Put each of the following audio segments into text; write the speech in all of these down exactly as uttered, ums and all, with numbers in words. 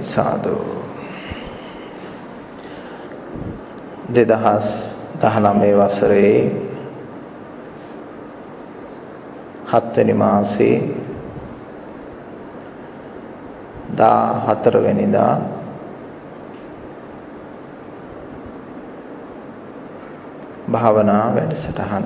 සාදු දෙදහස් දහනවය වසරේ හත්වෙනි මාසේ දාහතර වෙනිදා භාවනා වැඩසටහන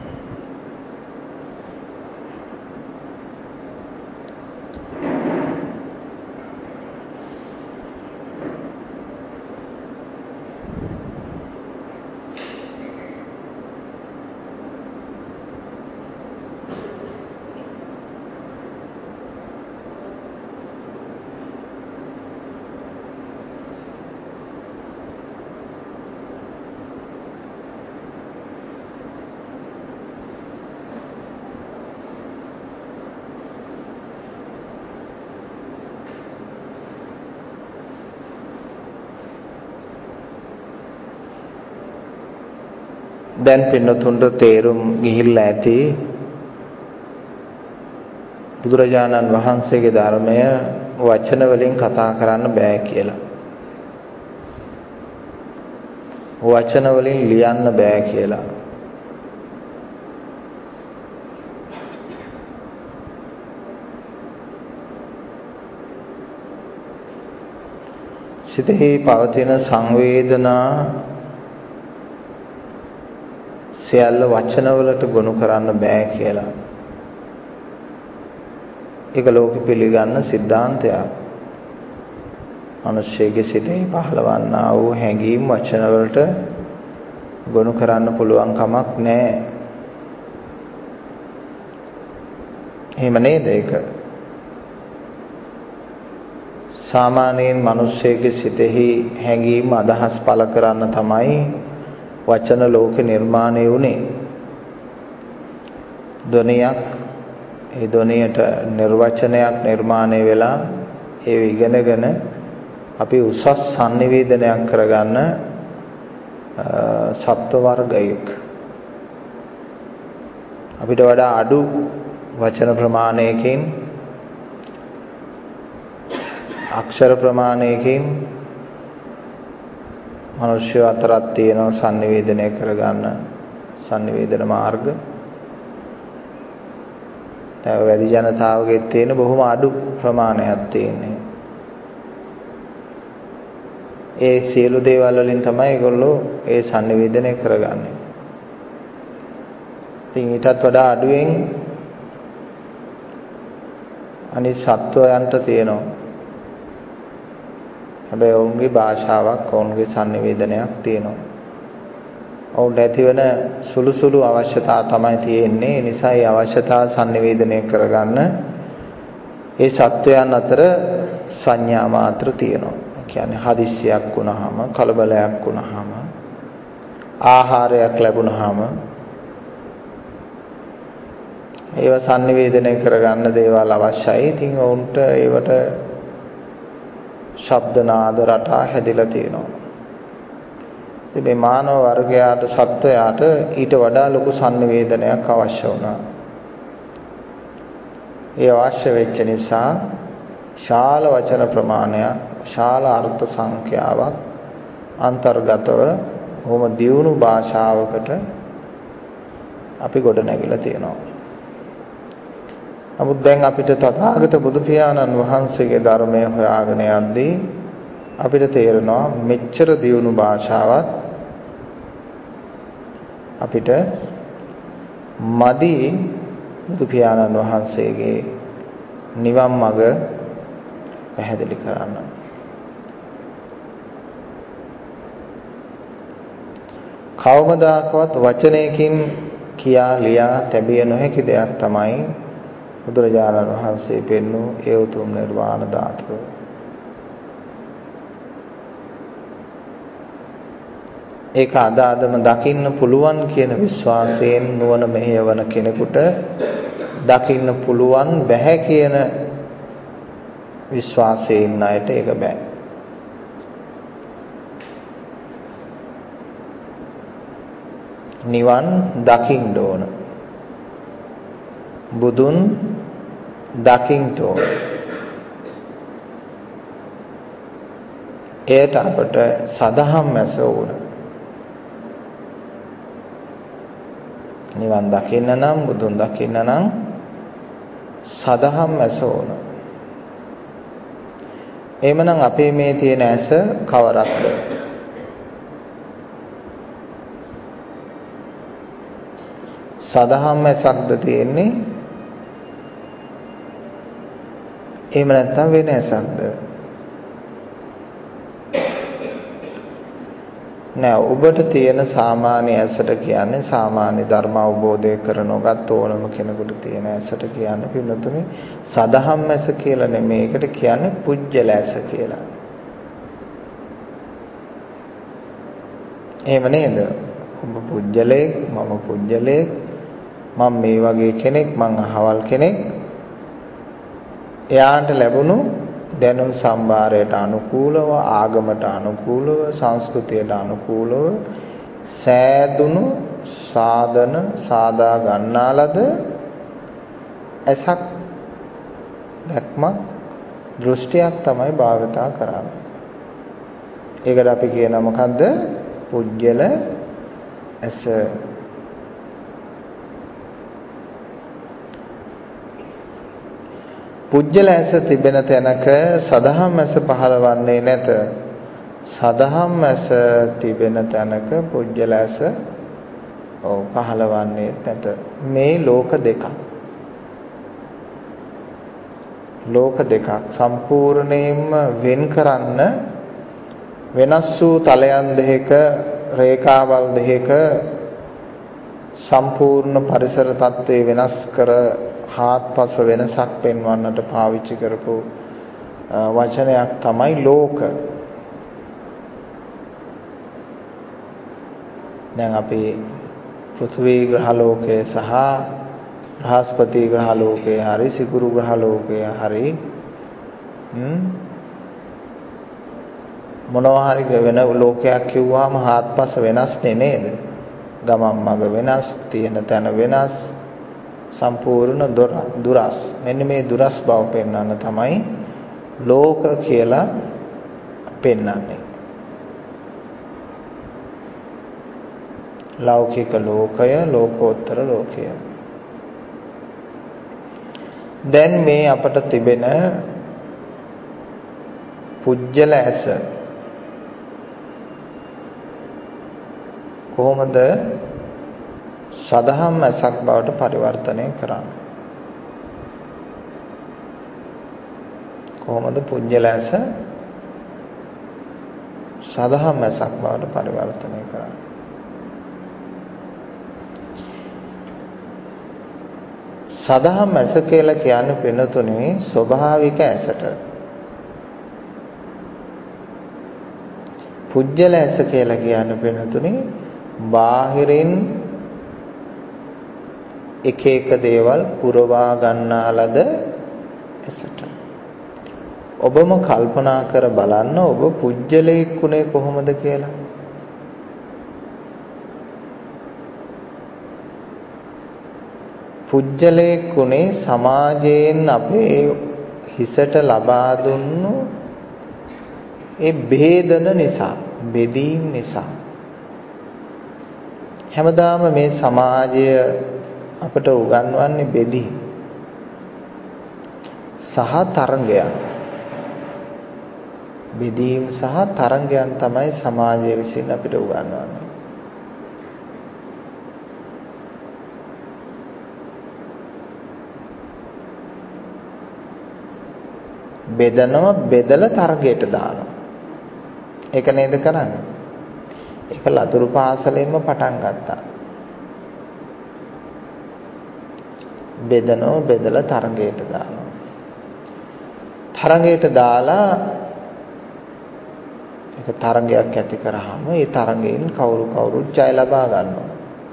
දැන් පින්නතුන්ට තේරුම් ගිහිල්ලා ඇති බුදුරජාණන් වහන්සේගේ ධර්මය වචන වලින් කතා කරන්න බෑ කියලා. වචන වලින් ලියන්න බෑ කියලා. සිතෙහි පවතින සංවේදනා සියල්ල වචන වලට ගොනු කරන්න බෑ කියලා. ඒක ලෝකෙ පිළිගන්න සිද්ධාන්තයක්. මිනිස්සෙගේ සිතේ පහළවන්නා වූ හැඟීම් වචන වලට ගොනු කරන්න පුළුවන් කමක් නැහැ. එහෙම නේද ඒක? සාමාන්‍යයෙන් මිනිස්සෙගේ සිතෙහි හැඟීම් අදහස් පළ කරන්න තමයි වචන ලෝක නිර්මාණය වුණේ. ධ්වනියක්, ඒ ධ්වනියට නිර්වචනයක් නිර්මාණය වෙලා ඒ ඉගෙනගෙන අපි උසස් sannivedanayak කරගන්න සත්ව වර්ගයක අපිට වඩා අඩු වචන ප්‍රමාණයකින් අක්ෂර ප්‍රමාණයකින් මනුෂ්‍ය අතරක් තියෙන sannivedanaya කරගන්න sannivedana මාර්ග ඒ වැඩි ජනතාවගේ තියෙන බොහොම අඩු ප්‍රමාණයක් තියෙන්නේ. ඒ සියලු දේවල් වලින් තමයි ඒගොල්ලෝ ඒ sannivedanaya කරගන්නේ. ඉතින් ඊටත් වඩා අඩුවෙන් අනිත් සත්වයන්ට තියෙනවා. හැබැයි ඔවුන්ගේ භාෂාවක්, ඔවුන්ගේ sannivedanayak තියෙනවා. ඔවුන්ට ඇතිවන සුළු සුළු අවශ්‍යතා තමයි තියෙන්නේ. ඒ නිසා ඒ අවශ්‍යතා sannivedanaya කරගන්න ඒ සත්වයන් අතර සංඥා මාත්‍ර තියෙනවා. ඒ කියන්නේ හදිස්සියක් වුණාම, කලබලයක් වුණාම, ආහාරයක් ලැබුණාම ඒව sannivedanaya කරගන්න දේවල් අවශ්‍යයි. ඉතින් ඔවුන්ට ඒවට ශබ්ද නාද රටා හැදිලා තියෙනවා. ඉතින් මේ මානව වර්ගයාට සත්වයාට ඊට වඩා ලොකු sannivedanayak අවශ්‍ය වුණා. ඒ අවශ්‍ය වෙච්ච නිසා ශාල වචන ප්‍රමාණයක්, ශාල අර්ථ සංඛ්‍යාවක් අන්තර්ගතව බොහොම දියුණු භාෂාවකට අපි ගොඩ නැගිලා තියෙනවා. නමුත් දැන් අපිට තථාගත බුදු පියාණන් වහන්සේගේ ධර්මය හොයාගෙන යද්දී අපිට තේරෙනවා මෙච්චර දියුණු භාෂාවක් අපිට මදි බුදු පියාණන් වහන්සේගේ නිවන් මඟ පැහැදිලි කරන්න. කවමදාකවත් වචනයකින් කියා ලියා තැබිය නොහැකි දෙයක් තමයි බුදුරජාණන් වහන්සේ පෙන්වූ ඒ උතුම් නිර්වාණ ධාතුව. ඒක අද අදම දකින්න පුළුවන් කියන විශ්වාසයෙන් නුවණ මෙහෙයවන කෙනෙකුට දකින්න පුළුවන් බෑ කියන විශ්වාසයෙන් ණයට ඒක බෑ. නිවන් දකින්න ඕන. බුදුන් දකින්න ඕන. එයට අපට සදහම් ඇස ඕන. නිවන් දකින්න නම් බුදුන් දකින්න නම් සදහම් ඇස ඕන. එහෙමනම් අපේ මේ තියෙන ඇස කවරක්ද? සදහම් ඇසක්ද තියෙන්නේ? එහෙම නැත්නම් වෙන ඇසක්ද? නෑ, ඔබට තියෙන සාමාන්‍ය ඇසට කියන්නේ සාමාන්‍ය ධර්ම අවබෝධය කරනකොට ඕනම කෙනෙකුට තියෙන ඇසට කියන්නේ පින්නතුනේ සදහම් ඇස කියලා නෙමෙයි. ඒකට කියන්නේ පුජ්‍යල ඇස කියලා. එහෙම නේද? ඔබ පුජ්‍යලෙක්, මම පුජ්‍යලෙක්, මම මේ වගේ කෙනෙක්, මං අහවල් කෙනෙක්. එයාට ලැබුණු දැනුම් සම්භාරයට අනුකූලව, ආගමට අනුකූලව, සංස්කෘතියට අනුකූලව සෑදුණු සාධන සාදා ගන්නාලද ඇසක් දැක්මක් දෘෂ්ටියක් තමයි භාවිතා කරන්නේ. ඒකට අපි කියන මොකද්ද? පුජ්‍යල ඇස. පුජ්‍යල ඇස තිබෙන තැනක සදහම් ඇස පහළවන්නේ නැත. සදහම් ඇස තිබෙන තැනක පුජ්‍යල ඇස ඔව් පහළවන්නේ නැත. මේ ලෝක දෙකක්. ලෝක දෙකක් සම්පූර්ණයෙන්ම වෙන් කරන්න වෙනස් වූ තලයන් දෙක, රේඛාවල් දෙක සම්පූර්ණ පරිසර තත්ත්වය වෙනස් කර හාත්පස වෙනසක් පෙන්වන්නට පාවිච්චි කරපු වචනයක් තමයි ලෝක. දැන් අපි පෘථිවි ග්‍රහ ලෝකය සහ බ්‍රහස්පති ග්‍රහ ලෝකය හරි සිකුරු ග්‍රහ ලෝකය හරි මොනවා හරි වෙන ලෝකයක් කිව්වම හාත්පස වෙනස් නේද? ගමන් මඟ වෙනස්, තියෙන තැන වෙනස්, සම්පූර්ණ දුරස්. මෙන්න මේ දුරස් බව පෙන්වන්න තමයි ලෝක කියලා පෙන්වන්නේ. ලෞකික ලෝකය, ලෝකෝත්තර ලෝකය. දැන් මේ අපට තිබෙන පුජ්‍යල ඇස කොහොමද සදහම් ඇසක් බවට පරිවර්තනය කරන්නේ? කොහොමද පුජ්‍යල ඇස සදහම් ඇසක් බවට පරිවර්තනය කරන්නේ? සදහම් ඇස කියලා කියන්නේ වෙනතුනේ ස්වභාවික ඇසට. පුජ්‍යල ඇස කියලා කියන්නේ වෙනතුනේ බාහිරින් එක එක දේවල් පුරවා ගන්නාලද ඇසට. ඔබම කල්පනා කර බලන්න ඔබ පුජ්‍යලෙක් උනේ කොහොමද කියලා. පුජ්‍යලෙක් උනේ සමාජයෙන් අපේ හිසට ලබා දුන්නු ඒ බෙදන නිසා, බෙදීම් නිසා. හැමදාම මේ සමාජය අපට උගන්වන්නේ බෙදීම් සහ තරංගයන්. බෙදීම් සහ තරංගයන් තමයි සමාජය විසින් අපිට උගන්වන්නේ. බෙදනවා, බෙදලා තරගයට දානවා. ඒක නේද කරන්නේ? ඒක ලතුරු පාසලෙන්ම පටන් ගත්තා. බෙදනවා, බෙදලා තරගයට දානවා. තරගයට දාලා ඒක තරගයක් ඇති කරාම ඒ තරගයෙන් කවුරු කවුරුත් ජය ලබා ගන්නවා.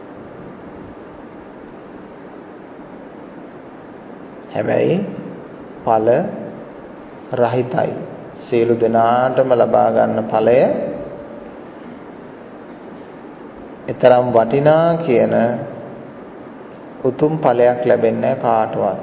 හැබැයි ඵල රහිතයි. සියලු දෙනාටම ලබා ගන්න ඵලය ඊතරම් වටිනා කියන උතුම් ඵලයක් ලැබෙන්නේ කාටවත්.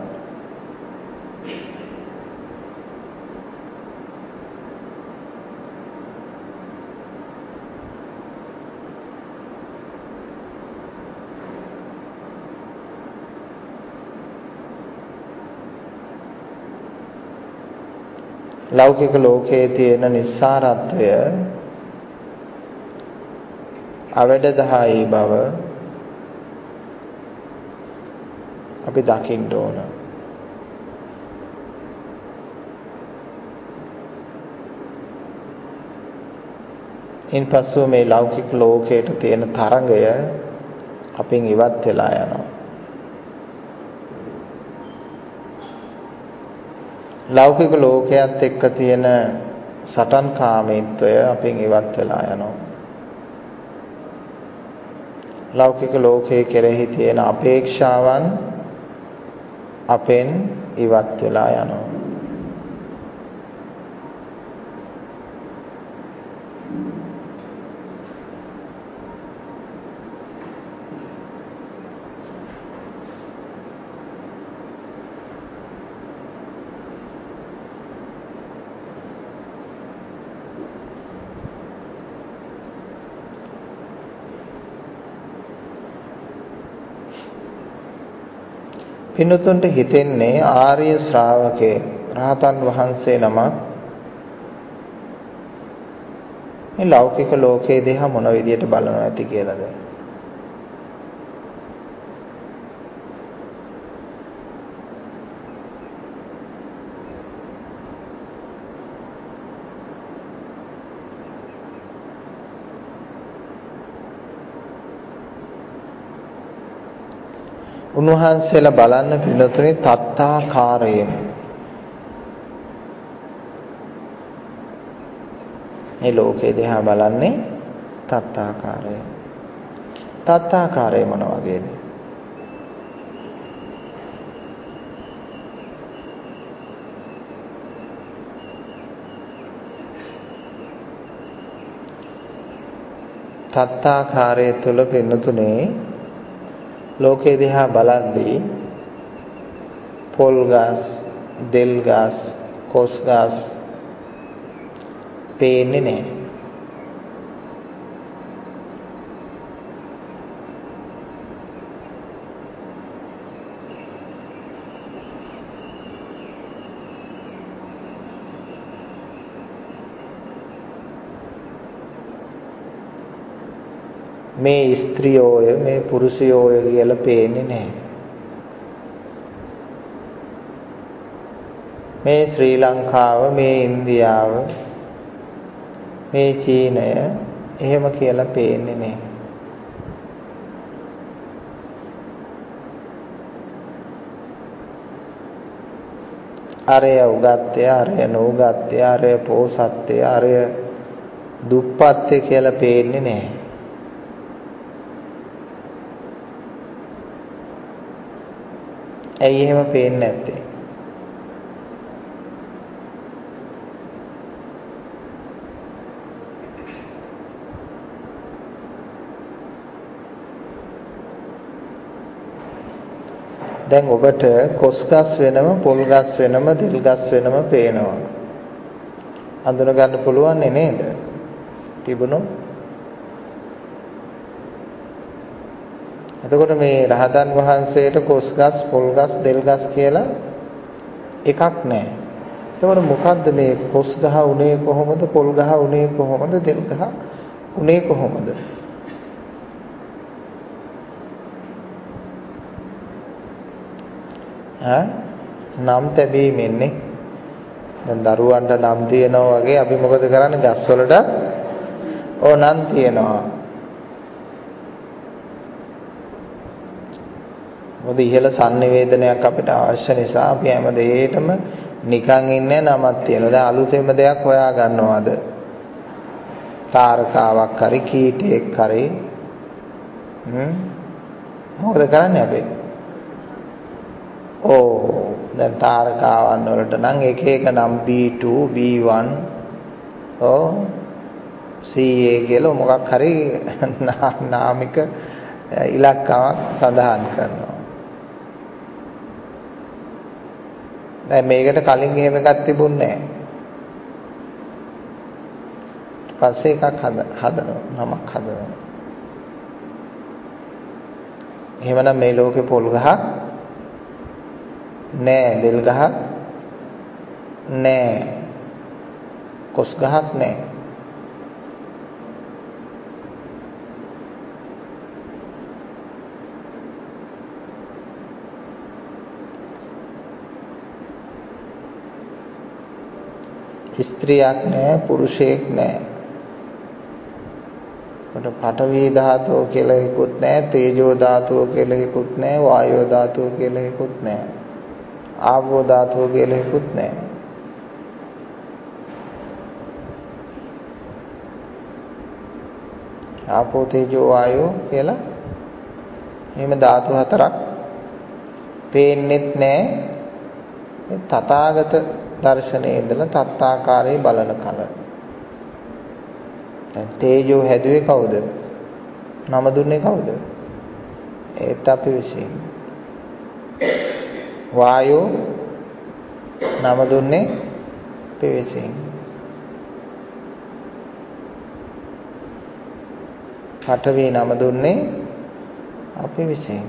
ලෞකික ලෝකයේ තියෙන නිස්සාරත්වය අවැඩදායි බව අපි දකින්න ඕන. ඉන්පසු මේ ලෞකික ලෝකයට තියෙන තරංගය අපෙන් ඉවත් වෙලා යනවා. ලෞකික ලෝකයේත් එක්ක තියෙන සටන් කාමීත්වය අපෙන් ඉවත් වෙලා යනවා. ලෞකික ලෝකයේ කෙරෙහි තියෙන අපේක්ෂාවන් අපෙන් ඉවත් වෙලා යනවා. පින්තුන්ට හිතෙන්නේ ආර්ය ශ්‍රාවකේ රහතන් වහන්සේ නමක් මේ ලෞකික ලෝකයේ දිහා මොන විදියට බලනවා ඇති කියලාද? උන්වහන්සේලා බලන්න පිළිතුරේ තත්තාකාරයෙන් මේ ලෝකේ දිහා බලන්නේ තත්තාකාරයෙන්. තත්තාකාරය මොන වගේද? තත්තාකාරය තුල පින්නතුනේ ලෝකේ දිහා බලද්දී පොල් ගස්, දෙල් ගස්, කොස් ගස් පේන්නේ නැහැ. මේ ස්ත්‍රියෝය මේ පුරුෂයෝය කියලා පේන්නේ නැහැ. මේ ශ්‍රී ලංකාව මේ ඉන්දියාව මේ චීනය එහෙම කියලා පේන්නේ නැහැ. අරය උගත්ය අරය නෝගත්ය අරය පෝසත්ය අරය දුප්පත්ය කියලා පේන්නේ නැහැ. ඇයි එහෙම පේන්නේ නැත්තේ? දැන් ඔබට කොස් ගස් වෙනම පොල් ගස් වෙනම දෙල් ගස් වෙනම පේනවා. අඳුන ගන්න පුළුවන් නේද? තිබුණොත් එතකොට මේ රහතන් වහන්සේට කොස් ගස් පොල් ගස් දෙල් ගස් කියලා එකක් නැහැ. එතකොට මොකද්ද මේ කොස් ගහ උනේ කොහොමද පොල් ගහ උනේ කොහොමද දෙල් ගහ උනේ කොහොමද? ආ නම් තැබීමෙන්නේ. දැන් දරුවන්ට නම් තියනවා වගේ අපි මොකද කරන්නේ ගස් වලට ඕ නම් තියනවා. මොකද ඉහළ sannivedanayak අපිට අවශ්‍ය නිසා අපි හැම දෙයකටම නිකන් ඉන්නේ නමක් තියෙනවා. දැන් අලුතෙන්ම දෙයක් හොයා ගන්නවාද? තාරකාවක් හරි කීටයක් හරි හ්ම් මොකද කරන්නේ අපි? ඕ දැන් තාරකාවන් වලට නම් එක එක නම් B two B one O C A කියලා මොකක් හරි නාමික ඉලක්කමක් සඳහන් කරනවා. දැන් මේකට කලින් එහෙම එකක් තිබුණේ නැහැ. පස්සේ එකක් හදනවා නමක් හදනවා. එහෙමනම් මේ ලෝකේ පොල් ගහක් නෑ දෙල් ගහක් නෑ කොස් ගහක් නැහැ. ස්ත්‍රියක් නැහැ, පුරුෂයෙක් නැහැ. කොට පඨවි ධාතුව කියලා එකකුත් නැහැ, තේජෝ ධාතුව කියලා එකකුත් නැහැ, වායෝ ධාතුව කියලා එකකුත් නැහැ. ආපෝ ධාතුව කියලා එකකුත් නැහැ. ආපෝ තේජෝ වායෝ කියලා එහෙම ධාතු හතරක් පේන්නෙත් නැහැ. තථාගත දර්ශනයේ ඉඳලා තත්තාකාරයේ බලන කල. දැන් තේජෝ හැදුවේ කවුද? නම දුන්නේ කවුද? ඒත් අපි විශ්ින්. වායෝ නම දුන්නේ අපි විශ්ින්. පඨවි නම දුන්නේ අපි විශ්ින්.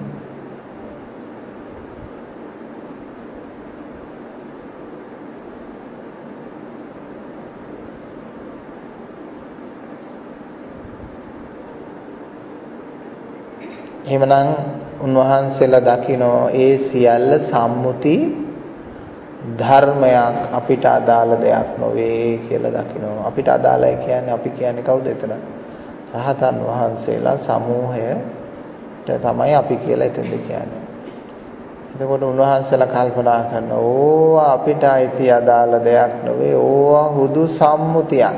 එහෙමනම් උන්වහන්සේලා දකින්නෝ ඒ සියල්ල සම්මුති ධර්මයක්, අපිට අදාළ දෙයක් නොවේ කියලා දකින්නෝ. අපිට අදාළයි කියන්නේ අපි කියන්නේ කවුද එතන? රහතන් වහන්සේලා සමූහයට තමයි අපි කියලා එතෙන්ද කියන්නේ. එතකොට උන්වහන්සේලා කල්පනා කරනවා ඕවා අපිට අයිති අදාළ දෙයක් නොවේ, ඕවා හුදු සම්මුතියක්.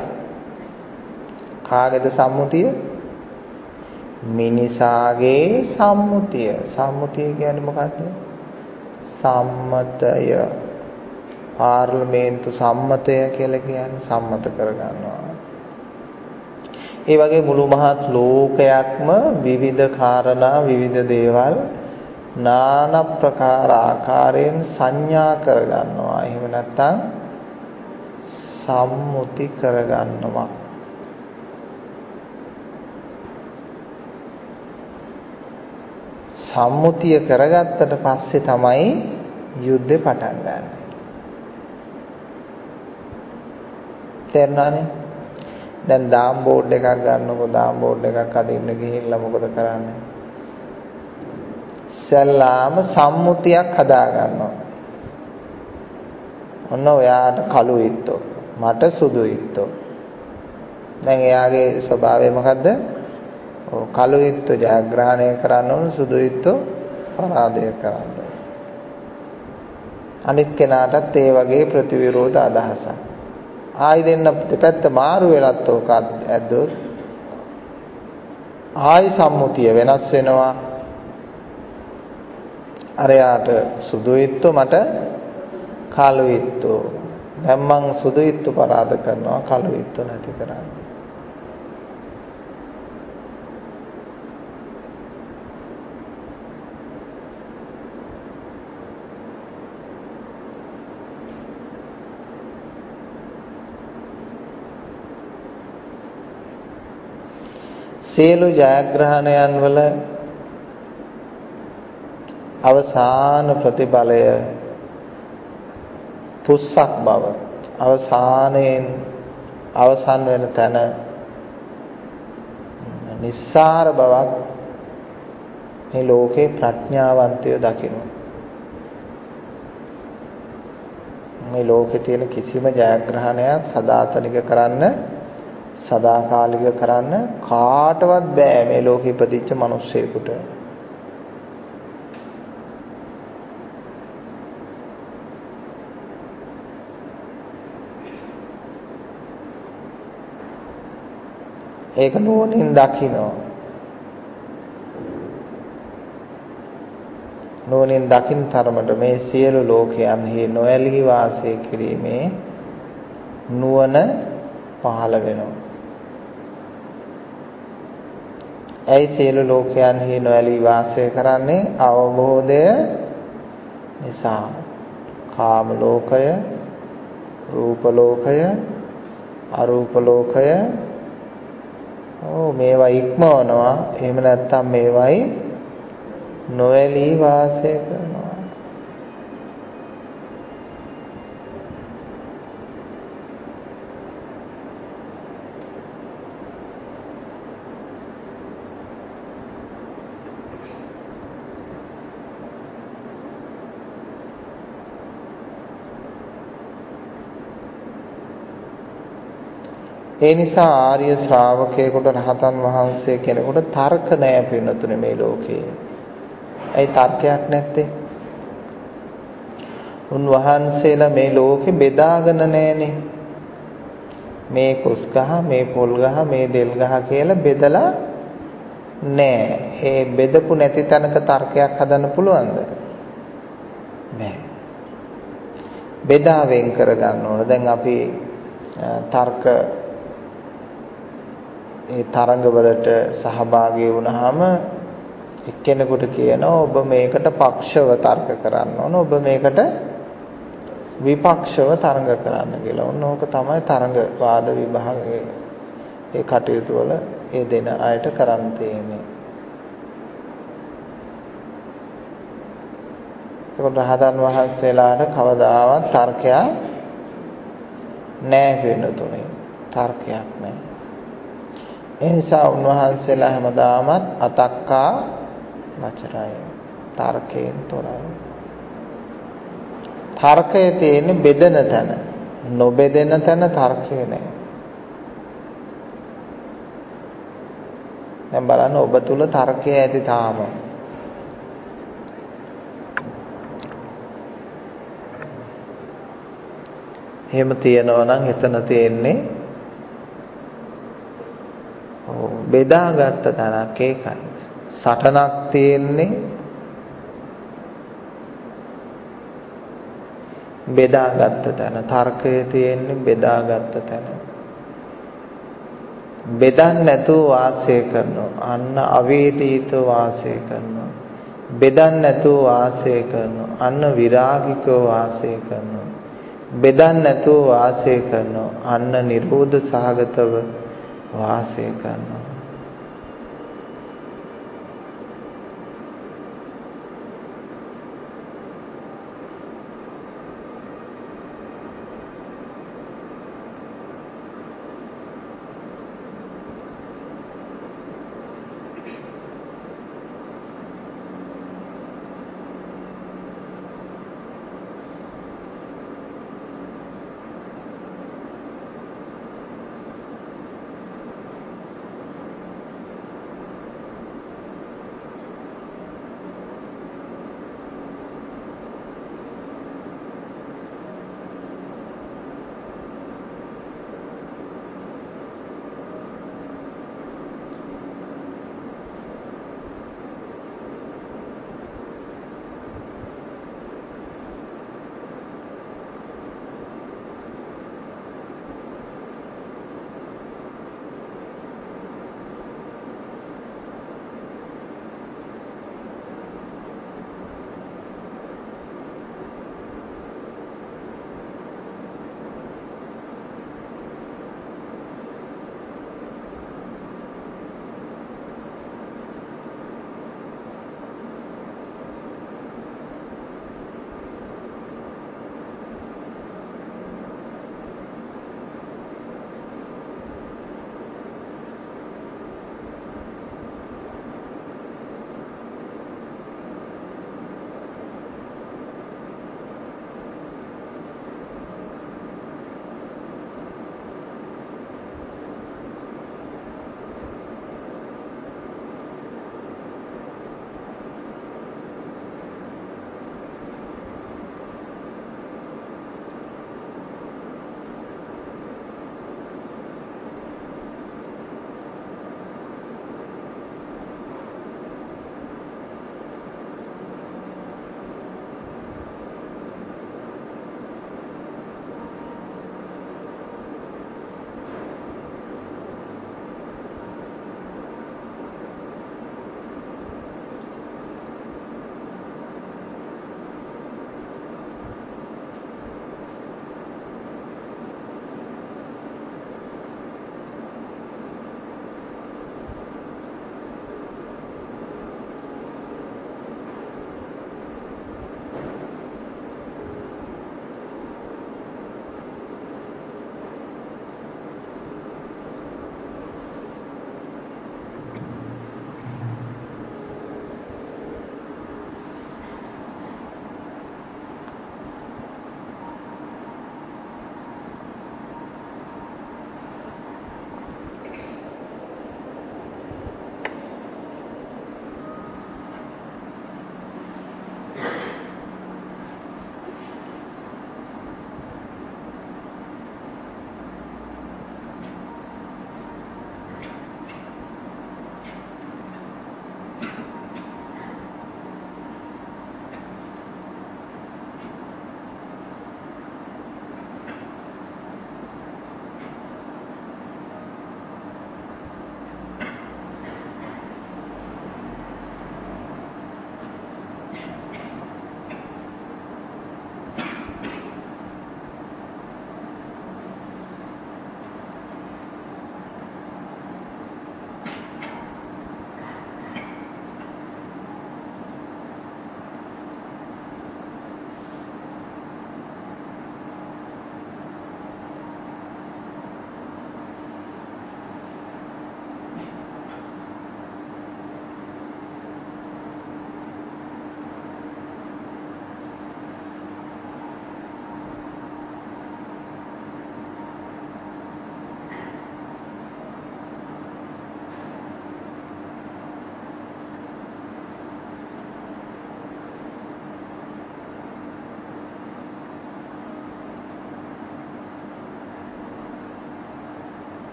කාගේද සම්මුතිය? මිනිසාගේ සම්මුතිය. සම්මුතිය කියන්නේ මොකද්ද? සම්මතය. පාර්ලිමේන්තු සම්මතය කියලා කියන්නේ සම්මත කරගන්නවා. ඒ වගේ මුළු මහත් ලෝකයක්ම විවිධ කාරණා, විවිධ දේවල් নানা ප්‍රකාර ආකාරයෙන් සංඥා කරගන්නවා. එහෙම නැත්නම් සම්මුති කරගන්නවා. සම්මුතිය කරගත්තට පස්සේ තමයි යුද්ධේ පටන් ගන්න. තේරුණානේ? දැන් දාම් බෝඩ් එකක් ගන්නකො, දාම් බෝඩ් එකක් අදින්න ගිහිල්ලා මොකද කරන්නේ? සල්ලාම සම්මුතියක් හදා ගන්නවා. ඔන්න ඔයාට කළු ඉත්තෝ, මට සුදු ඉත්තෝ. දැන් එයාගේ ස්වභාවය මොකද්ද? ඔව් කළු ඉත්තෝ ජයග්‍රහණය කරන්න ඕන, සුදු ඉත්තෝ පරාජය කරන්න ඕන. අනිත් කෙනාටත් ඒ වගේ ප්‍රතිවිරෝධ අදහසක්. ආයි දෙන්න දෙපැත්ත මාරු වෙලත් ඕක ඇද්දොත් ආයි සම්මුතිය වෙනස් වෙනවා. අරයාට සුදු ඉත්තෝ, මට කළු ඉත්තෝ. දැන් මං සුදු ඉත්තෝ පරාද කරනවා, කළු ඉත්තෝ නැති කරන්නේ. සියලු ජයග්‍රහණයන් වල අවසාන ප්‍රතිඵලය පුස්සක් බව, අවසානයෙන් අවසන් වෙන තැන නිස්සාර බවක් මේ ලෝකේ ප්‍රඥාවන්තයෝ දකිනවා. මේ ලෝකේ තියෙන කිසිම ජයග්‍රහණයක් සදාතනික කරන්න, සදාකාලික කරන්න කාටවත් බෑ මේ ලෝකෙ ඉපදිච්ච මිනිස්සෙකුට. ඒක නුවණින් දකිනවා. නුවණින් දකින්න තරමට මේ සියලු ලෝකයන්හි නොඇලී වාසය කිරීමේ නුවණ පහළ වෙනවා. ඇයි සියලු ලෝකයන්හි නොඇලී වාසය කරන්නේ? අවබෝධය නිසා. කාම ලෝකය, රූප ලෝකය, අරූප ලෝකය, ඕ මේවා ඉක්මවනවා. එහෙම නැත්නම් මේවයි නොඇලී වාසය කරනවා. ඒ නිසා ආර්ය ශ්‍රාවකයෙකුට රහතන් වහන්සේ කෙනෙකුට තර්ක නැහැ පින්නතුනේ මේ ලෝකේ. ඒ තර්කයක් නැත්තේ. උන්වහන්සේලා මේ ලෝකේ බෙදාගෙන නැහනේ. මේ කුස් ගහ, මේ පොල් ගහ, මේ දෙල් ගහ කියලා බෙදලා නෑ. ඒ බෙදපු නැති තැනක තර්කයක් හදන්න පුළුවන්ද? නෑ. බෙදා වෙන් කරගන්න ඕන. දැන් අපි තර්ක ඒ තරඟවලට සහභාගී වුණාම එක්කෙනෙකුට කියනවා ඔබ මේකට පක්ෂව තර්ක කරන්න ඕන, ඔබ මේකට විපක්ෂව තරඟ කරන්න කියලා. ඔන්න ඕක තමයි තරඟ වාද විභාගයේ ඒ කටයුතු වල ඒ දෙන අයට කරන්න තියෙන්නේ. ඒක රහතන් වහන්සේලාට කවදාවත් තර්කයක් නැහැ වෙනතුනේ. තර්කයක් නැහැ. ඒ නිසා උන්වහන්සේලා හැමදාමත් අතක්කා වචරය. තර්කයෙන් තොරයි. තර්කයේ තියෙන බෙදෙන තැන, නොබෙදෙන තැන තර්කය නැහැ. දැන් බලන්න ඔබ තුල තර්කය ඇති තාම. එහෙම තියනවා නම් එතන තියෙන්නේ ඔව් බෙදාගත්ත තැනක් ඒකයි. සටනක් තියෙන්නේ බෙදාගත්ත තැන. තර්කයේ තියෙන්නේ බෙදාගත්ත තැන. බෙදන්නේ නැතුව වාසය කරනවා. අන්න අවේදීත වාසය කරනවා. බෙදන්නේ නැතුව වාසය කරනවා. අන්න විරාගිකව වාසය කරනවා. බෙදන්නේ නැතුව වාසය කරනවා. අන්න නිරෝධ සහගතව වාසය කරනවා.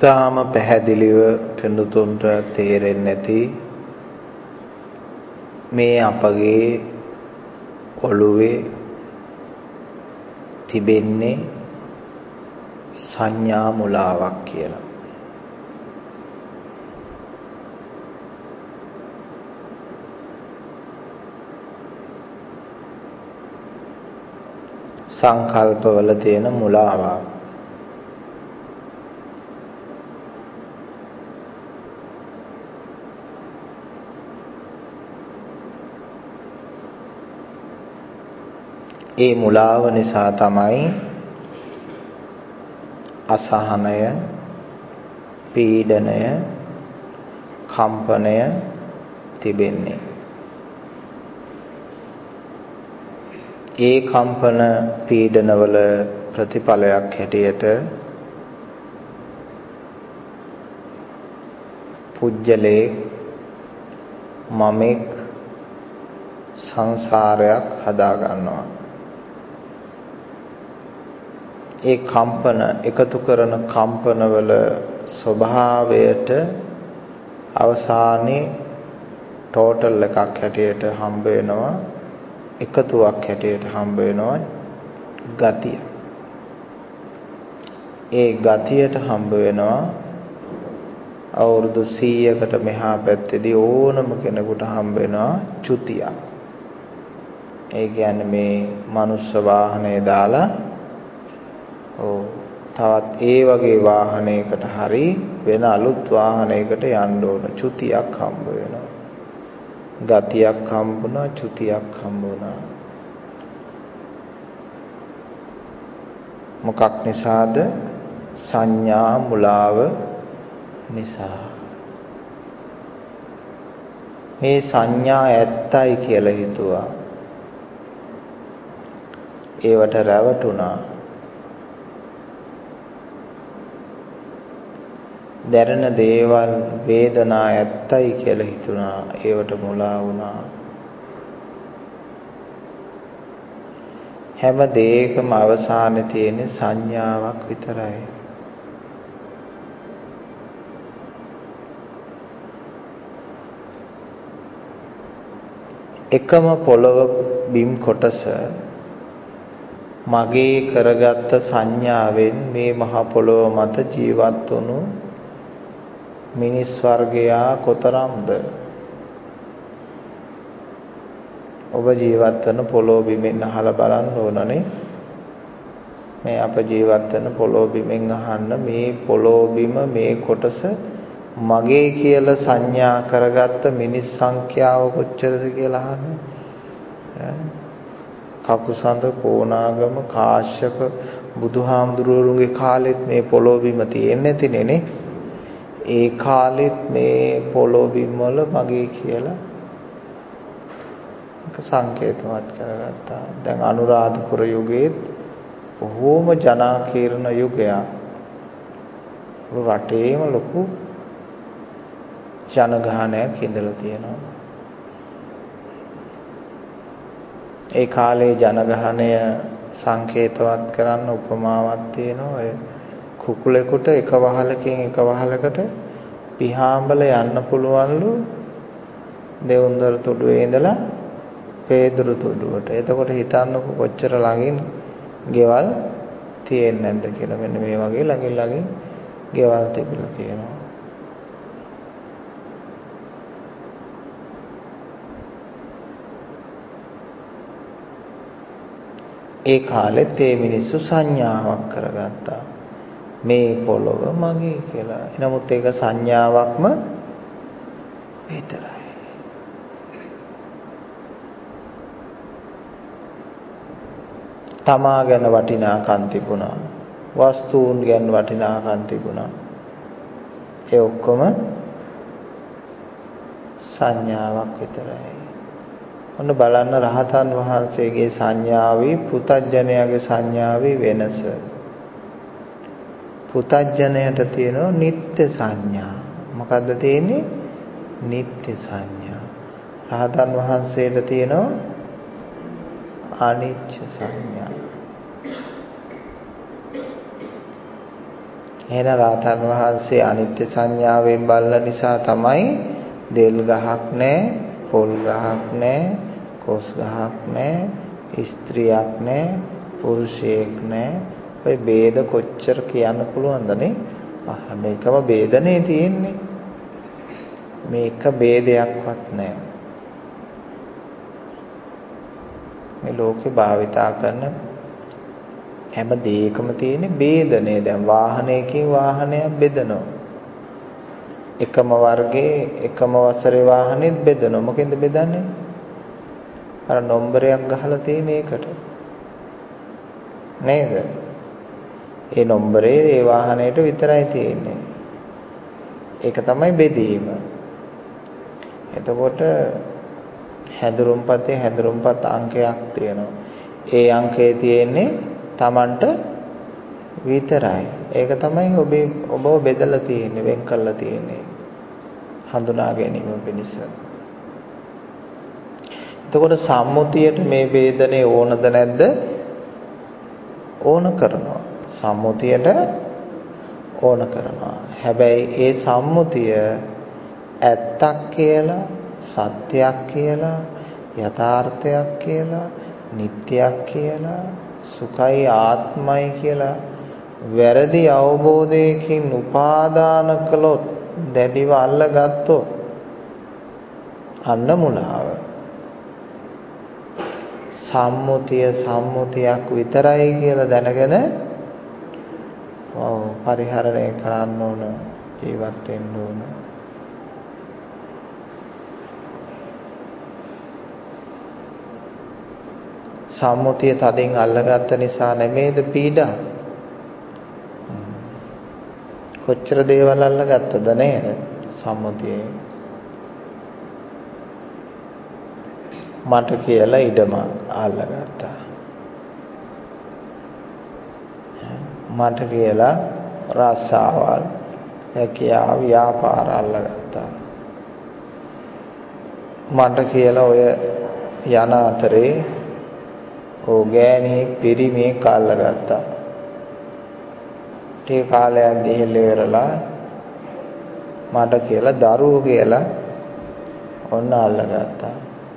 ඊටාම පැහැදිලිව පින්තුන්ට තේරෙන්නේ නැති මේ අපගේ ඔළුවේ තිබෙන්නේ සංඥා මුලාවක් කියලා. සංකල්පවල තියෙන මුලාවක්. ඒ මුලාව නිසා තමයි අසහනය, පීඩනය, කම්පනය තිබෙන්නේ. ඒ කම්පන පීඩනවල ප්‍රතිඵලයක් හැටියට පුජ්‍යලේ මමෙක් සංසාරයක් හදා ගන්නවා. ඒ කම්පන එකතු කරන කම්පනවල ස්වභාවයට අවසානයේ ටෝටල් එකක් හැටියට හම්බ වෙනවා, එකතුවක් හැටියට හම්බ වෙනවා ගතිය. ඒ ගතියට හම්බ වෙනවා අවුරුදු සීයකට මෙහා පැත්තේදී ඕනම කෙනෙකුට හම්බ වෙනවා චුතිය. ඒ කියන්නේ මේ මනුස්ස වාහනේ දාලා ඔව් තවත් ඒ වගේ වාහනයකට හරි වෙන අලුත් වාහනයකට යන්න ඕන චුතියක් හම්බ වෙනවා. ගතියක් හම්බුණා, චුතියක් හම්බුණා. මොකක් නිසාද? සංඥා මුලාව නිසා. මේ සංඥා ඇත්තයි කියලා හිතුවා. ඒවට රැවටුණා. දැනෙන දේවල් වේදනා ඇත්තයි කියලා හිතුණා. ඒවට මුලා වුණා. හැම දෙයකම අවසානයේ තියෙන සංඥාවක් විතරයි. එකම පොළව බිම් කොටස මගේ කරගත්ත සංඥාවෙන් මේ මහ පොළොව මත ජීවත් වුණු මිනිස් වර්ගයා කොතරම්ද? ඔබ ජීවත් වෙන පොළොව බිමෙන් අහලා බලන්න ඕනනේ. මේ අප ජීවත් වෙන පොළොව බිමෙන් අහන්න මේ පොළොව බිම මේ කොටස මගේ කියලා සංඥා කරගත්ත මිනිස් සංඛ්‍යාව කොච්චරද කියලා අහන්න. කකුසඳ, කොණාගම, කාශ්‍යප බුදුහාමුදුරුවෝගේ කාලෙත් මේ පොළොව බිම තියෙන්නේ නැතිනේ නේ. ඒ කාලෙත් මේ පොළොව බිම් වල මගේ කියලා එක සංකේතවත් කරගත්තා. දැන් අනුරාධපුර යුගයේත් බොහෝම ජනාකීර්ණ යුගයක්. රටේම ලොකු ජනගහනයක් ඉඳලා තියෙනවා. ඒ කාලේ ජනගහනය සංකේතවත් කරන්න උපමාවක් තියෙනවා. ඒ කුකුලෙකුට එක වහලකින් එක වහලකට පිහාඹල යන්න පුළුවන්ලු දෙවුන්දර තොඩුවේ ඉඳලා පේදුරු තොඩුවට. එතකොට හිතන්නකො කොච්චර ළඟින් ගෙවල් තියෙන්නේ නැද්ද කියලා. මෙන්න මේ වගේ ළඟින් ළඟින් ගෙවල් තිබිලා තියෙනවා. ඒ කාලෙත් මේ මිනිස්සු සංඥාවක් කරගත්තා. මේ පොළොව මගේ කියලා. නමුත් ඒක සංඥාවක්ම විතරයි. තමා ගැන වටිනාකම් තිබුණා. වස්තුන් ගැන වටිනාකම් තිබුණා. ඒ ඔක්කොම සංඥාවක් විතරයි. ඔන්න බලන්න රහතන් වහන්සේගේ සංඥාවේ පුතඥයාගේ සංඥාවේ වෙනස. පුතඥයට තියෙනවා නිත්‍ය සංඥා. මොකද්ද තියෙන්නේ? නිත්‍ය සංඥා. රහතන් වහන්සේට තියෙනවා අනිච්ච සංඥා. එහෙනම් රාතන් වහන්සේ අනිත්‍ය සංඥාවෙන් බලන නිසා තමයි දෙල් ගහක් නැහැ, පොල් ගහක් නැහැ, කොස් ගහක් නැහැ, ස්ත්‍රියක් නැහැ, පුරුෂයෙක් නැහැ. ඔය ભેද කොච්චර කියන්න පුළුවන්ද නේ? මේකම ભેදනේ තියෙන්නේ. මේක ભેදයක්වත් නැහැ. මේ ලෝකේ භාවිතා කරන හැම දෙයකම තියෙන ભેදනේ. දැන් වාහනයකින් වාහනයක් බෙදනවා. එකම වර්ගයේ එකම වසරේ වාහනේත් බෙදනවා. මොකෙන්ද බෙදන්නේ? අර නම්බරයක් ගහලා තියෙන එකට. නේද? ඒ නම්බරේ ඒ වාහනේට විතරයි තියෙන්නේ. ඒක තමයි බෙදීම. එතකොට හැඳුරුම්පතේ හැඳුරුම්පත් අංකයක් තියෙනවා. ඒ අංකයේ තියෙන්නේ Tamanට විතරයි. ඒක තමයි ඔබේ ඔබව බෙදලා තියෙන්නේ, වෙන් කරලා තියෙන්නේ. හඳුනා ගැනීම පිණිස. එතකොට සම්මුතියට මේ ભેදනේ ඕනද නැද්ද? ඕන කරනවා. සම්මුතියට ඕන කරනවා. හැබැයි ඒ සම්මුතිය ඇත්තක් කියලා, සත්‍යයක් කියලා, යථාර්ථයක් කියලා, නිට්ටයක් කියලා, සුඛයි ආත්මයි කියලා වැරදි අවබෝධයකින් උපාදාන කළොත්, දැඩිව අල්ලගත්තොත් අන්න මුලාව. සම්මුතිය සම්මුතියක් විතරයි කියලා දැනගෙන ඔව් පරිහරණය කරන්න ඕන, ජීවත් වෙන්න ඕන. සම්මුතිය තදින් අල්ලගත්ත නිසා නෙමෙයිද පීඩා? කොච්චර දේවල් අල්ලගත්තද නේද සම්මුතියේ? මට කියලා ඉඩම අල්ලගත්තා. මට කියලා රස්සාවල්, හැකියාව, ව්‍යාපාර අල්ලගත්තා. මට කියලා ඔය යන අතරේ ඕ ගෑණි පිරිමියෙක් අල්ලගත්තා. ටික කාලයක් ගිහිල්ලා ඉවරලා මට කියලා දරුවෝ කියලා ඔන්න අල්ලගත්තා.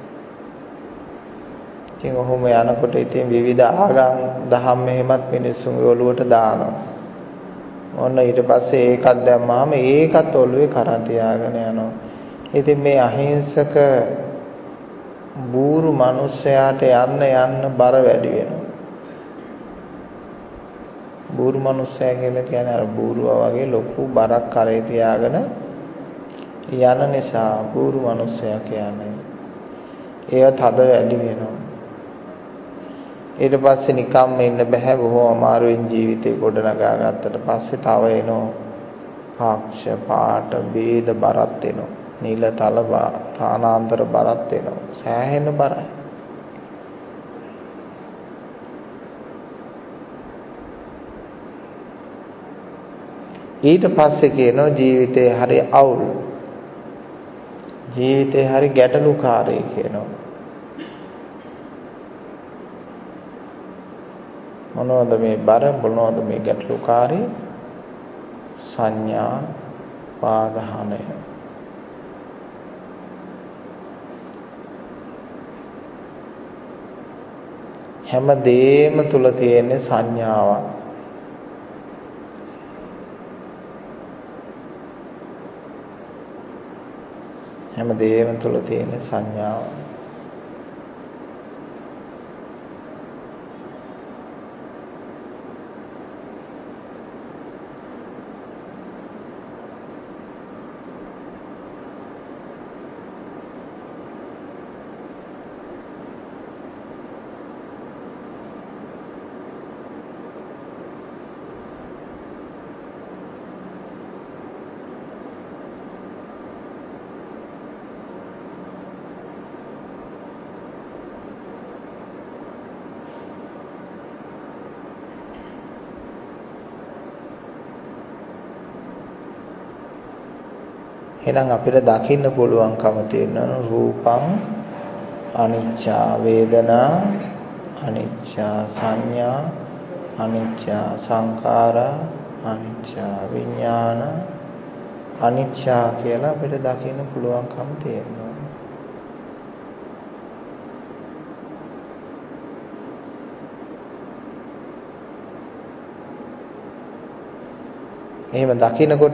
ඉතින් ඔහොම යනකොට ඉතින් විවිධ ආගම් දහම් මෙහෙමත් මිනිස්සුන්ගේ ඔළුවට දානවා. ඔන්න ඊට පස්සේ ඒකත් දැම්මාම ඒකත් ඔළුවේ කරන් තියාගෙන යනවා. ඉතින් මේ අහිංසක බూరు මිනිස්සයාට යන්න යන්න බර වැඩි වෙනවා. බూరు මිනිස්සයා කියලා කියන්නේ අර බూరుවා වගේ ලොකු බරක් කරේ තියාගෙන යන නිසා බూరు මිනිස්සයා කියන්නේ. ඒවත් හද වැඩි වෙනවා. ඊට පස්සේ නිකම්ම ඉන්න බෑ, බොහොම අමාරුවෙන් ජීවිතේ ගොඩනගා ගත්තට පස්සේ තව එනවා පක්ෂ පාට ભેද බරත් එනවා. නිල තල තානාන්තර බරත් එනවා. සෑහෙන බරයි. ඊට පස්සේ කියනවා ජීවිතේ හරි අවුල්, ජීවිතේ හරි ගැටලුකාරී කියනවා. මොනවද මේ බර, මොනවද මේ ගැටලුකාරී? සංඥා පාදහනය. හැම දෙයක්ම තුල තියෙන සංඥාවක්. හැම දෙයක්ම තුල තියෙන සංඥාවක්. එහෙනම් අපිට දකින්න පුළුවන්කම තියෙන රූපං අනිච්චා, වේදනා අනිච්චා, සංඥා අනිච්චා, සංඛාරා අනිච්චා විඥාන අනිච්චා කියලා අපිට දකින්න පුළුවන්කම තියෙනවා. එහෙම දකින්නකොට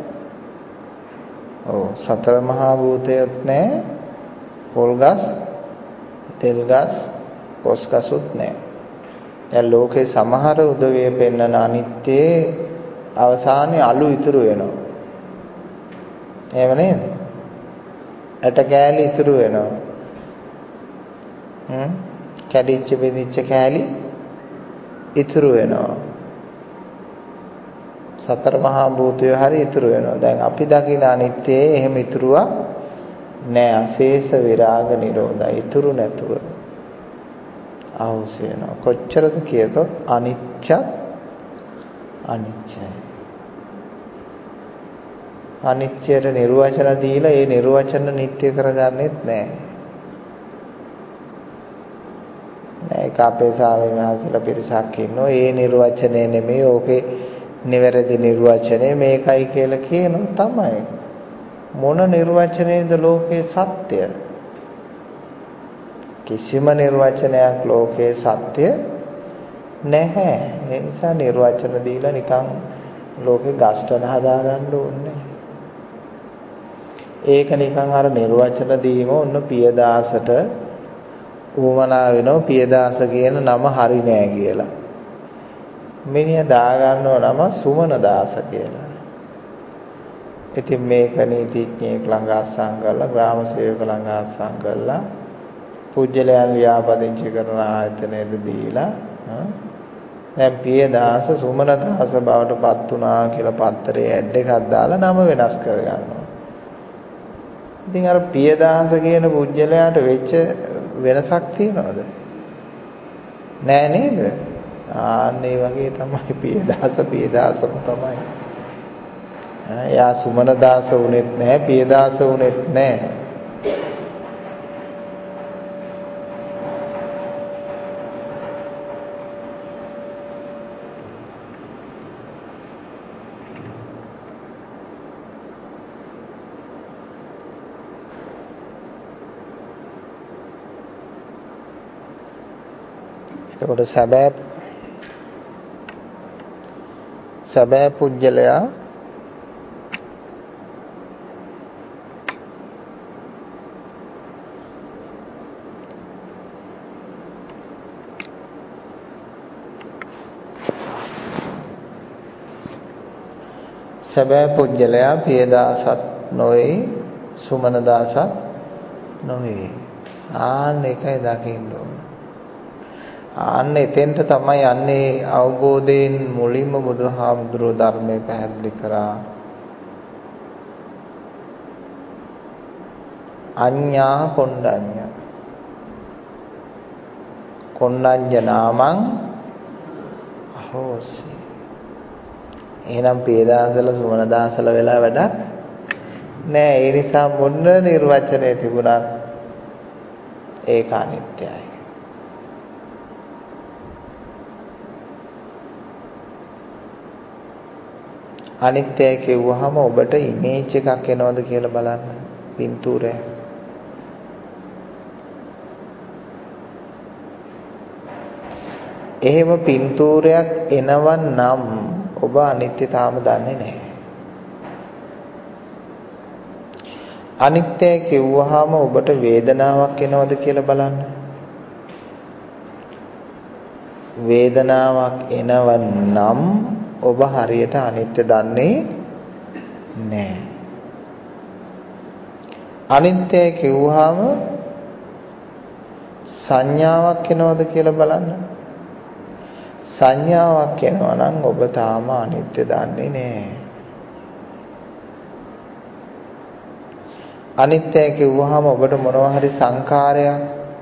ඔව් සතර මහා භූතයත් නැහැ, පොල් ගස්, තෙල් ගස්, කොස් ගසුත් නැහැ. දැන් ලෝකේ සමහර උදවිය පෙන්වන අනිත්‍යයේ අවසානයේ අලු ඉතුරු වෙනවා. එහෙම නේද? ඇට කෑලි ඉතුරු වෙනවා. හ්ම් කැඩිච්ච බෙදිච්ච කෑලි ඉතුරු වෙනවා. සතර මහා භූතය හරි ඉතුරු වෙනවා. දැන් අපි දකින අනිත්‍යයේ එහෙම ඉතුරුවක් නෑ. අශේෂ විරාග නිරෝධය ඉතුරු නැතුව ආවුස් වෙනවා. කොච්චරද කියතොත් අනිච්ච අනිච්චයි. අනිත්‍යයට නිර්වචන දීලා ඒ නිර්වචන නිට්ටය කරගන්නෙත් නෑ. ඒක අපේ ස්වාමීන් වහන්සේලා පිරිසක් ඉන්නවා. ඒ නිර්වචනේ නෙමෙයි ඕකේ නිවැරදි නිර්වචනය මේකයි කියලා කියනවා තමයි. මොන නිර්වචනයේද ලෝකේ සත්‍ය? කිසිම නිර්වචනයක් ලෝකේ සත්‍ය නැහැ. ඒ නිසා නිර්වචන දීලා නිකන් ලෝකේ ගස්ටන හදාගන්න ඕනේ. ඒක නිකන් අර නිර්වචන දීම ඔන්න පියදාසට උවමනා වෙනවා. පියදාස කියන නම හරි නෑ කියලා. මිනිහා දාගන්නව නම සුමන දාස කියලා. ඉතින් මේක නීතිඥයෙක් ළඟ අස්සම් කරලා ග්‍රාම සේවක ළඟ අස්සම් කරලා පුජ්‍යලයන් ලියාපදිංචි කරන ආයතනයට දීලා දැන් පියදාස සුමන දාස බවට පත් වුණා කියලා පත්තරේ ඇඩ් එකක් දාලා නම වෙනස් කරගන්නවා. ඉතින් අර පියදාස කියන පුජ්‍යලයාට වෙච්ච වෙනසක් තියනවද? නෑ නේද? ආන්නේ වගේ තමයි පියදාස පියදාසම තමයි. එයා සුමන දාස වුණෙත් නැහැ, පියදාස වුණෙත් නැහැ. එතකොට සැබෑ සැබෑ පුජ්‍යලයා සැබෑ පුජ්‍යලයා පියදාසත් නොවේ, සුමනදාසත් නොවේ. ආන්න එකයි දකින්න ඕන. ආන්න එතෙන්ට තමයි යන්නේ අවබෝධයෙන් මුලින්ම බුදුහාමුදුරුවෝ ධර්මයේ පැහැදිලි කරා. අඤ්ඤා කොණ්ඩඤ්ඤ කොණ්ඩඤ්ඤ නාමං අහෝසි. එහෙනම් පියදාසල සුමනදාසල වෙලා වැඩක් නෑ. ඒ නිසා මොන නිර්වචනය තිබුණත් ඒක අනිත්‍යයි. අනිත්‍යයි කියුවහම ඔබට ඉමේජ් එකක් එනවද කියලා බලන්න. පින්තූරය. එහෙම පින්තූරයක් එනවන් නම් ඔබ අනිත්‍යතාවම දන්නේ නැහැ. අනිත්‍යයි කියුවහම ඔබට වේදනාවක් එනවද කියලා බලන්න. වේදනාවක් එනවන් නම් ඔබ හරියට අනිත්‍ය දන්නේ නැහැ. අනිත්‍යයි කිව්වහම සංඥාවක් එනවද කියලා බලන්න. සංඥාවක් එනවා නම් ඔබ තාම අනිත්‍ය දන්නේ නැහැ. අනිත්‍යයි කිව්වහම ඔබට මොනවා හරි සංකාරයක්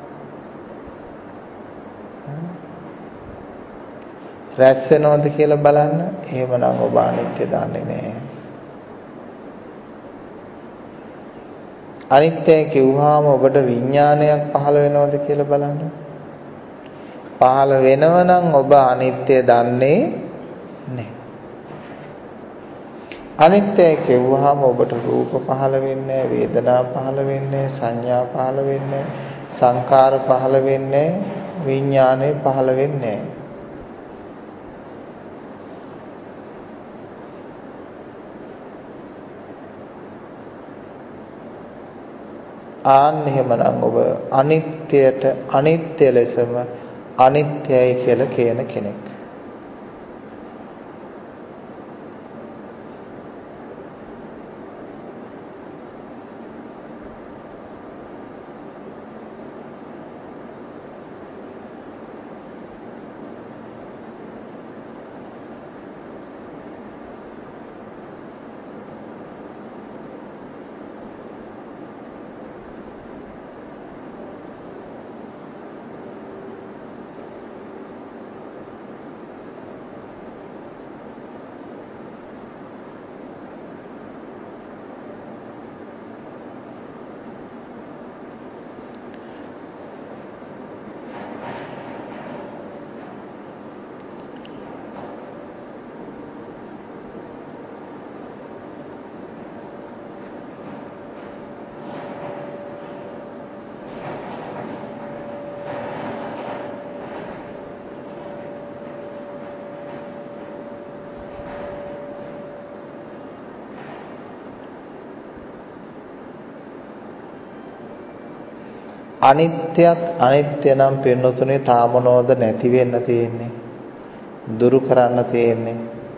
රැස් වෙනවද කියලා බලන්න. එහෙමනම් ඔබ අනිත්‍ය දන්නේ නැහැ. අනිත්‍යයි කිව්වහම ඔබට විඥානයක් පහළ වෙනවද කියලා බලන්න. පහළ වෙනව නම් ඔබ අනිත්‍ය දන්නේ නැහැ. අනිත්‍යයි කියුවාම ඔබට රූප පහළ වෙන්නේ, වේදනා පහළ වෙන්නේ, සංඥා පහළ වෙන්නේ, සංකාර පහළ වෙන්නේ, විඥානය පහළ වෙන්නේ. ආන් එහෙමනම් ඔබ අනිත්‍යයට අනිත්‍ය ලෙසම අනිත්‍යයි කියලා කියන කෙනෙක්. අනිත්‍යත් අනිත්‍ය නම් පින්නතුනේ තාමනෝද නැති වෙන්න තියෙන්නේ. දුරු කරන්න තියෙන්නේ.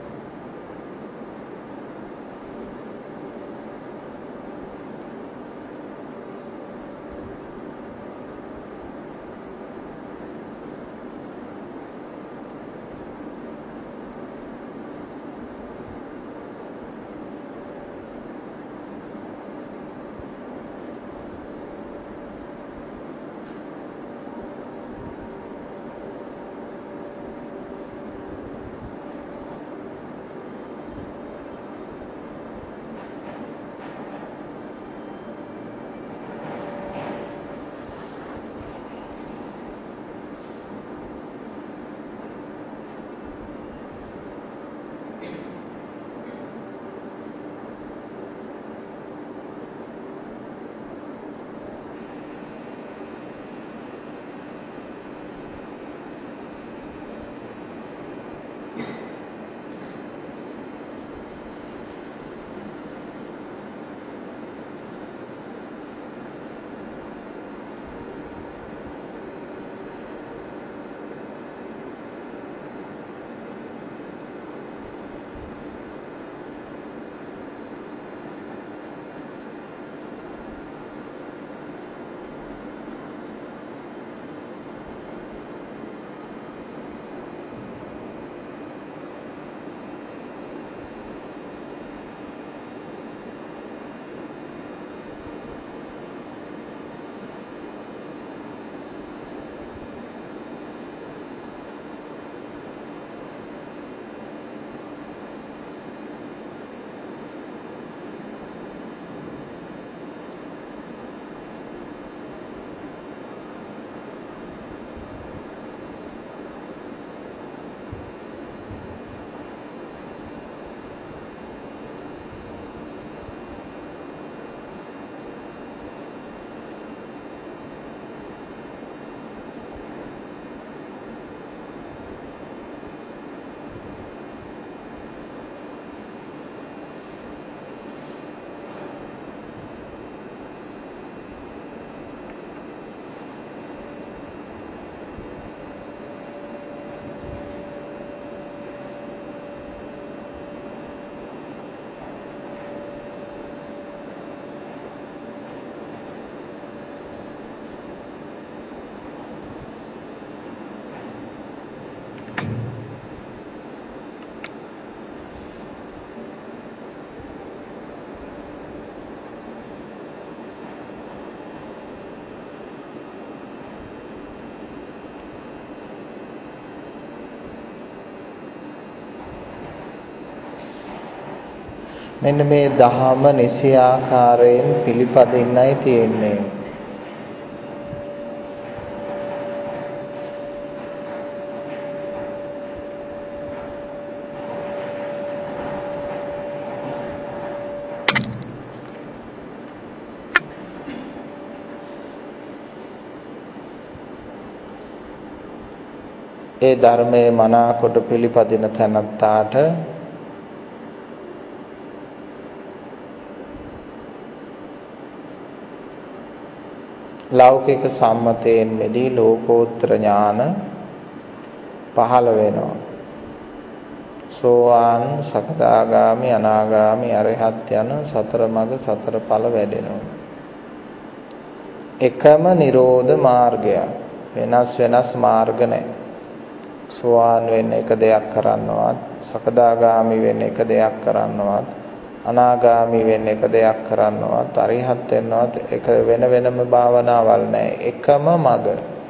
මෙන්න මේ දහම නිසි ආකාරයෙන් පිළිපදින්නයි තියෙන්නේ. ඒ ධර්මයේ මනාකොට පිළිපදින තැනත්තාට ලෞකික සම්මතයෙන් මෙදී ලෝකෝත්තර ඥාන පහළ වෙනවා. සෝවාන්, සකදාගාමි, අනාගාමි, අරහත් යන සතර මඟ සතර ඵල වැඩෙනවා. එකම නිරෝධ මාර්ගය. වෙනස් වෙනස් මාර්ග නැහැ. සෝවාන් වෙන්න එක දෙයක් කරන්නවත්, සකදාගාමි වෙන්න එක දෙයක් කරන්නවත්, අනාගාමි වෙන්න එක දෙයක් කරන්නවත්, අරිහත් වෙන්නවත් එක වෙන වෙනම භාවනාවල් නැහැ. එකම මඟ.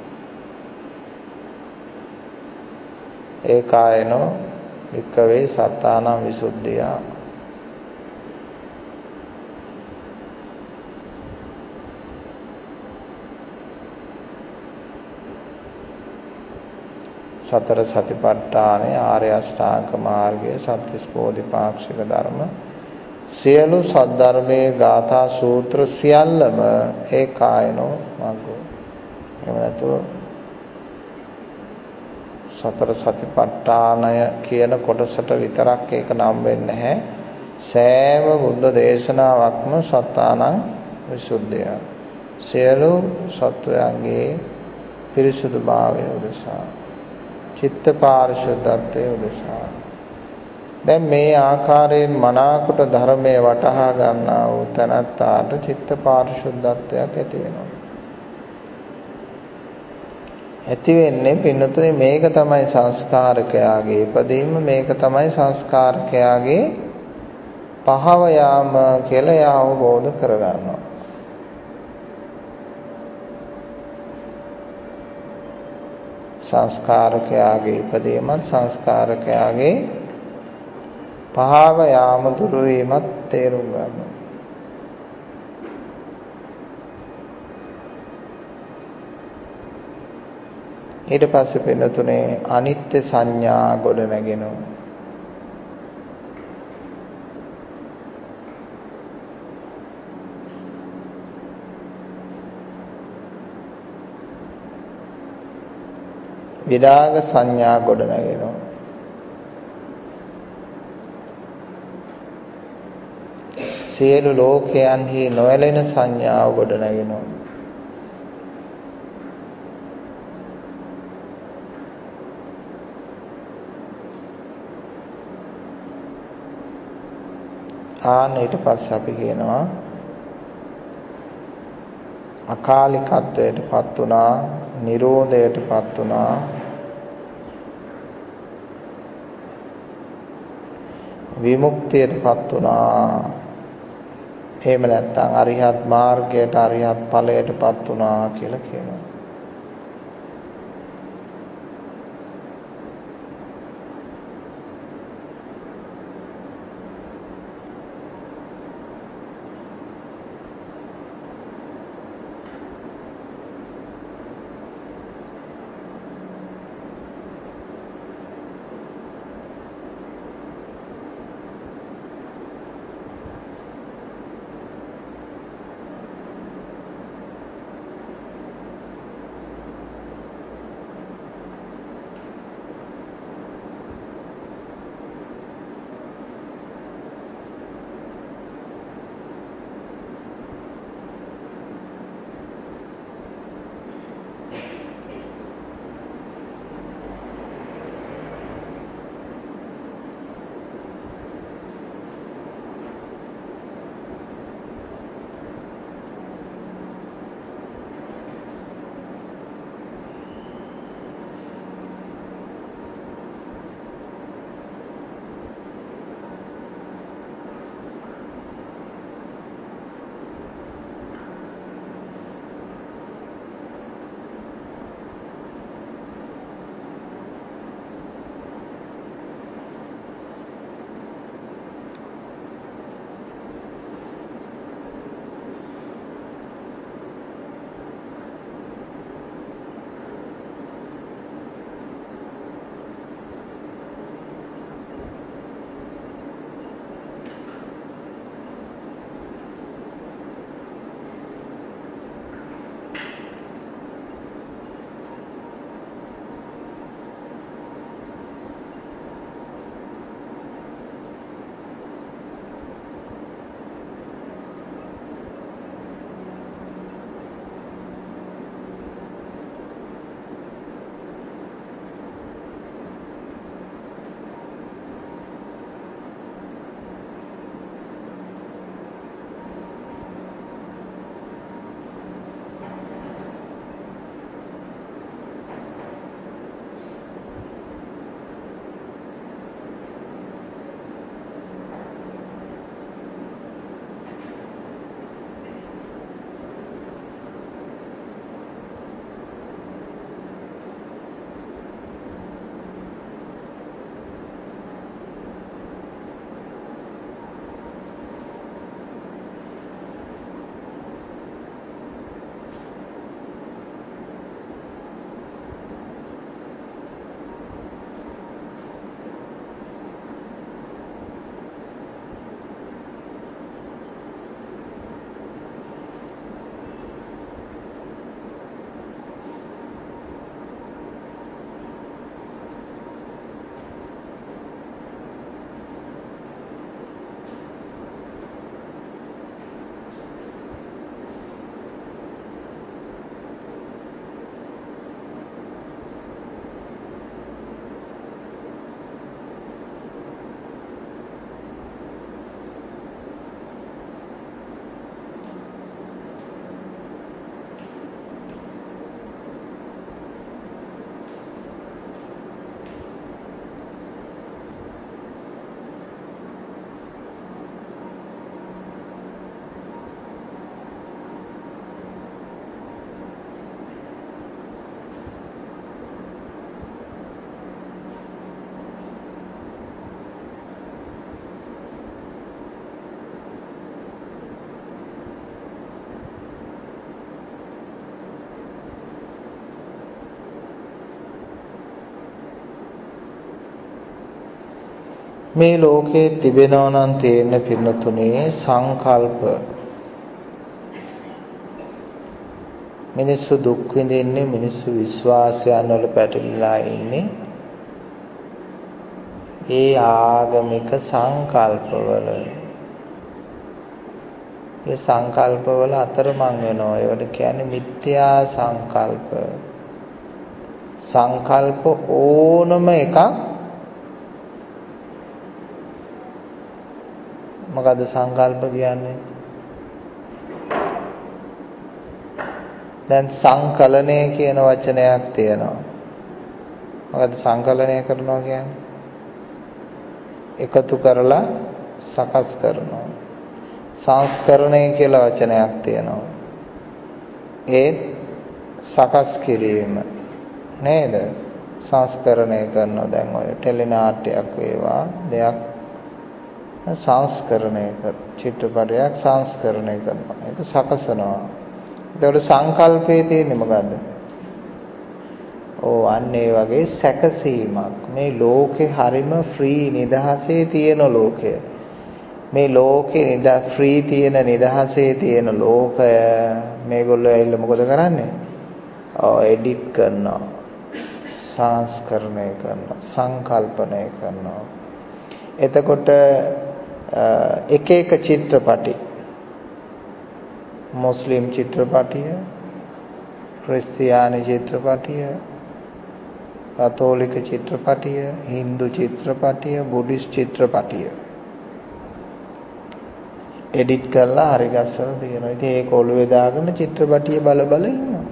ඒකායනෝ වික්කවේ සත්තානං විසුද්ධිය. සතර සතිපට්ඨානය, ආර්ය අෂ්ටාංග මාර්ගය, සත්‍තිස් බෝධිපාක්ෂික ධර්ම, සියලු සද්ධර්මයේ ගාථා සූත්‍ර සියල්ලම ඒකායනෝ මග්ගෝ. එහෙම නැතුව සතර සතිපට්ඨානය කියන කොටසට විතරක් ඒක නම් වෙන්නේ නැහැ. සෑම බුද්ධ දේශනාවක්ම සත්තානං විසුද්ධිය. සියලු සත්වයන්ගේ පිරිසුදුභාවය උදෙසා, චිත්ත පාරිශුද්ධත්වයේ උදෙසා. දැන් මේ ආකාරයෙන් මනාකොට ධර්මයේ වටහා ගන්නා වූ තැනැත්තාට චිත්ත පාරිශුද්ධත්වයක් ඇති වෙනවා. ඇති වෙන්නේ පින්නතුනේ මේක තමයි සංස්කාරකයාගේ ඉපදීම, මේක තමයි සංස්කාරකයාගේ පහව යාම කියලා යා අවබෝධ කරගන්නවා. සංස්කාරකයාගේ ඉපදීමත් සංස්කාරකයාගේ පහව යාම දුරු වීමත් තේරුම් ගන්නවා. ඊට පස්සේ පින්නතුනේ අනිත්‍ය සංඥා ගොඩ නැගෙනවා. විරාග සංඥා ගොඩ නැගෙනවා. සියලු ලෝකයන්හි නොඇලෙන සංඥාව ගොඩ නැගෙනවා. ආන ඊට පස්සේ අපි කියනවා අකාලිකත්වයටපත් වුණා, නිරෝධයටපත් වුණා, විමුක්තියටපත් වුණා. එහෙම නැත්නම් අරිහත් මාර්ගයට, අරිහත් ඵලයටපත් වුණා කියලා කියනවා. මේ ලෝකේ තිබෙනවා නම් තේන්න පින්නතුනේ සංකල්ප. මිනිස්සු දුක් විඳින්නේ මිනිස්සු විශ්වාසයන් වල පැටලිලා ඉන්නේ. ඒ ආගමික සංකල්පවල. ඒ සංකල්පවල අතරමං වෙනවා. ඒවට කියන්නේ මිත්‍යා සංකල්ප. සංකල්ප ඕනම එකක් මොකද්ද සංකල්ප කියන්නේ? දැන් සංකලනය කියන වචනයක් තියෙනවා. මොකද්ද සංකලනය කරනවා කියන්නේ? එකතු කරලා සකස් කරනවා. සංස්කරණය කියලා වචනයක් තියෙනවා. ඒ සකස් කිරීම නේද? සංස්කරණය කරනවා. දැන් ඔය ටෙලි නාට්‍යයක් වේවා දෙයක් සංස්කරණය කර චිත්‍රපටයක් සංස්කරණය කරනවා. ඒක සකසනවා. ඒතකොට සංකල්පයේ තියෙන්නේ මොකද්ද? ඕ අන්න ඒ වගේ සැකසීමක්. මේ ලෝකේ හරිම ෆ්‍රී නිදහසේ තියෙන ලෝකය. මේ ලෝකේ නිද ෆ්‍රී තියෙන නිදහසේ තියෙන ලෝකය මේගොල්ලෝ ඇවිල්ලා මොකද කරන්නේ? ඔව් එඩිට් කරනවා. සංස්කරණය කරනවා. සංකල්පනය කරනවා. එතකොට එක එක චිත්‍රපටි මුස්ලිම් චිත්‍රපටිය, ක්‍රිස්තියානි චිත්‍රපටිය, කතෝලික චිත්‍රපටිය, හින්දු චිත්‍රපටිය, බුද්දිස්ට් චිත්‍රපටිය එඩිට් කරලා හරි ගස්සලා තියෙනවා. ඉතින් ඒක ඔළුවේ දාගෙන චිත්‍රපටිය බල බල ඉන්නවා.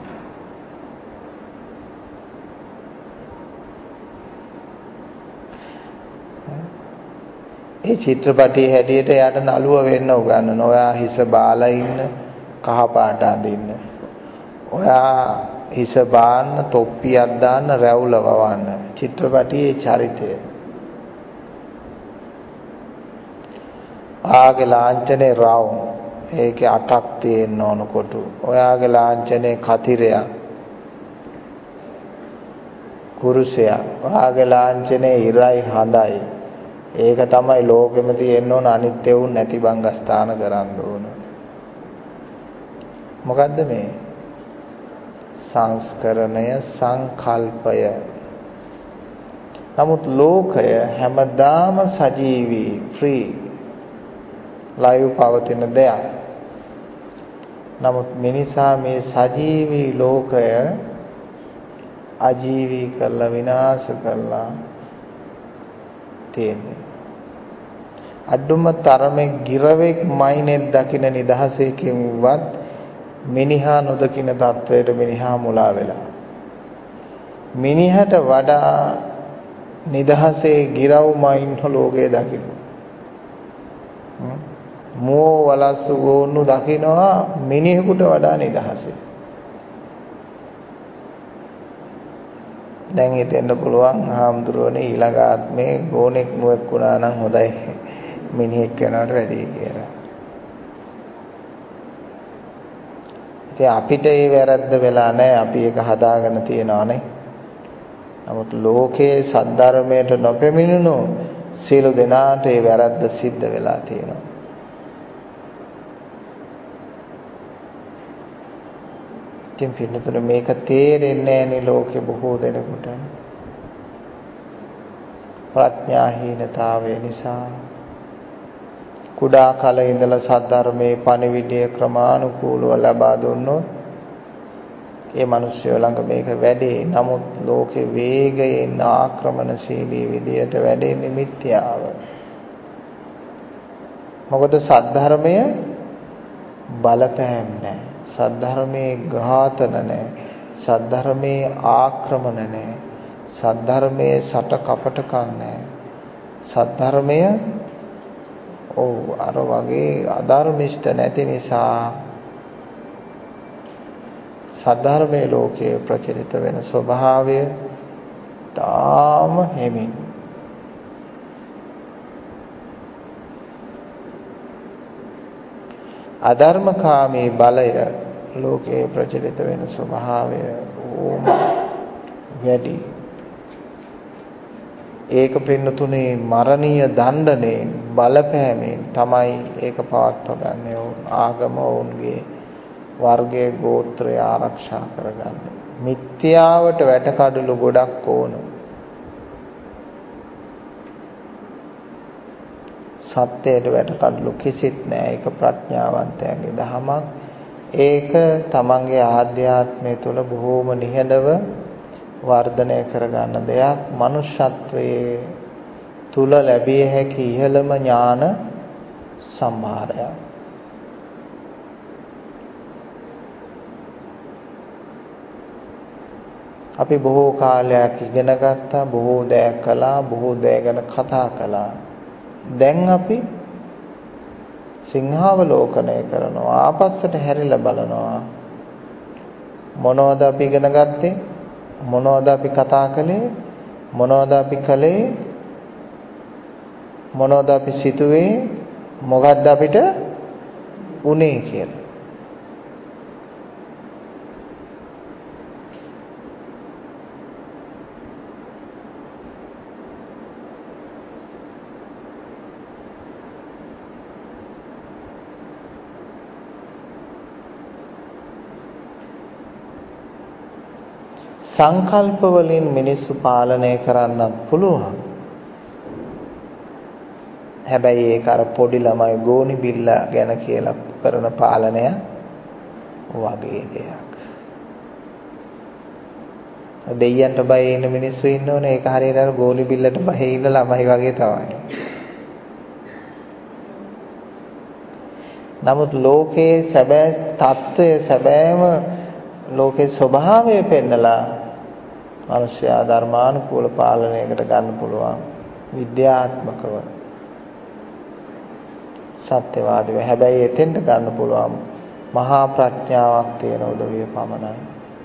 ඒ චිත්‍රපටියේ හැටියට යාට නළුව වෙන්න උගන්වන. ඔයා හිස බාලා ඉන්න, කහ පාට අඳින්න. ඔයා හිස බාන්න, තොප්පියක් දාන්න, රැවුල වවන්න. චිත්‍රපටියේ චරිතය. ආගේ ලාංඡනේ රවුම්. ඒකේ අටක් තියෙන්න ඕන කොටු. ඔයාගේ ලාංඡනේ කතිරයක්. කුරුසයක්. ඔයාගේ ලාංඡනේ ඉරයි හඳයි. ඒක තමයි ලෝකෙම තියෙන්න ඕන අනිත් ඒවුන් නැති බංගස්ථාන කරන්න ඕන. මොකද්ද මේ? සංස්කරණය සංකල්පය. නමුත් ලෝකය හැමදාම සජීවී ෆ්‍රී ලයිව් පවතින දෙයක්. නමුත් මිනිසා මේ සජීවී ලෝකය අජීවී කරලා විනාශ කරලා තියෙන්නේ. අඩුම තරමේ ගිරවෙක් මයිනෙක් දකින්න නිදහසේ කිව්වත් මිනිහා නොදකින්න තත්වයට මිනිහා මුලා වෙලා. මිනිහට වඩා නිදහසේ ගිරව් මයින් ලෝකේ දකින්න. මෝ වලස්සු ගෝන්නු දකින්නවා මිනිහෙකුට වඩා නිදහසේ. දැන් හිතෙන්න පුළුවන් හාමුදුරුවනේ ඊළඟ ආත්මේ ගෝණෙක් මුවෙක් වුණා නම් හොඳයි මිනිහෙක් වෙනවට වැඩියි කියලා. ඉතින් අපිට ඒ වැරද්ද වෙලා නැහැ. අපි ඒක හදාගෙන තියනවානේ. නමුත් ලෝකයේ සද්ධර්මයට නොපෙමිණුණු සියලු දෙනාට ඒ වැරද්ද සිද්ධ වෙලා තියෙනවා. ඉතින් පින්නතුනේ මේක තේරෙන්නේ නැණි ලෝකේ බොහෝ දෙනෙකුට. ප්‍රඥා හීනතාවය නිසා කුඩා කල ඉඳලා සද්ධර්මයේ පණිවිඩය ක්‍රමානුකූලව ලබා දුන්නොත් ඒ මිනිස්සු ළඟ මේක වැඩේ. නමුත් ලෝකේ වේගයෙන් ආක්‍රමණශීලී විදියට වැඩෙන්නේ මිත්‍යාව. මොකද සද්ධර්මය බලපෑම් නැහැ. සද්ධර්මයේ ඝාතන නැහැ. සද්ධර්මයේ ආක්‍රමණ නැහැ. සද්ධර්මයේ සට කපටකම් නැහැ. සද්ධර්මය ඔව් අර වගේ අධර්මිෂ්ඨ නැති නිසා සද්ධර්මයේ ලෝකයේ ප්‍රචලිත වෙන ස්වභාවය තාම හිමින්. අධර්මකාමී බලය ලෝකයේ ප්‍රචලිත වෙන ස්වභාවය ඕම වැඩි. ඒක පින්නතුනේ මරණීය දණ්ඩනේ බලපෑමෙන් තමයි ඒක පවත්වගන්නේ. ආගම ඔවුන්ගේ වර්ගයේ ගෝත්‍රය ආරක්ෂා කරගන්නේ. මිත්‍යාවට වැටකඩලු ගොඩක් ඕන. සත්‍යයට වැටකඩලු කිසිත් නෑ. ඒක ප්‍රඥාවන්තයන්ගේ දහමක්. ඒක තමන්ගේ ආධ්‍යාත්මය තුළ බොහෝම නිහඬව වර්ධනය කරගන්න දෙයක්. මනුෂ්‍යත්වයේ තුල ලැබිය හැකි ඉහළම ඥාන සම්භාරයක්. අපි බොහෝ කාලයක් ඉගෙන ගත්තා, බොහෝ දෑ කළා, බොහෝ දෑ ගැන කතා කළා. දැන් අපි සිංහාවලෝකනය කරනවා, ආපස්සට හැරිලා බලනවා. මොනවද අපි ඉගෙන ගත්තේ? මොනවද අපි කතා කළේ? මොනවද අපි කළේ? මොනවද අපි සිතුවේ? මොකද්ද අපිට උනේ කියලා. සංකල්ප වලින් මිනිස්සු පාලනය කරන්නත් පුළුවන්. හැබැයි ඒක අර පොඩි ළමයි ගෝනි බිල්ල ගැන කියලා කරන පාලනය වගේ දෙයක්. දෙයියන්ට බය ඉන්න මිනිස්සු ඉන්නෝනේ. ඒක හරියට අර ගෝනි බිල්ලට බය ඉන්න ළමයි වගේ තමයි. නමුත් ලෝකයේ සැබෑ తত্ত্বය, සැබෑම ලෝකේ ස්වභාවය පෙන්නලා මිනිස්යා ධර්මානුකූල පාලනයකට ගන්න පුළුවන් විද්‍යාත්මකව සත්‍යවාදීව. හැබැයි එතෙන්ට ගන්න පුළුවන් මහා ප්‍රඥාවක් තියෙන උදවිය පමණයි.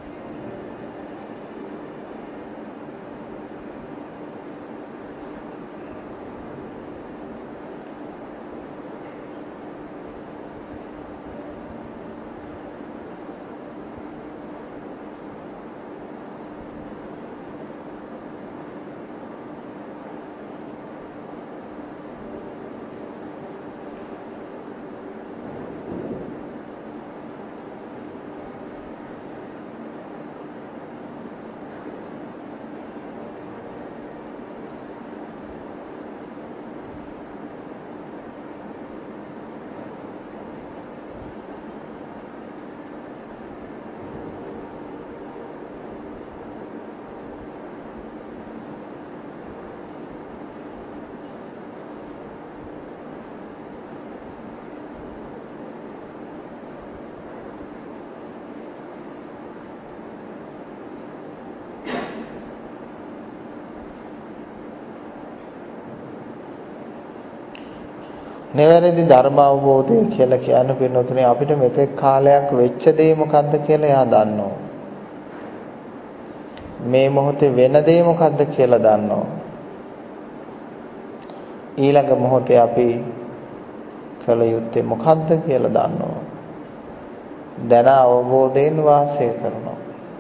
නිවැරදි ධර්ම අවබෝධය කියලා කියන පින්නතුනේ අපිට මෙතෙක් කාලයක් වෙච්ච දේ මොකද්ද කියලා එයා දන්නවා. මේ මොහොතේ වෙන දේ මොකද්ද කියලා දන්නවා. ඊළඟ මොහොතේ අපි කල යුත්තේ මොකද්ද කියලා දන්නවා. දැන අවබෝධයෙන් වාසය කරනවා.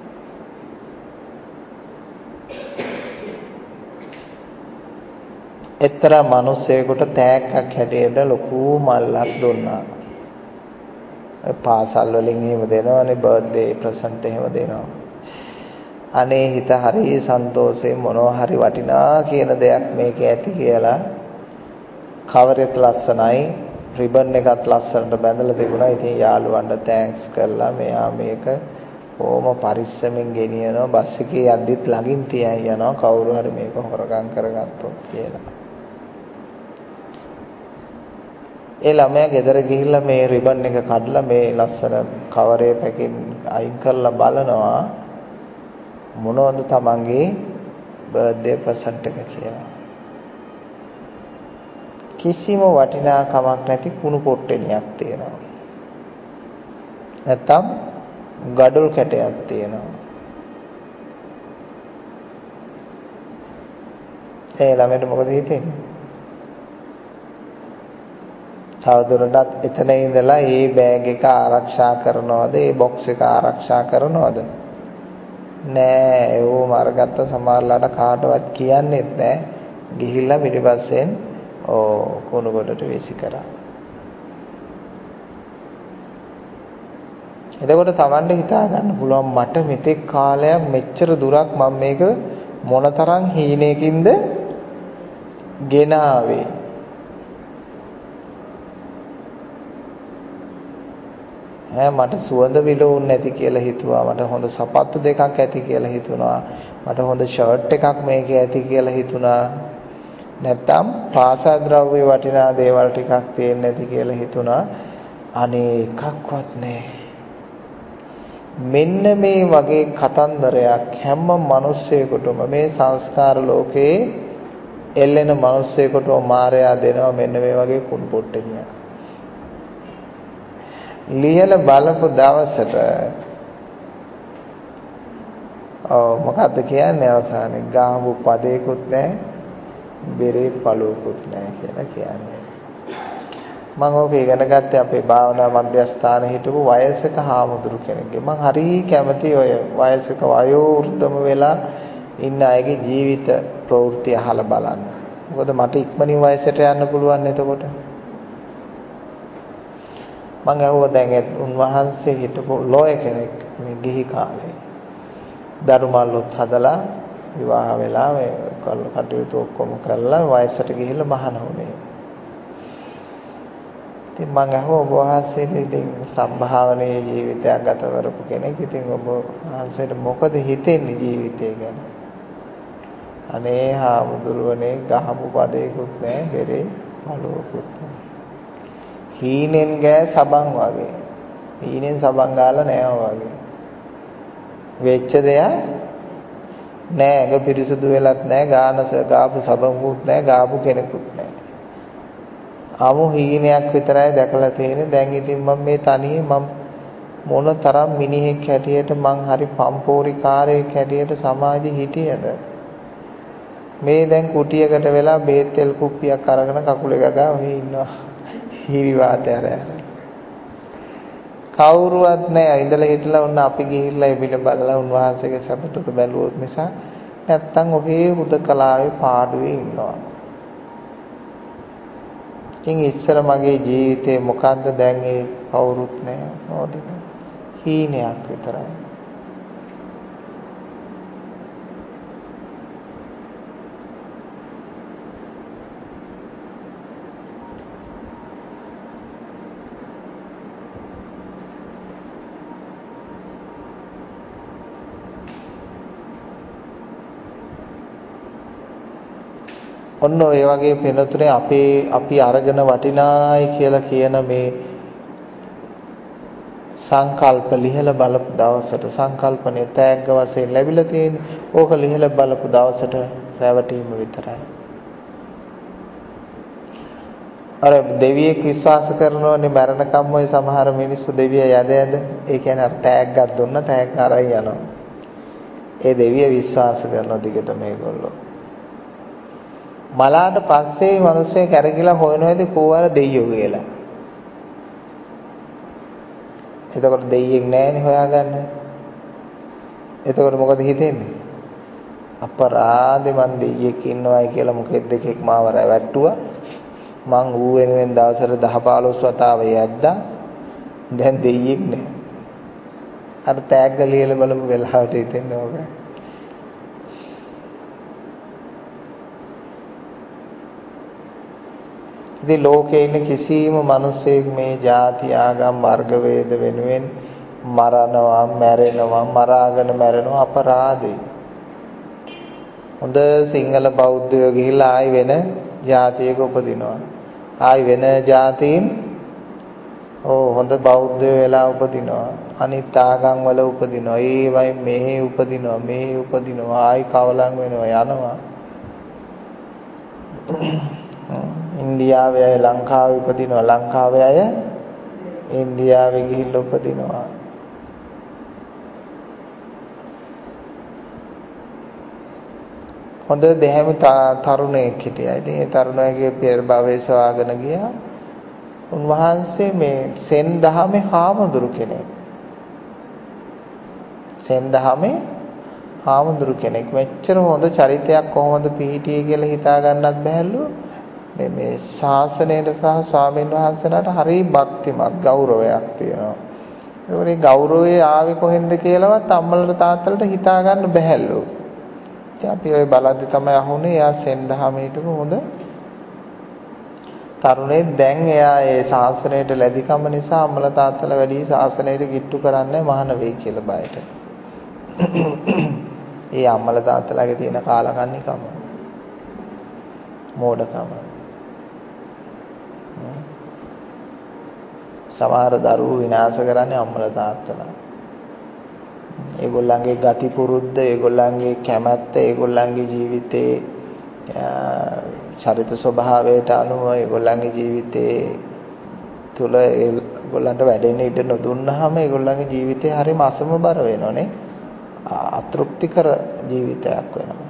එක්තරා මිනිසෙකුට තෑග්ගක් හැටියට ලොකු මල්ලක් දුන්නා. පාසල් වලින් එහෙම දෙනවනේ බර්ත්ඩේ ප්‍රසන්ට් එහෙම දෙනවා. අනේ හිත හරි සන්තෝෂේ මොනවා හරි වටිනා කියන දෙයක් මේකේ ඇති කියලා කවරෙත් ලස්සනයි, රිබන් එකත් ලස්සනට බැඳලා තිබුණා. ඉතින් යාළුවන්ට තෑන්ක්ස් කළා. මෙයා මේක ඕම පරිස්සමෙන් ගෙනියනවා. බස් එකේ යද්දිත් ළඟින් තියන් යනවා කවුරු හරි මේක හොරගම් කරගත්තොත් කියලා. ඒ ළමයා ගෙදර ගිහිල්ලා මේ රිබන් එක කඩලා මේ ලස්සන කවරේ පැකින් අයින් කරලා බලනවා මොනවද තමන්ගේ බර්ත්ඩේ ප්‍රසන්ට් එක කියලා. කිසිම වටිනාකමක් නැති කුණු පොට්ටෙනියක් තියෙනවා. නැත්තම් ගඩොල් කැටයක් තියෙනවා. ඒ ළමයට මොකද හිතෙන්නේ? තවදුරටත් එතන ඉඳලා මේ බෑග් එක ආරක්ෂා කරනවද? මේ බොක්ස් එක ආරක්ෂා කරනවද? නෑ. ඒව මරගත්ත සමහරලාට කාටවත් කියන්නෙත් නෑ. ගිහිල්ලා පිටිපස්සෙන් ඕ කුණු ගොඩට වේසි කරා. එතකොට Tamanne හිතා ගන්න පුළුවන් මට මෙතෙක් කාලයක් මෙච්චර දුරක් මම මේක මොනතරම් හීනයකින්ද ගෙන ආවේ. ඈ මට සුවඳ විලවුන් නැති කියලා හිතුවා. මට හොඳ සපත්තු දෙකක් ඇති කියලා හිතුණා. මට හොඳ ෂර්ට් එකක් මේකේ ඇති කියලා හිතුණා. නැත්තම් පාසා ද්‍රව්‍ය වටිනා දේවල් ටිකක් තියෙන්න ඇති කියලා හිතුණා. අනේ එකක්වත් නැහැ. මෙන්න මේ වගේ කතන්දරයක් හැම මිනිස්සෙකුටම මේ සංස්කාර ලෝකේ එල්ලෙන මිනිස්සෙකුටම මායя දෙනවා මෙන්න මේ වගේ කුණු පොට්ටනිය. ලියල බලපු දවසට ඔව් මොකද්ද කියන්නේ අවසානයේ ගාමු පදේකුත් නැහැ බෙරේ පළුවකුත් නැහැ කියලා කියන්නේ. මම ඕක ඉගෙන ගත්තේ අපේ භාවනා මධ්‍යස්ථානයේ හිටපු වයසක හාමුදුරු කෙනෙක්ගේ. මම හරි කැමති ඔය වයසක වයෝ වෘද්ධම වෙලා ඉන්න අයගේ ජීවිත ප්‍රවෘත්ති අහලා බලන්න. මොකද මට ඉක්මනින් වයසට යන්න පුළුවන් එතකොට. මම අහුවා දැන් උන්වහන්සේ හිටපු ලෝය කෙනෙක් මේ ගිහි කාලේ. දරුමල්ලොත් හදලා විවාහ වෙලා මේ කටයුතු ඔක්කොම කරලා වයසට ගිහිල්ලා මහාන වුණේ. ඉතින් මම අහුවා ඔබ වහන්සේට ඉතින් සම්භාවනීය ජීවිතයක් ගත කරපු කෙනෙක්. ඉතින් ඔබ වහන්සේට මොකද හිතෙන්නේ ජීවිතය ගැන? අනේ හාමුදුරුවනේ ගහපු පදේකුත් නැහැ, බෙරේ පළුවකුත් නැහැ. හීනෙන් ගෑ සබන් වගේ. හීනෙන් සබන් ගාලා නෑවා වගේ. වෙච්ච දෙයක් නෑ. ඒක පිරිසුදු වෙලත් නෑ. ගානස ගාපු සබන්කුත් නෑ. ගාපු කෙනෙකුත් නෑ. ආමු හීනයක් විතරයි දැකලා තියෙන්නේ. දැන් ඉතින් මම මේ තනියේ මම මොන තරම් මිනිහෙක් හැටියට මං හරි පම්පෝරිකාරයෙක් හැටියට සමාජෙ හිටියද? මේ දැන් කුටියකට වෙලා බේත් තෙල් කුප්පියක් අරගෙන කකුලේ ගගා ඔහේ ඉන්නවා. හිරි වාතය ඇර. කවුරුවත් නැහැ. ඉඳලා හිටලා ඔන්න අපි ගිහිල්ලා එබිල බලලා උන්වහන්සේගේ සපතුට බැලුවොත් නිසා නැත්තම් ඔහේ හුදකලාවේ පාඩුවේ ඉන්නවා. ඉතින් ඉස්සර මගේ ජීවිතේ මොකද්ද දැන් ඒ කවුරුත් නැහැ. මොකද හීනයක් විතරයි. ඔන්න ඔය වගේ පෙනුතුනේ අපේ අපි අරගෙන වටිනායි කියලා කියන මේ සංකල්ප ලිහලා බලපු දවසට සංකල්පනේ තෑග්ග වශයෙන් ලැබිලා තියෙන්නේ. ඕක ලිහලා බලපු දවසට රැවටීම විතරයි. අර දෙවියෙක් විශ්වාස කරනෝනේ මරණකම් ඔය සමහර මිනිස්සු දෙවිය යද යද. ඒ කියන්නේ අර තෑග්ගක් දුන්න තෑග්ග අරන් යනවා. ඒ දෙවිය විශ්වාස කරන දිගට මේගොල්ලෝ මලාට පස්සේ මිනිස්සේ කැරකිලා හොයනවාද කෝවර දෙයියෝ කියලා. එතකොට දෙයියෙක් නැහැනේ හොයාගන්න. එතකොට මොකද හිතෙන්නේ? අපරාධේ මන් දෙයියෙක් ඉන්නවයි කියලා මොකෙද දෙකෙක් මාව රැවට්ටුවා. මං ඌ වෙනුවෙන් දවසට දහ පහළොස් වතාව යද්දා. දැන් දෙයියෙක් නැහැ. අර තෑග්ග ලියලා බලමු වෙලාවට හිතෙන්නේ ඕක. ඉතින් ලෝකේ ඉන්න කිසිම මිනිසෙක් මේ ಜಾති ආගම් වර්ග වේද වෙනුවෙන් මරනවා මැරෙනවා මරාගෙන මැරෙනවා අපරාධයි. හොඳ සිංහල බෞද්ධයෝ ගිහිල්ලා ආයි වෙන ජාතියක උපදිනවා. ආයි වෙන ජාතීන් ඕ හොඳ බෞද්ධයෝ වෙලා උපදිනවා. අනිත් ආගම් වල උපදිනවා. ඒ වයි මෙහි උපදිනවා මෙහි උපදිනවා ආයි කවලම් වෙනවා යනවා. ඉන්දියාවේ අය ලංකාවේ උපදිනවා ලංකාවේ අය ඉන්දියාවේ ගිහිල්ලා උපදිනවා. හොඳ දෙහැමි තරුණයෙක් හිටියා. ඉතින් ඒ තරුණයාගේ පෙර භවයේ සවාගෙන ගියා. උන්වහන්සේ මේ සෙන් දහමේ හාමුදුරු කෙනෙක්. සෙන් දහමේ හාමුදුරු කෙනෙක් මෙච්චර හොඳ චරිතයක් කොහොමද පිහිටියේ කියලා හිතා ගන්නත් බැහැලු. මේ මේ ශාසනයට සහ ස්වාමීන් වහන්සේලාට හරි භක්තිමත් ගෞරවයක් තියෙනවා. ඒ ගෞරවය ආවේ කොහෙන්ද කියලාවත් අම්මලට තාත්තලට හිතා ගන්න බැහැලු. ඉතින් අපි ඔය බලද්දි තමයි අහුනේ එයා සෙන්දහමේටම හොඳ තරුණේ. දැන් එයා ඒ ශාසනයට ලැබිකම නිසා අම්මලා තාත්තලා වැඩි ශාසනයට කිට්ටු කරන්නේ මහාන වෙයි කියලා බයට. ඒ අම්මලා තාත්තලාගේ තියෙන කාලකන්නිකම මෝඩකම. සමහර දරුවෝ විනාශ කරන්නේ අම්මලා තාත්තලා. ඒගොල්ලන්ගේ ගති පුරුද්ද, ඒගොල්ලන්ගේ කැමැත්ත, ඒගොල්ලන්ගේ ජීවිතේ චරිත ස්වභාවයට අනුව ඒගොල්ලන්ගේ ජීවිතේ තුල ඒගොල්ලන්ට වැඩෙන්න ඉඩ නොදුන්නාම ඒගොල්ලන්ගේ ජීවිතේ හරිම අසමබර වෙනවනේ. අතෘප්තිකර ජීවිතයක් වෙනවා.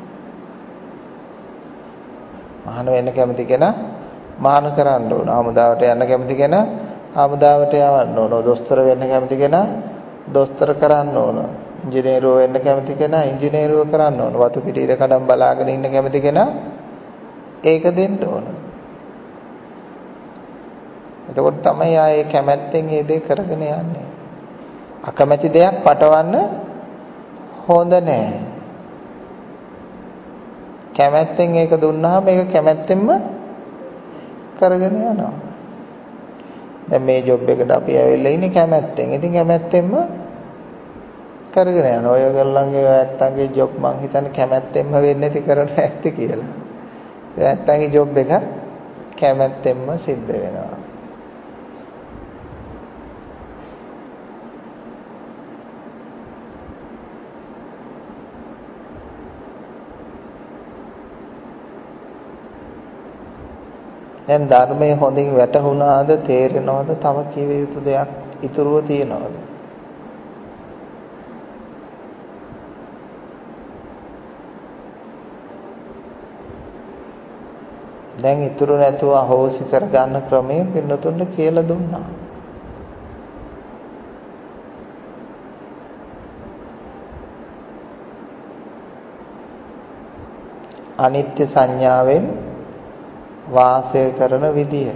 මහාන වෙන්න කැමති කෙනා මහාන කරන්න ඕන. ආමුදාවට යන්න කැමති කෙනා ආමුදාවට යවන්න ඕන. දොස්තර වෙන්න කැමති කෙනා දොස්තර කරන්න ඕන. ඉංජිනේරුව වෙන්න කැමති කෙනා ඉංජිනේරුව කරන්න ඕන. වතු පිටියේ කඩම් බලාගෙන ඉන්න කැමති කෙනා ඒක දෙන්න ඕන. එතකොට තමයි ආයේ කැමැත්තෙන් මේ දේ කරගෙන යන්නේ. අකමැති දෙයක් පටවන්න හොඳ නෑ. කැමැත්තෙන් ඒක දුන්නාම ඒක කැමැත්තෙන්ම කරගෙන යනවා. දැන් මේ ජොබ් එකට අපි ඇවිල්ලා ඉන්නේ කැමැත්තෙන්. ඉතින් කැමැත්තෙන්ම කරගෙන යනවා. ඔයගොල්ලන්ගේ ඇත්තන්ගේ ජොබ් මං හිතන්නේ කැමැත්තෙන්ම වෙන්නේ නැති කරන ඇත්ති කියලා. ඒ ඇත්තන්ගේ ජොබ් එක කැමැත්තෙන්ම සිද්ධ වෙනවා. දැන් ධර්මයේ හොඳින් වැටහුණාද තේරෙනවද? තව කිව යුතු දෙයක් ඉතුරුව තියෙනවද? දැන් ඉතුරු නැතුව අහෝසි කර ගන්න ක්‍රමය පින්නතුන්ට කියලා දුන්නා. අනිත්‍ය සංඥාවෙන් වාසය කරන විදිය.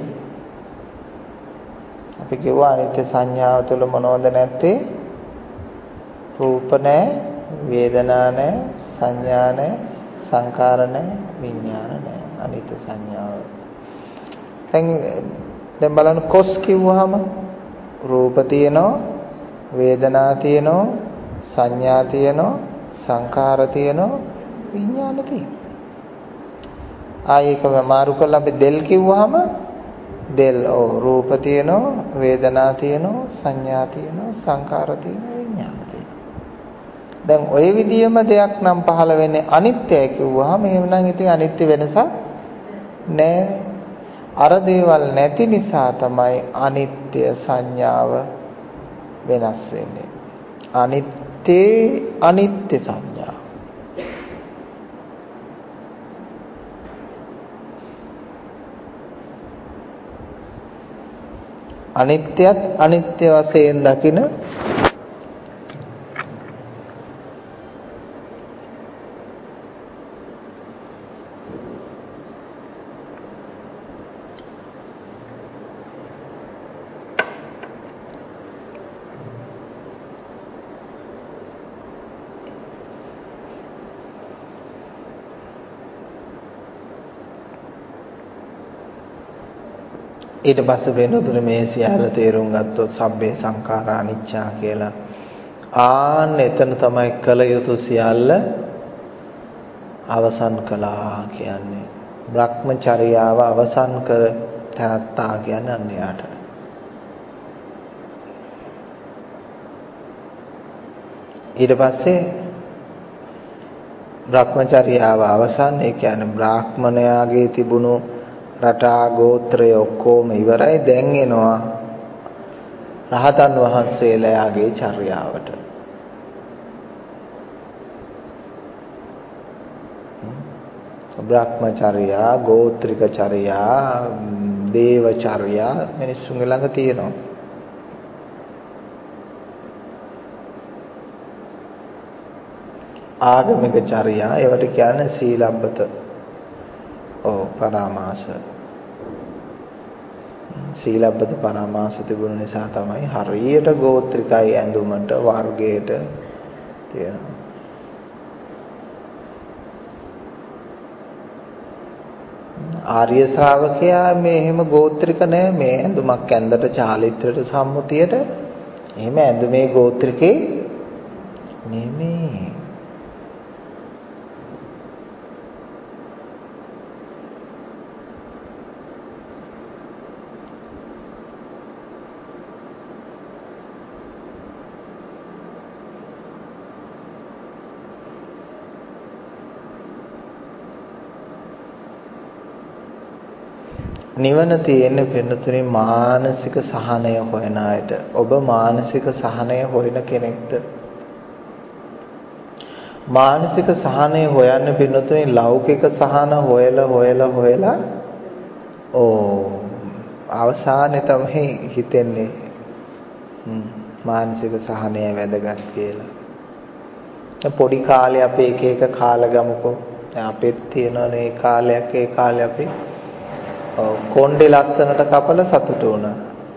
අපි කිව්වා අනිත්‍ය සංඥාව තුළ මොනවද නැත්තේ? රූප නැහැ, වේදනා නැහැ, සංඥා නැහැ, සංකාර නැහැ, විඥාන නැහැ. අනිත්‍ය සංඥාව. දැන් දැන් බලන්න කොස් කිව්වහම රූප තියෙනවා, වේදනා තියෙනවා, සංඥා තියෙනවා, සංකාර තියෙනවා, විඥාන තියෙනවා. ආයේකව මාරු කරලා අපි දෙල් කිව්වහම දෙල් ඔව් රූප තියෙනවා, වේදනා තියෙනවා, සංඥා තියෙනවා, සංකාර තියෙනවා, විඥාන තියෙනවා. දැන් ওই විදියම දෙයක් නම් පහළ වෙන්නේ අනිත්‍යයි කිව්වහම එහෙනම් ඉතින් අනිත්‍ය වෙනසක් නෑ. අර දේවල් නැති නිසා තමයි අනිත්‍ය සංඥාව වෙනස් වෙන්නේ. අනිත්‍ය අනිත්‍ය සංඥා. අනිත්‍යත් අනිත්‍ය වශයෙන් දකින ඊට පස්සේ වෙනතුනේ මේ සියල්ල තේරුම් ගත්තොත් සබ්බේ සංඛාරා අනිච්චා කියලා ආන්න එතන තමයි කල යුතු සියල්ල අවසන් කළා කියන්නේ. බ්‍රහ්මචර්යාව අවසන් කර තනත්තා කියන්නේ අන්‍යයට. ඊට පස්සේ බ්‍රහ්මචර්යාව අවසන් ඒ කියන්නේ බ්‍රාහ්මණයාගේ තිබුණු රටා ගෝත්‍රය ඔක්කොම ඉවරයි. දැන් එනවා රහතන් වහන්සේලාගේ චර්යාවට. බ්‍රහ්මචර්යා, ගෝත්‍රික චර්යා, දේව චර්යා මිනිස්සුන්ගේ ළඟ තියෙනවා. ආගමික චර්යා ඒවට කියන්නේ සීලබ්බත ඔව් පරාමාස සීලබ්බත පරාමාස තිබුණ නිසා තමයි හරියට ගෝත්‍රිකයි ඇඳුමට වර්ගයට තියෙනවා ආර්ය ශ්‍රාවකයා මේ එහෙම ගෝත්‍රික නෑ මේ ඇඳුමක් ඇඳට චාලිත්‍රයට සම්මුතියට එහෙම ඇඳුමේ ගෝත්‍රිකේ නෙමෙයි නිවන තියෙන්නේ පින්නතුනි මානසික සහනය හොයන අයට. ඔබ මානසික සහනය හොයන කෙනෙක්ද? මානසික සහනය හොයන්න පින්නතුනි ලෞකික සහන හොයලා හොයලා හොයලා ඕ අවසානයේ තමයි හිතෙන්නේ මානසික සහනය වැදගත් කියලා. පොඩි කාලේ අපි එක එක කාල ගමුකෝ. දැන් අපෙත් තියෙනනේ කාලයක් ඒ කාලේ අපි කොණ්ඩේ ලස්සනට කපලා සතුටු වුණා.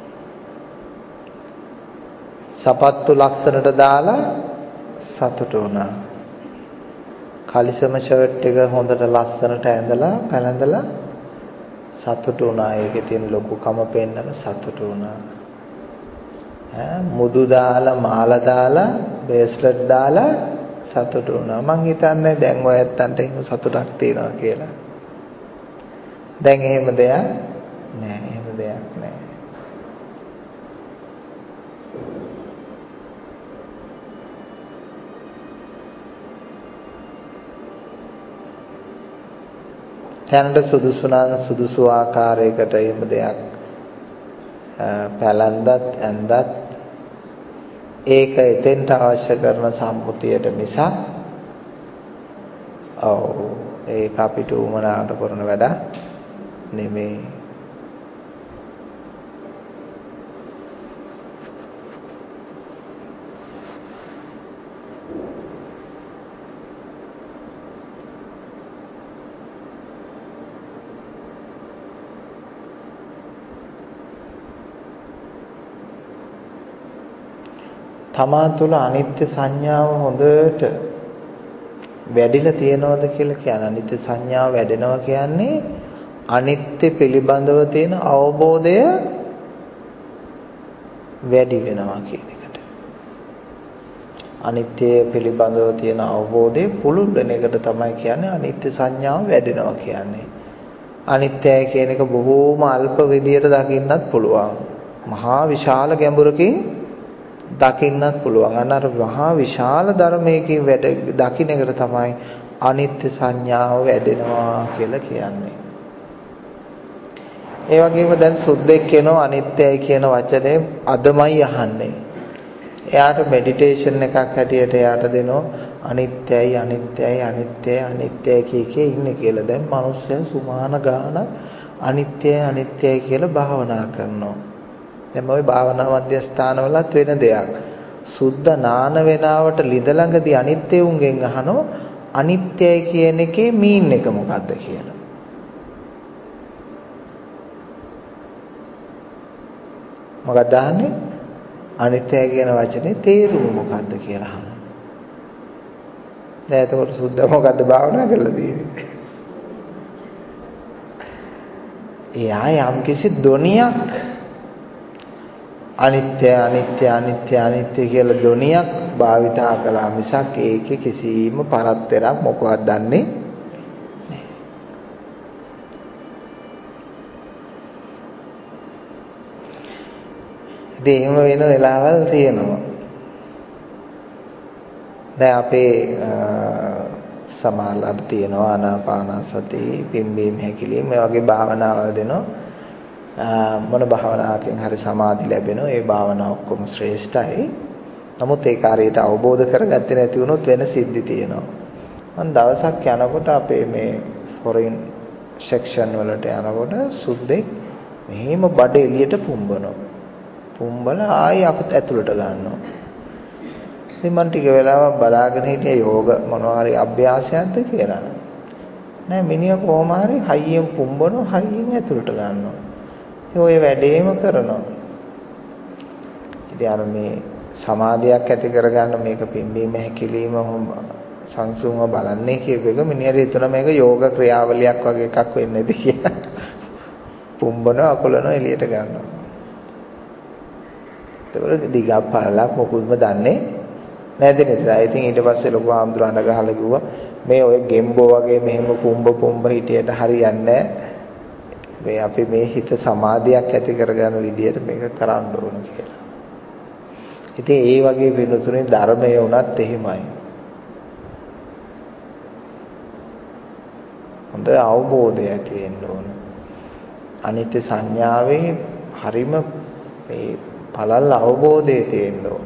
සපත්තු ලස්සනට දාලා සතුටු වුණා. කලිසම ෂර්ට් එක හොඳට ලස්සනට ඇඳලා පැලඳලා සතුටු වුණා. ඒකේ තියෙන ලොකුකම පෙන්නලා සතුටු වුණා. ඈ මුදු දාලා මාලා දාලා බ්‍රේස්ලට් දාලා සතුටු වුණා. මං හිතන්නේ දැන් ඔය ඇත්තන්ට එහෙම සතුටක් තියනවා කියලා. දැන් එහෙම දෙයක් නෑ එහෙම දෙයක් නෑ දැනට සුදුසු නම් සුදුසු ආකාරයකට එහෙම දෙයක් පැලඳත් ඇඳත් ඒක එතෙන්ට අවශ්‍ය කරන සම්මුතියට මිසක් ඔව් ඒක අපිට උමනාවට කරන වැඩ නෙමෙයි තමා තුළ අනිත්‍ය සංඥාව හොඳට වැඩිලා තියෙනවද කියලා කියන්නේ අනිත්‍ය සංඥාව වැඩෙනවා කියන්නේ අනිත්‍ය පිළිබඳව තියෙන අවබෝධය වැඩි වෙනවා කියන එකට. අනිත්‍ය පිළිබඳව තියෙන අවබෝධය පුළුල් වෙන එකට තමයි කියන්නේ අනිත්‍ය සංඥාව වැඩෙනවා කියන්නේ. අනිත්‍යය කියන එක බොහෝම අල්ප විදියට දකින්නත් පුළුවන්. මහා විශාල ගැඹුරකින් දකින්නත් පුළුවන්. අර මහා විශාල ධර්මයකින් වැඩ දකින්න එකට තමයි අනිත්‍ය සංඥාව වැඩෙනවා කියලා කියන්නේ. ඒ වගේම දැන් සුද්දෙක් කියනවා අනිත්‍යයි කියන වචනේ අදමයි අහන්නේ. එයාට මෙඩිටේෂන් එකක් හැටියට එයාට දෙනවා අනිත්‍යයි අනිත්‍යයි අනිත්‍යයි අනිත්‍යයි කීකේ ඉන්නේ කියලා. දැන් මිනිස්සු සුමාන ගානක් අනිත්‍යයි අනිත්‍යයි කියලා භාවනා කරනවා. දැන් ওই භාවනා මධ්‍යස්ථානවලත් වෙන දෙයක්. සුද්ධ නාන වේලාවට ලිඳ ළඟදී අනිත්‍ය උන්ගෙන් අහනවා අනිත්‍යයි කියන එකේ මීන් එක මොකද්ද කියලා. මොකක්ද අහන්නේ? අනිත්‍යයි කියන වචනේ තේරුම මොකද්ද කියලා අහනවා. දැන් එතකොට සුද්ධ මොකද්ද භාවනා කරලා තියෙන්නේ? එයා යම් කිසි ධොනියක් අනිත්‍ය අනිත්‍ය අනිත්‍ය අනිත්‍ය කියලා ධොනියක් භාවිතා කළා මිසක් ඒකේ කිසිම පරතරයක් මොකවත් දන්නේ එහෙම වෙන වෙලාවල් තියෙනවා. දැන් අපේ සමාලම් තියෙනවා ආනාපානසති පිම්බීම හැකිලිම මේ වගේ භාවනාවල් දෙනවා. මොන භාවනාවකින් හරි සමාධි ලැබෙනවා. ඒ භාවනාව ඔක්කොම ශ්‍රේෂ්ඨයි. නමුත් ඒක හරියට අවබෝධ කරගත්තේ නැති වුණොත් වෙන සිද්ධි තියෙනවා. මම දවසක් යනකොට අපේ මේ ෆොරින් සෙක්ෂන් වලට යනකොට සුද්දෙක් මෙහෙම බඩ එළියට පුම්බනවා. පුම්බල ආයෙ අපිට ඇතුළට ගන්නවා. ඉතින් මම ටික වෙලාවක් බලාගෙන හිටියේ යෝග මොනවා හරි අභ්‍යාසයක්ද කියලා. නෑ මිනිහා කොහොම හරි හයියෙන් පුම්බනවා හයියෙන් ඇතුළට ගන්නවා. ඉතින් ඔය වැඩේම කරනවා. ඉතින් අර මේ සමාධියක් ඇති කරගන්න මේක පිම්බීම හැකිලිම සංසුන්ව බලන්නේ කියප එක මිනිහට හිතුණා මේක යෝග ක්‍රියාවලියක් වගේ එකක් වෙන්නේ නැති කියලා. පුම්බනවා අකුලනවා එළියට ගන්නවා. ඒක දිගක් පළලක් මොකුත්ම දන්නේ නැති නිසා. ඉතින් ඊට පස්සේ ලොකු ආම්දුරණ ගහලා කිව්වා මේ ඔය ගෙම්බෝ වගේ මෙහෙම පුම්බ පුම්බ හිටියට හරියන්නේ නැහැ. මේ අපි මේ හිත සමාධියක් ඇති කරගන්න විදියට මේක කරන්න ඕන කියලා. ඉතින් ඒ වගේ වෙනතුනේ ධර්මය උනත් එහෙමයි. හොඳ අවබෝධය ඇති වෙන්න ඕන. අනිත්‍ය සංඥාවේ හරිම මේ පළල් අවබෝධය තියෙන්න ඕන.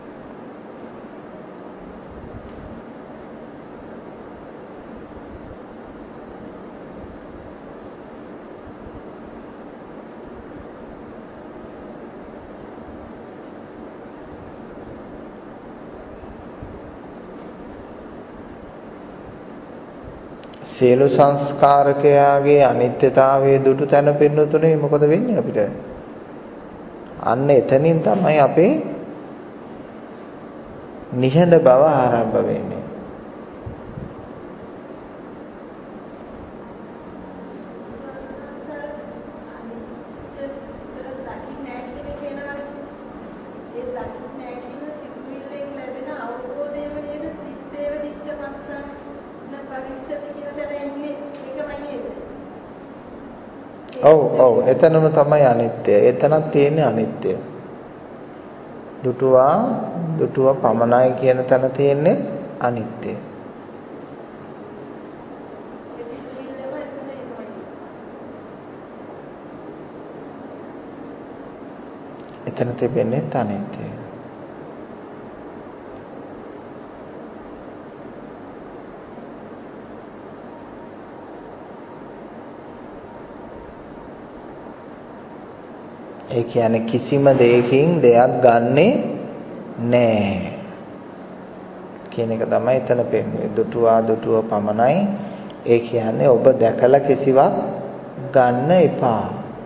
සියලු සංස්කාරකයාගේ අනිත්‍යතාවයේ දුටු තැන පින්නතුනේ මොකද වෙන්නේ අපිට? අන්න එතනින් තමයි අපේ නිහඬ බව ආරම්භ වෙන්නේ. ඔව් ඔව් එතනම තමයි අනිත්‍ය. එතනක් තියෙන්නේ අනිත්‍ය. දුටුවා දුටුවා පමණයි කියන තැන තියෙන්නේ අනිත්‍ය. එතන තිබෙන්නේ අනිත්‍ය. ඒ කියන්නේ කිසිම දෙයකින් දෙයක් ගන්නෙ නැහැ කියන එක තමයි එතන පෙන්වන්නේ. දුටුවා දුටුව පමණයි. ඒ කියන්නේ ඔබ දැකලා කිසිවක් ගන්න එපා.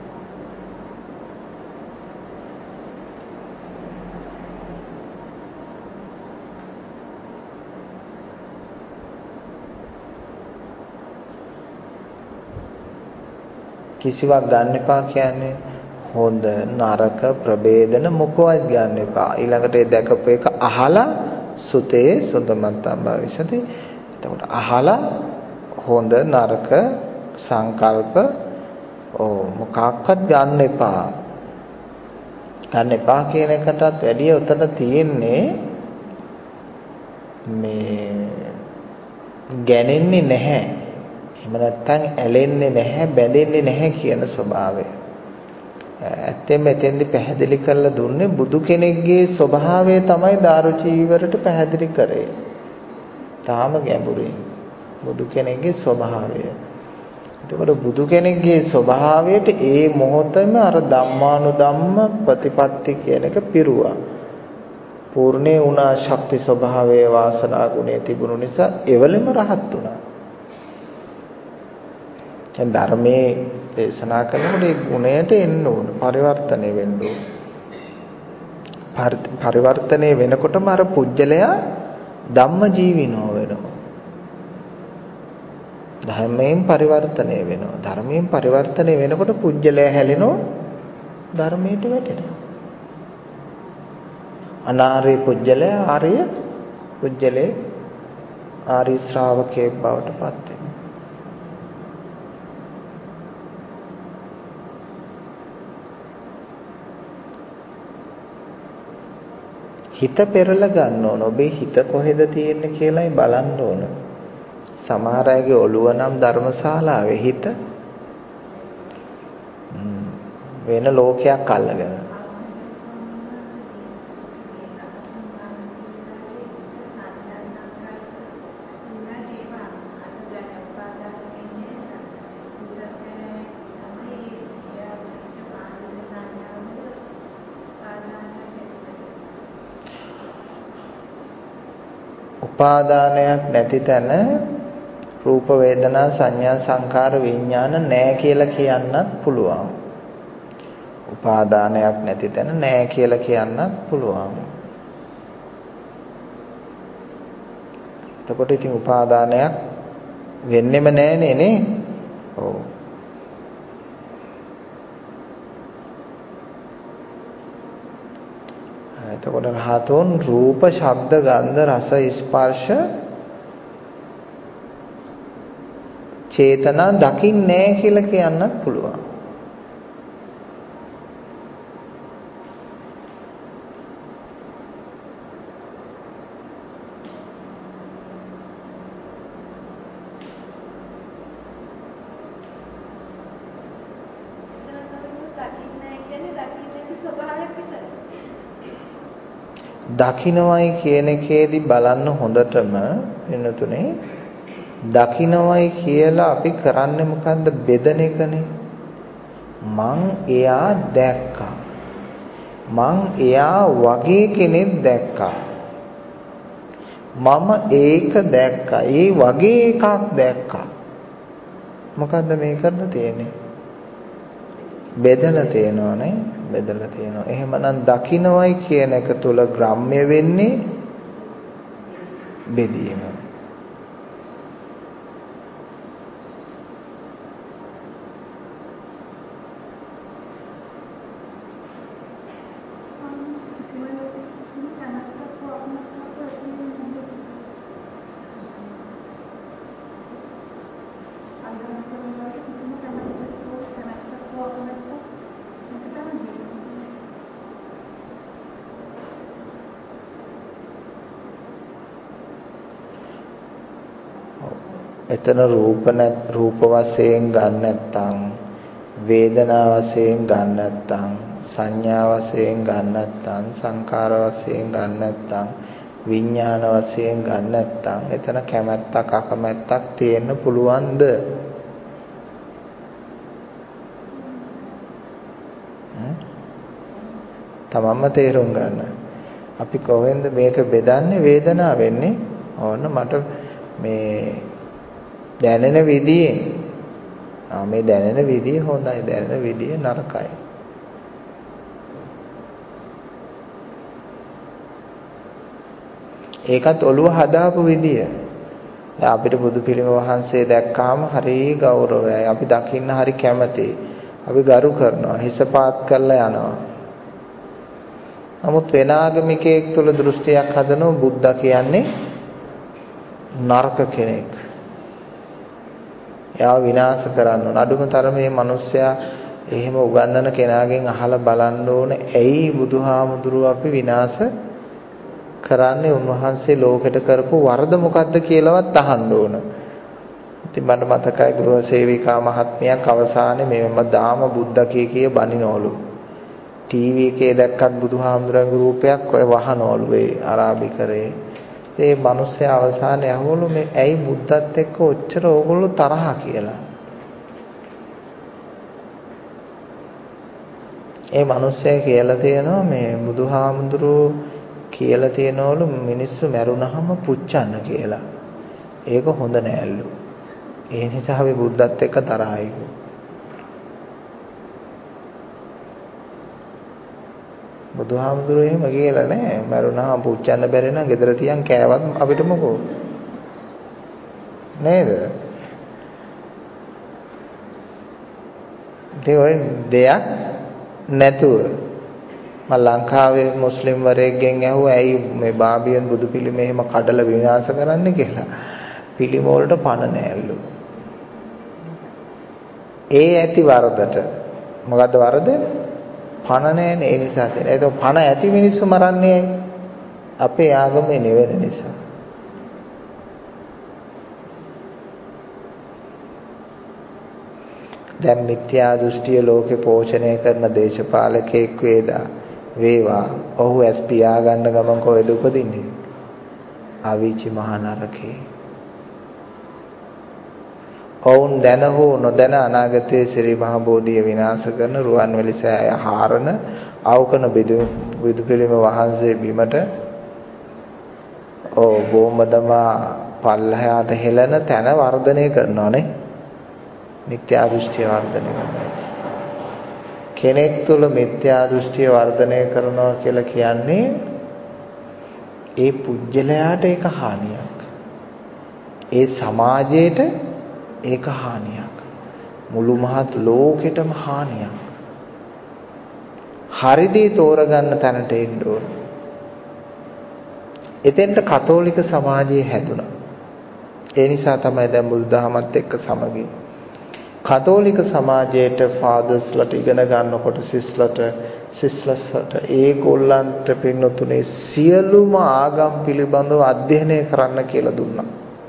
කිසිවක් ගන්න එපා කියන්නේ හොඳ නරක ප්‍රභේදන මොකවත් ගන්න එපා. ඊළඟට ඒ දැකපු එක අහලා සුතේ සුදමන්තම් භවිෂති. එතකොට අහලා හොඳ නරක සංකල්ප ඕ මොකක්වත් ගන්න එපා. ගන්න එපා කියන එකටත් වැඩිය උතන තියෙන්නේ මේ ගැනෙන්නේ නැහැ. එහෙම නැත්නම් ඇලෙන්නේ නැහැ, බැඳෙන්නේ නැහැ කියන ස්වභාවය. ඇත්තෙන්ම එතෙන්දි පැහැදිලි කරලා දුන්නේ බුදු කෙනෙක්ගේ ස්වභාවය තමයි දාරුචීවරට පැහැදිලි කරේ. තාම ගැඹුරින් බුදු කෙනෙක්ගේ ස්වභාවය. එතකොට බුදු කෙනෙක්ගේ ස්වභාවයට ඒ මොහොතේම අර ධම්මානුධම්ම ප්‍රතිපatti කියන එක පිරුවා. පූර්ණේ වුණා ශක්ති ස්වභාවයේ වාසනා ගුණය තිබුණු නිසා එවලෙම රහත් වුණා. දැන් ධර්මයේ දේශනා කරනකොට ඒ ගුණයට එන්න ඕන, පරිවර්තනය වෙන්න ඕන. පරිවර්තනය වෙනකොටම අර පුජ්‍යලයා ධම්ම ජීවිනෝ වෙනවා. ධර්මයෙන් පරිවර්තනය වෙනවා. ධර්මයෙන් පරිවර්තනය වෙනකොට පුජ්‍යලයා හැලෙනවා, ධර්මයට වැටෙනවා. අනාර්ය පුජ්‍යලයා ආර්ය පුජ්‍යලේ ආරි ශ්‍රාවකයෙක් බවට පත් වෙනවා. හිත පෙරලා ගන්න ඕන. ඔබේ හිත කොහෙද තියෙන්නේ කියලායි බලන්න ඕන. සමහර අයගේ ඔළුව නම් ධර්මශාලාවේ හිත වෙන ලෝකයක් අල්ලගෙන. උපාදානයක් නැති තැන රූප වේදනා සංඥා සංකාර විඥාන නැහැ කියලා කියන්නත් පුළුවන්. උපාදානයක් නැති තැන නැහැ කියලා කියන්නත් පුළුවන්. එතකොට ඉතින් උපාදානයක් වෙන්නෙම නැහනේ නේ. ඔව්. එතකොට රහතෝන් රූප, ශබ්ද, ගන්ධ, රස, ස්පර්ශ චේතනා දකින්නේ නැහැ කියලා කියන්නත් පුළුවන්. දකින්නවයි කියන එකේදී බලන්න හොඳටම වෙනතුනේ දකින්නවයි කියලා අපි කරන්නේ මොකද්ද? බෙදන එකනේ. මං එයා දැක්කා. මං එයා වගේ කෙනෙක් දැක්කා. මම ඒක දැක්කා. ඒ වගේ එකක් දැක්කා. මොකද්ද මේ කරලා තියෙන්නේ? බෙදලා තියෙනවනේ. බෙදලා තියෙනවා. එහෙමනම් දකින්නවයි කියන එක තුල ග්‍රාම්‍ය වෙන්නේ බෙදීම. එතන රූප නැත් රූප වශයෙන් ගන්න නැත්නම් වේදනා වශයෙන් ගන්න නැත්නම් සංඥා වශයෙන් ගන්න නැත්නම් සංකාර වශයෙන් ගන්න නැත්නම් විඥාන වශයෙන් ගන්න නැත්නම් එතන කැමැත්තක් අකමැත්තක් තියෙන්න පුළුවන්ද? තමන්ම තේරුම් ගන්න. අපි කොහෙන්ද මේක බෙදන්නේ? වේදනාව වෙන්නේ. ඕන්න මට මේ දැනෙන විදියෙන් ආ මේ දැනෙන විදිය හොඳයි, දැනෙන විදිය නරකයි. ඒකත් ඔළුව හදාපු විදිය. දැන් අපිට බුදු පිළිම වහන්සේ දැක්කාම හරි ගෞරවයයි. අපි දකින්න හරි කැමතියි. අපි ගරු කරනවා, හිස පාත් කරලා යනවා. නමුත් වෙන ආගමිකයෙක් තුළ දෘෂ්ටියක් හදනවා බුද්ධ කියන්නේ නරක කෙනෙක්. එයාව විනාශ කරන්න ඕන. අඩුම තරමේ මේ මිනිස්සයා එහෙම උගන්වන කෙනාගෙන් අහලා බලන්න ඕනේ ඇයි බුදුහාමුදුරුව අපි විනාශ කරන්නේ? උන්වහන්සේ ලෝකෙට කරපු වරද මොකද්ද කියලාවත් අහන්න ඕන. ඉතින් මට මතකයි ගෘහ සේවිකා මහත්මියක් අවසානයේ මෙවම දාම බුද්ධ කිය කිය බනිනවලු. ටීවී එකේ දැක්කත් බුදුහාමුදුරන්ගේ රූපයක් ඔය වහනවලු ඒ අරාබිකරේ. ඒ මිනිස්සයා අවසානයේ අහවලු මේ ඇයි බුද්ධත් එක්ක ඔච්චර ඕගොල්ලෝ තරහ කියලා. ඒ මිනිස්සයා කියලා තියෙනවා මේ බුදුහාමුදුරුවෝ කියලා තියෙනවලු මිනිස්සු මැරුණාම පුච්චන්න කියලා. ඒක හොඳ නෑලු. ඒ නිසා අපි බුද්ධත් එක්ක තරහයි. බුදුහාමුදුරුවෝ එහෙම කියලා නෑ. මරුණාම පුච්චන්න බැරි නම් ගෙදර තියන් කෑවත් අපිට මොකෝ නේද? ඒ ඔය දෙයක් නැතුව මම ලංකාවේ මුස්ලිම් වරයෙක්ගෙන් ඇහුවා ඇයි මේ බාබියන් බුදු පිළිම එහෙම කඩලා විනාශ කරන්නේ කියලා. පිළිම වලට පණ නෑලු. ඒ ඇති වරදට මොකද්ද වරද? පණ නැහැනේ. ඒ නිසා තියෙන. ඒක පණ ඇති මිනිස්සු මරන්නේ අපේ ආගමේ නෙවෙන නිසා. දැන් මිත්‍යා දෘෂ්ටිය ලෝකේ පෝෂණය කරන දේශපාලකෙක් වේදා වේවා. ඔහු ඇස් පියා ගන්න ගමන් කොහෙද උපදින්නේ? අවීචි මහ නරකේ. ඔවුන් දැන හෝ නොදැන අනාගතයේ ශ්‍රී මහ බෝධිය විනාශ කරන රුවන්වැලි සෑය හාරන අවකන බුදු පිළිම වහන්සේ බිමට ඔව් බොම්බදම පල්ලහැට හෙලන තැන වර්ධනය කරනවානේ. මිත්‍යා දෘෂ්ටිය වර්ධනය කරනවා. කෙනෙක් තුළ මිත්‍යා දෘෂ්ටිය වර්ධනය කරනවා කියලා කියන්නේ ඒ පුජ්‍යලයාට ඒක හානියක්. ඒ සමාජයට ඒක හානියක්. මුළු මහත් ලෝකෙටම හානියක්. හරිදී තෝරගන්න තැනට එන්න ඕන. එතෙන්ට කතෝලික සමාජය හැදුනා. ඒ නිසා තමයි දැන් බුදුදහමත් එක්ක සමගිය. කතෝලික සමාජයේට ෆාදර්ස්ලට ඉගෙන ගන්නකොට සිස්ලට සිස්ලස්ලට ඒගොල්ලන්ට පින්නතුනේ සියලුම ආගම් පිළිබඳව අධ්‍යයනය කරන්න කියලා දුන්නා.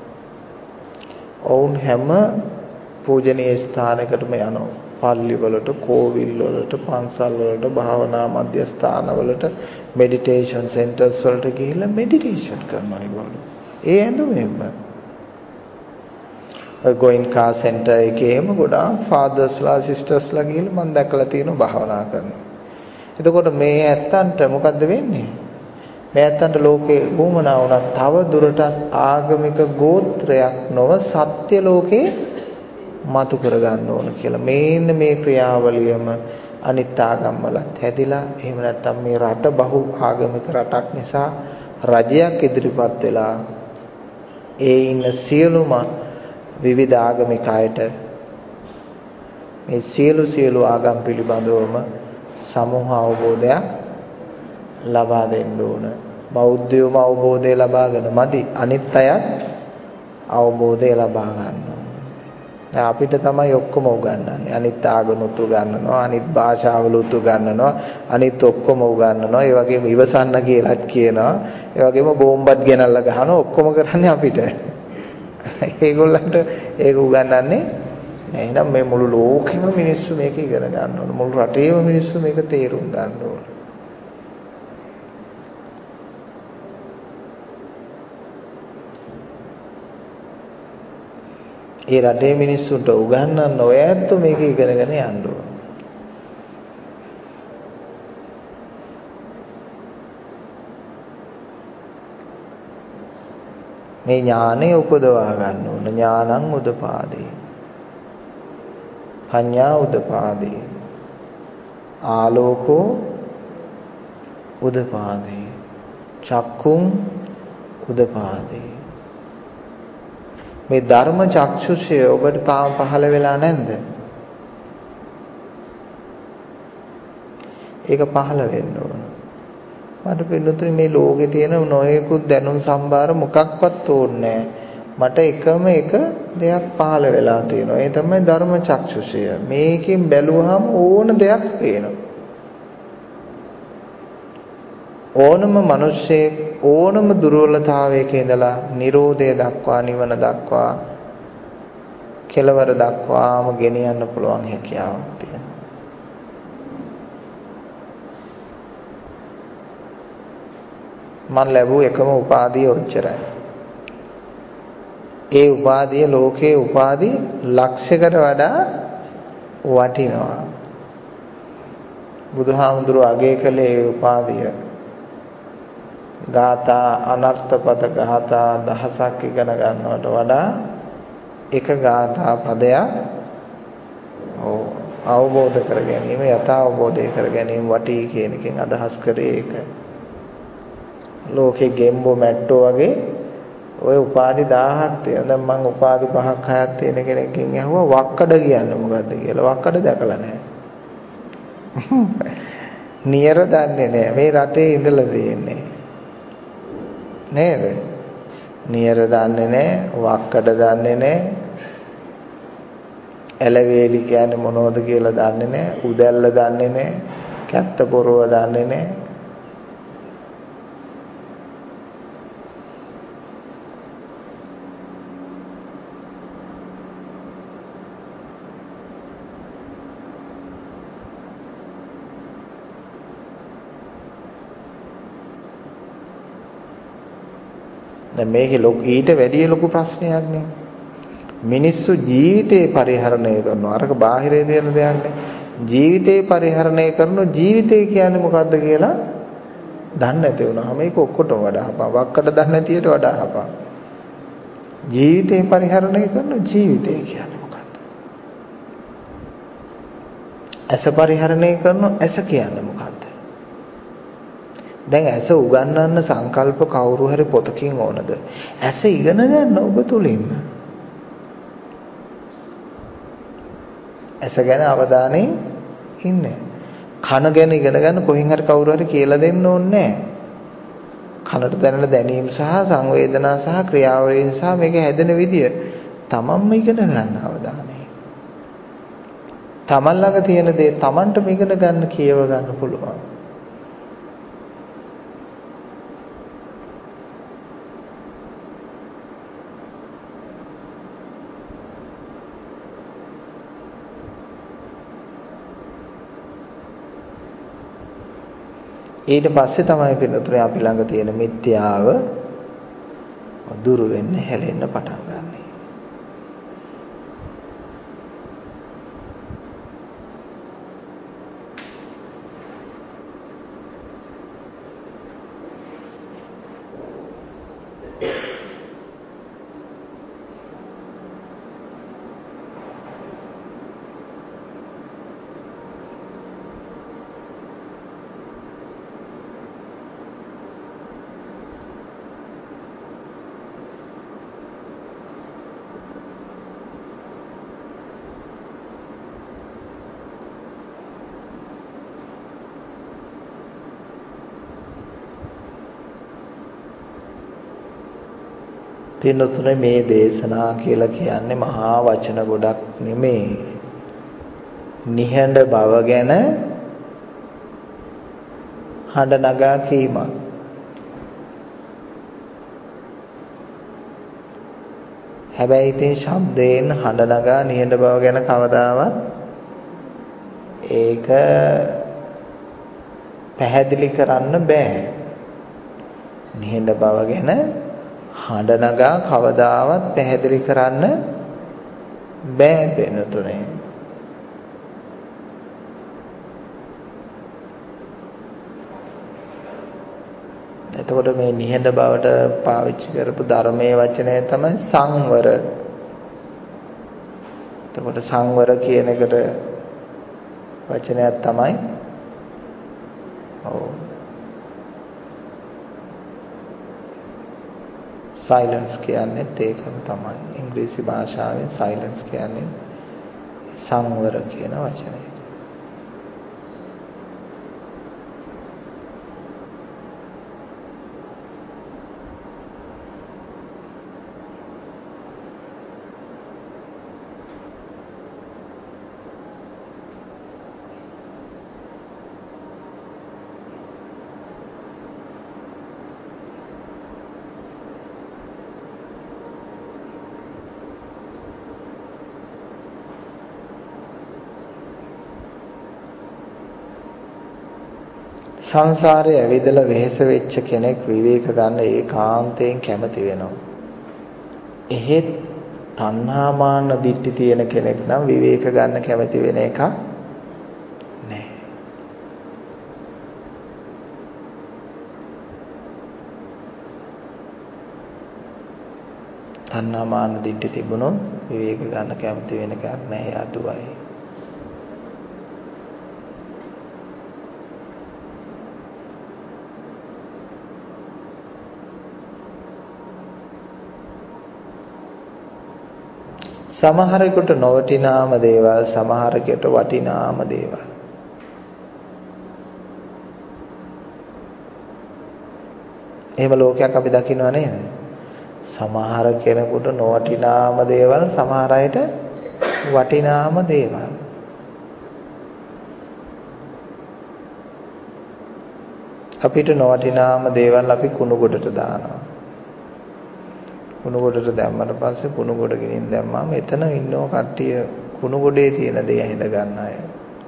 ඔවුන් හැම පූජනීය ස්ථානයකටම යනවා. පල්ලි වලට, කෝවිල් වලට, පන්සල් වලට, භාවනා මධ්‍යස්ථාන වලට, මෙඩිටේෂන් සෙන්ටර්ස් වලට ගිහිල්ලා මෙඩිටේෂන් කරනවා ඒගොල්ලෝ. ඒ ඇඳුමෙන්ම ගෝයින්කා සෙන්ටර් එකේම ගොඩාක් ෆාදර්ස්ලා සිස්ටර්ස්ලා ගිහිල්ලා මම දැකලා තියෙනවා භාවනා කරනවා. එතකොට මේ ඇත්තන්ට මොකද්ද වෙන්නේ? මේ ඇත්තන්ට ලෝකේ වුමනා වුණා තව දුරටත් ආගමික ගෝත්‍රයක් නොව සත්‍ය ලෝකේ මතු කර ගන්න ඕන කියලා. මේන්න මේ ක්‍රියාවලියම අනිත් ආගම් වලත් හැදිලා එහෙම නැත්නම් මේ රට බහු ආගමික රටක් නිසා රජයක් ඉදිරිපත් වෙලා ඒ ඉන්න සියලුම විවිධ ආගමික අයට මේ සියලු සියලු ආගම් පිළිබඳවම සමූහ අවබෝධයක් ලබා දෙන්න ඕන. බෞද්ධයෝම අවබෝධය ලබාගෙන මදි අනිත් අයත් අවබෝධය ලබා ගන්න. අපිට තමයි ඔක්කොම උගන්වන්නේ. අනිත් ආගමත් උගන්වනවා, අනිත් භාෂාවලුත් උගන්වනවා, අනිත් ඔක්කොම උගන්වනවා. ඒ වගේම ඉවසන්න කියලාත් කියනවා. ඒ වගේම බෝම්බත් ගෙනල්ලා ගහනවා. ඔක්කොම කරන්නේ අපිට. ඒගොල්ලන්ට ඒක උගන්වන්නේ එහෙනම් මේ මුළු ලෝකෙම මිනිස්සු මේක ඉගෙන ගන්න ඕන. මුළු රටේම මිනිස්සු මේක තේරුම් ගන්න ඕන. ඒ රටේ මිනිස්සුන්ට උගන්වන්න ඔය ඇත්තෝ මේක ඉගෙනගෙන යන්න ඕන. මේ ඥානය උපදවා ගන්න ඕන. ඥානං උදපාදී. පඤ්ඤා උදපාදී. ආලෝකෝ උදපාදී. චක්කුං උදපාදී. මේ ධර්ම චක්ෂුෂය ඔබට තාම පහළ වෙලා නැද්ද? ඒක පහළ වෙන්න ඕන. මට පිළිතුරු මේ ලෝකේ තියෙන නොයෙකුත් දැනුම් සම්භාර මොකක්වත් ඕනේ මට එකම එක දෙයක් පහළ වෙලා තියෙනවා. ඒ තමයි ධර්ම චක්ෂුෂය. මේකෙන් බැලුවහම ඕන දෙයක් පේනවා. ඕනම මිනිස්සෙක් ඕනම දුර්වලතාවයක ඉඳලා Nirodhe දක්වා නිවන දක්වා කෙලවර දක්වාම ගෙනියන්න පුළුවන් හැකියාවක් තියෙනවා. මම ලැබුව එකම උපාධිය ඔච්චරයි. ඒ උපාධිය ලෝකයේ උපාධි ලක්ෂයකට වඩා වටිනවා. බුදුහාමුදුරුවෝ අගය කළේ ඒ උපාධිය. ගාථා අනර්ථ පද ගාථා දහසක් ඉගෙන ගන්නවට වඩා එක ගාථා පදයක් අවබෝධ කර ගැනීම යථා අවබෝධය කර ගැනීම වටී කියන එකෙන් අදහස් කරේ ඒක. ලෝකේ ගෙම්බෝ මැට්ටෝ වගේ ඔය උපාධි දහයක් තියෙනවා. දැන් මම උපාධි පහක් හයක් තියෙන කෙනෙක්ගෙන් අහුවා වක්කඩ කියන්නේ මොකද්ද කියලා. වක්කඩ දැකලා නැහැ. නියර දන්නේ නැහැ. මේ රටේ ඉඳලා තියෙන්නේ. නේද? නියර දන්නේ නැහැ, වක්කඩ දන්නේ නැහැ. එළවේලි කියන්නේ මොනවද කියලා දන්නේ නැහැ. උදැල්ල දන්නේ නැහැ. කැත්ත පොරව දන්නේ නැහැ. දැන් මේකේ ලොකු ඊට වැඩිය ලොකු ප්‍රශ්නයක් නේ. මිනිස්සු ජීවිතේ පරිහරණය කරනවා. අරක බාහිරේ තියෙන දෙයක් නේ. ජීවිතේ පරිහරණය කරන ජීවිතය කියන්නේ මොකද්ද කියලා දන්නේ නැති වුණාම මේක ඔක්කොටම වඩා හපා. වක්කට දන්නේ නැතියට වඩා හපා. ජීවිතේ පරිහරණය කරන ජීවිතය කියන්නේ මොකක්ද? ඇස පරිහරණය කරන ඇස කියන්නේ මොකක්ද? දැන් ඇස උගන්වන්න සංකල්ප කවුරු හරි පොතකින් ඕනද? ඇස ඉගෙන ගන්න ඔබ තුලින්ම. ඇස ගැන අවධානයෙන් ඉන්නේ. කන ගැන ඉගෙන ගන්න කොහෙන් හරි කවුරු හරි කියලා දෙන්න ඕනේ නැහැ. කනට දැනෙන දැනීම් සහ සංවේදනා සහ ක්‍රියාවලින් සහ මේක හැදෙන විදිය තමන්ම ඉගෙන ගන්න අවධානය. තමන් ළඟ තියෙන දේ තමන්ටම ඉගෙන ගන්න කියව ගන්න පුළුවන්. ඊට පස්සේ තමයි පිළිතුරේ අපි ළඟ තියෙන මිත්‍යාව දුරු වෙන්න හැලෙන්න පටන් ගන්න. පින්නතුනේ මේ දේශනා කියලා කියන්නේ මහා වචන ගොඩක් නෙමෙයි. නිහඬ බව ගැන හඬ නගා කීමක්. හැබැයි ඉතින් ශබ්දයෙන් හඬ නගා නිහඬ බව ගැන කවදාවත් ඒක පැහැදිලි කරන්න බෑ. නිහඬ බව ගැන හඬ නගා කවදාවත් පැහැදිලි කරන්න බෑ වෙනතුනේ. එතකොට මේ නිහඬ බවට පාවිච්චි කරපු ධර්මයේ වචනය තමයි සංවර. එතකොට සංවර කියන එකට වචනයක් තමයි ඔව් silence කියන්නේ ඒකම තමයි. ඉංග්‍රීසි භාෂාවෙන් silence කියන්නේ සංවර කියන වචනය. සංසාරේ ඇවිදලා වෙහෙස වෙච්ච කෙනෙක් විවේක ගන්න ඒකාන්තයෙන් කැමති වෙනවා. එහෙත් තණ්හා මාන දිට්ඨි තියෙන කෙනෙක් නම් විවේක ගන්න කැමති වෙන එක නෑ. තණ්හා මාන දිට්ඨි තිබුණොත් විවේක ගන්න කැමති වෙන එකක් නෑ. අදුවයි. සමහරෙකුට නොවටිනාම දේවල් සමහරකට වටිනාම දේවල්. එහෙම ලෝකයක් අපි දකින්නව නේද? සමහර කෙනෙකුට නොවටිනාම දේවල් සමහර අයට වටිනාම දේවල්. අපිට නොවටිනාම දේවල් අපි කුණු ගොඩට දානවා. කුණු ගොඩට දැම්මට පස්සේ කුණු ගොඩ ගෙනින් දැම්මාම එතන ඉන්නව කට්ටිය කුණු ගොඩේ තියෙන දේ හිඳ ගන්න අය.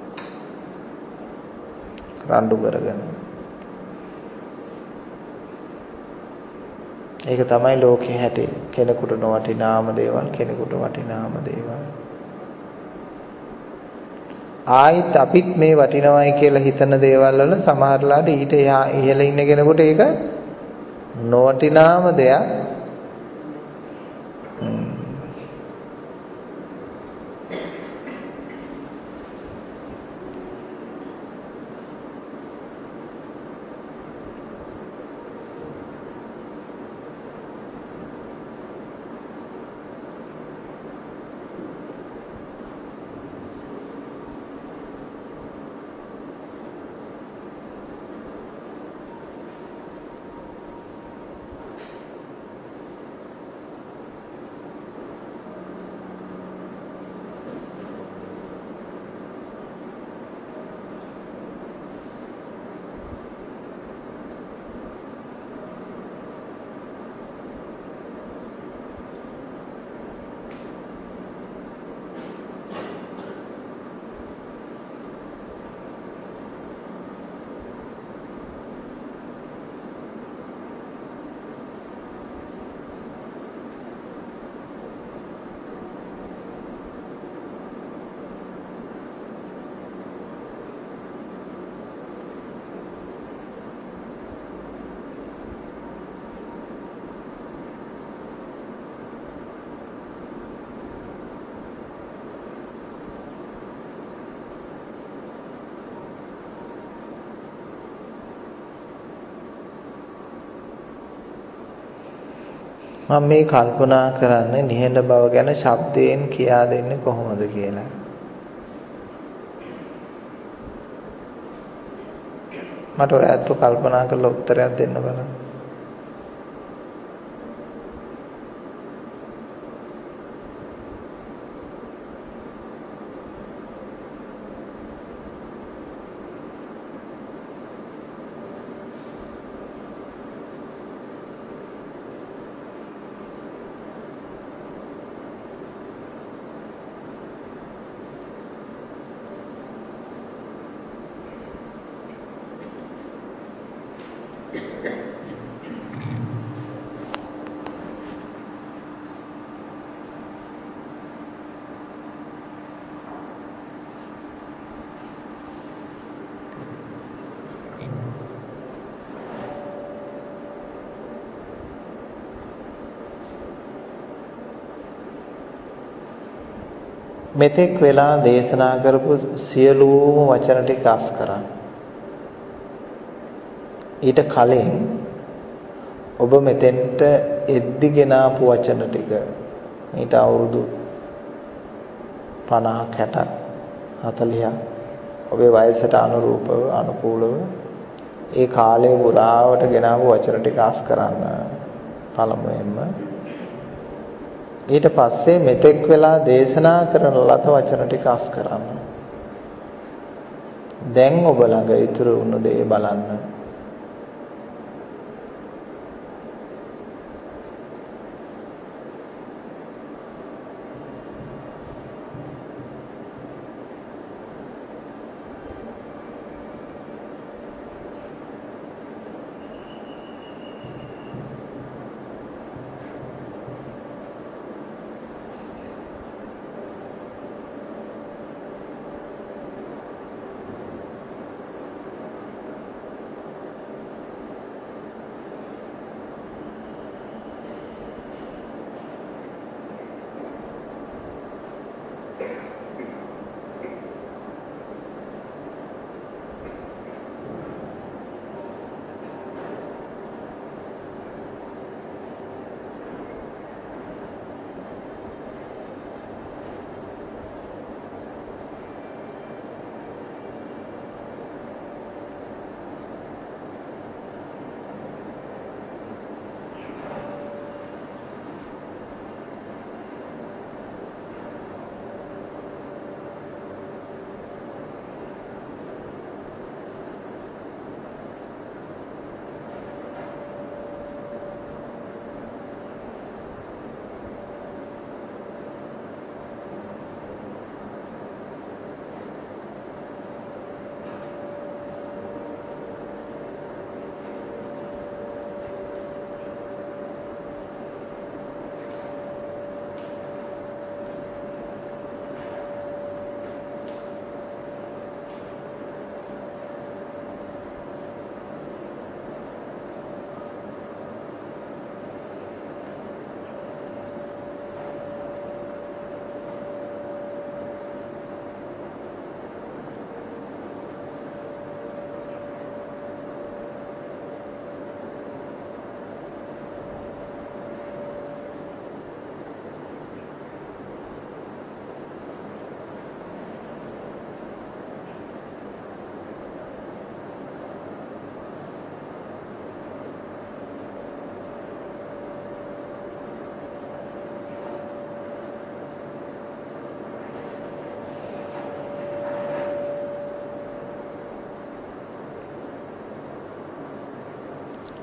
රණ්ඩු කරගෙන. ඒක තමයි ලෝකේ හැටි. කෙනෙකුට නොවටිනාම දේවල් කෙනෙකුට වටිනාම දේවල්. ආයිත් අපිත් මේ වටිනවයි කියලා හිතන දේවල් වල සමහරලාට ඊට ඉහළ ඉන්න කෙනෙකුට ඒක නොවටිනාම දෙයක්. මම මේ කල්පනා කරන්නේ නිහඬ බව ගැන ශබ්දයෙන් කියා දෙන්නේ කොහොමද කියලා. මට ඔයත් කල්පනා කරලා උත්තරයක් දෙන්න බලන්න. මෙතෙක් වෙලා දේශනා කරපු සියලුම වචන ටික අස් කරා. ඊට කලින් ඔබ මෙතෙන්ට එද්දි ගෙනාපු වචන ටික ඊට අවුරුදු පනහක් හැටක් හතළිහක් ඔබේ වයසට අනුරූපව අනුකූලව ඒ කාලේ පුරාවට ගෙනාවු වචන ටික අස් කරන්න පළමුවෙන්ම. ඊට පස්සේ මෙතෙක් වෙලා දේශනා කරන ලද වචන ටික අස් කරන්න. දැන් ඔබ ළඟ ඉතුරු වුණු දේ බලන්න.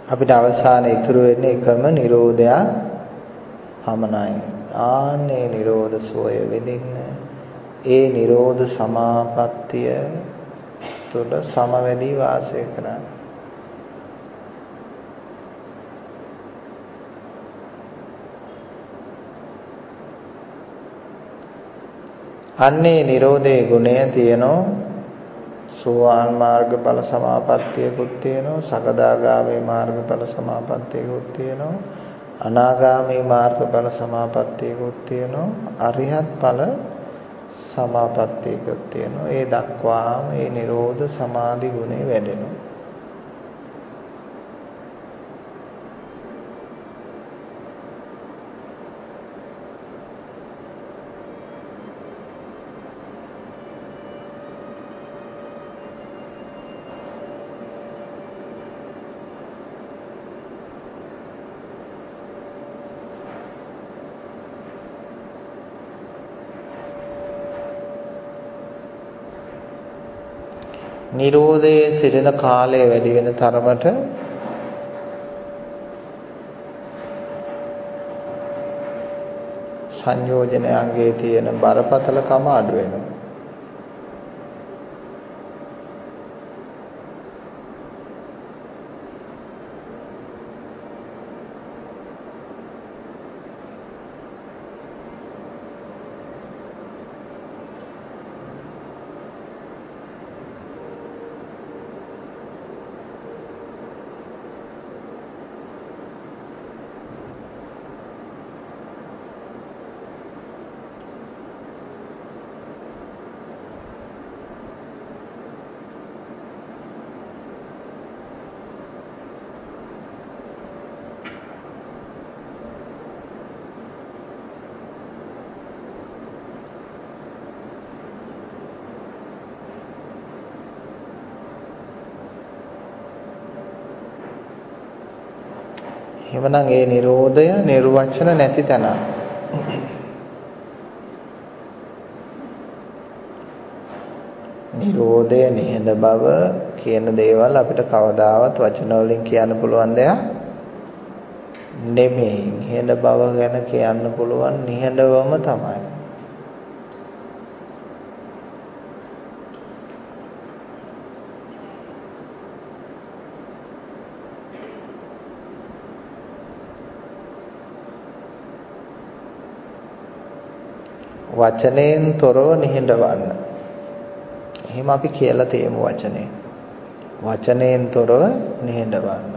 අපිට අවසානයේ ඉතුරු වෙන්නේ එකම නිරෝධය පමණයි. ආන්නේ නිරෝධ සෝය විඳින්න ඒ නිරෝධ සමාපත්තිය තුළ සමවැදී වාසය කරන්න. අන්නේ නිරෝධයේ ගුණය තියෙනවා. සෝවාන් මාර්ගඵල සමාපත්තියකුත් තියෙනවා, සකදාගාමී මාර්ගඵල සමාපත්තියකුත් තියෙනවා, අනාගාමී මාර්ගඵල සමාපත්තියකුත් තියෙනවා, අරිහත් ඵල සමාපත්තියකුත් තියෙනවා. ඒ දක්වාම මේ නිරෝධ සමාධි ගුණය වැඩෙනවා. නිරෝධයේ සිටින කාලය වැඩි වෙන තරමට සංයෝජනයන්ගේ තියෙන බරපතලකම අඩු වෙනවා. එවනම් ඒ නිරෝධය නිර්වචන නැති තැන. නිරෝධය නිහඬ බව කියන දේවල් අපිට කවදාවත් වචන වලින් කියන්න පුළුවන් දෙයක් නෙමෙයි. නිහඬ බව ගැන කියන්න පුළුවන් නිහඬවම තමයි. වචනයෙන් තොරව නිහඬවන්න. එහෙම අපි කියලා තියෙමු වචනේ. වචනයෙන් තොරව නිහඬවන්න.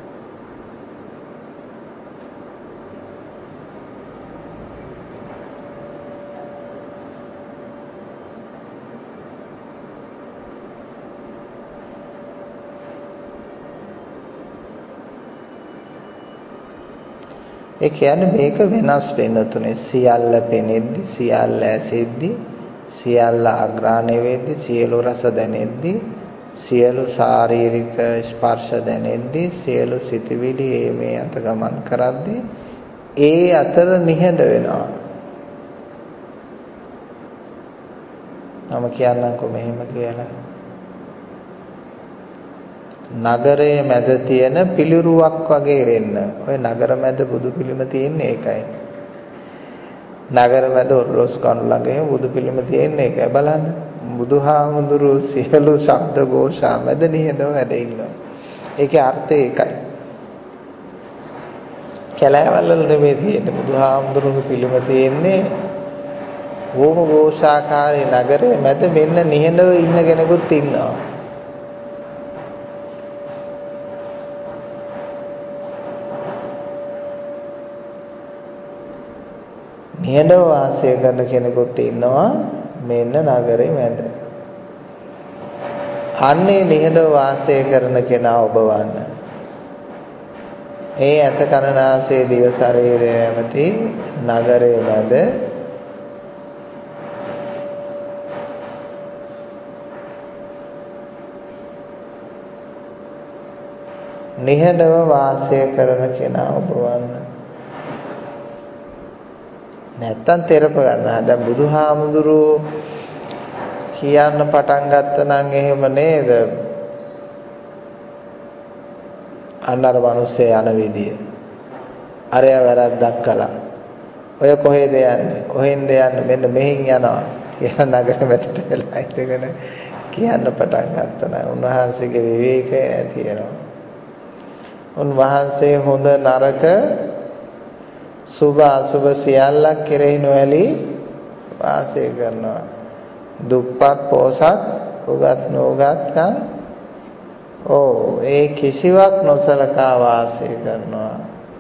ඒ කියන්නේ මේක වෙනස් වෙන තුනේ සියල්ල පෙනෙද්දි, සියල්ල ඇසෙද්දි, සියල්ල අග්‍රාණය වෙද්දි, සියලු රස දැනෙද්දි, සියලු ශාරීරික ස්පර්ශ දැනෙද්දි, සියලු සිතිවිලි මේ අත ගමන් කරද්දී ඒ අතර නිහඬ වෙනවා. මම කියන්නම්කො මෙහෙම කියලා. නගරයේ මැද තියෙන පිළිරුවක් වගේ වෙන්න. ඔය නගර මැද බුදු පිළිම තියෙන්නේ ඒකයි. නගර මැද ඔරලෝස් කණු ළඟ බුදු පිළිම තියෙන්නේ ඒකයි. බලන්න. බුදුහාමුදුරු සියලු ශබ්ද ഘോഷා මැද නිහඬව වැඩ ඉන්නවා. ඒකේ අර්ථය ඒකයි. කැලෑවල් වල නෙමෙයි තියෙන්නේ. බුදුහාමුදුරුගේ පිළිම තියෙන්නේ ඕම ഘോഷාකාරී නගරයේ මැද මෙන්න නිහඬව ඉන්න කෙනෙකුත් ඉන්නවා. නිහඬව වාසය කරන කෙනෙකුත් ඉන්නවා මෙන්න නගරේ මැද. අන්නේ නිහඬව වාසය කරන කෙනා ඔබ වන්න. ඒ ඇස කන නාසය දිව ශරීරය ඇමති නගරේ මැද නිහඬව වාසය කරන කෙනා ඔබ වන්න. නැත්තම් තෙරප ගන්නවා. දැන් බුදුහාමුදුරුවෝ කියන්න පටන් ගත්ත නම් එහෙම නේද? අන්න අර මිනිස්සේ යන විදිය. අරයා වැරද්දක් කළා. ඔය කොහෙද යන්නේ? කොහෙන්ද යන්නේ? මෙන්න මෙහින් යනවා. කියලා නගර මැදට වෙලා ඉඳගෙන කියන්න පටන් ගත්තා. උන්වහන්සේගේ විවේකය තියෙනවා. උන්වහන්සේ හොඳ නරක සුභ අසුභ සියල්ලක් කෙරෙහි නොඇලී වාසය කරනවා. දුප්පත් පොසත් උගත් නොඋගත්කම් ඕ ඒ කිසිවක් නොසලකා වාසය කරනවා.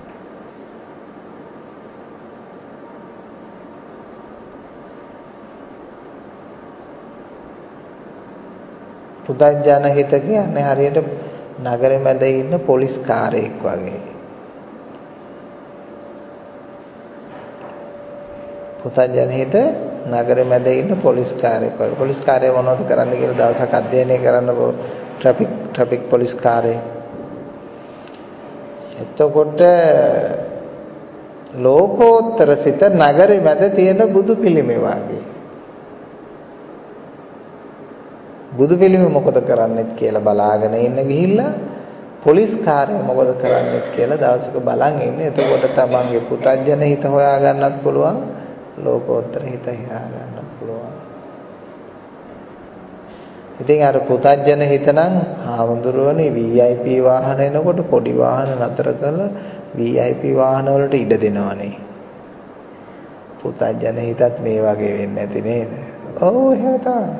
පුතඥ හිත කියන්නේ හරියට නගරෙ මැද ඉන්න පොලිස් කාරයෙක් වගේ. පුතඥ හිත නගරෙ මැද ඉන්න පොලිස් කාරයෙක් වගේ. පොලිස් කාර්යය මොනවද කරන්න කියලා දවසක් අධ්‍යයනය කරන්න ට්‍රැෆික් ට්‍රැෆික් පොලිස් කාර්යය. එතකොට ලෝකෝත්තර සිත නගරෙ මැද තියෙන බුදු පිළිමේ වගේ. බුදු පිළිම මොකද කරන්නේත් කියලා බලාගෙන ඉන්න ගිහිල්ලා පොලිස් කාර්යය මොකද කරන්නේත් කියලා දවසක බලන් ඉන්නේ. එතකොට තමන්ගේ පුතඥ හිත හොයා ගන්නත් පුළුවන්, ලෝකෝත්තර හිත හොයා ගන්නත් පුළුවන්. ඉතින් අර පුතඥ හිත නම් ආවඳුරෝනේ වී ආයි පී වාහන එනකොට පොඩි වාහන නතර කරලා වී ආයි පී වාහන වලට ඉඩ දෙනවනේ. පුතඥ හිතත් මේ වගේ වෙන්නේ නැති නේද? ඔව් එහෙම තමයි.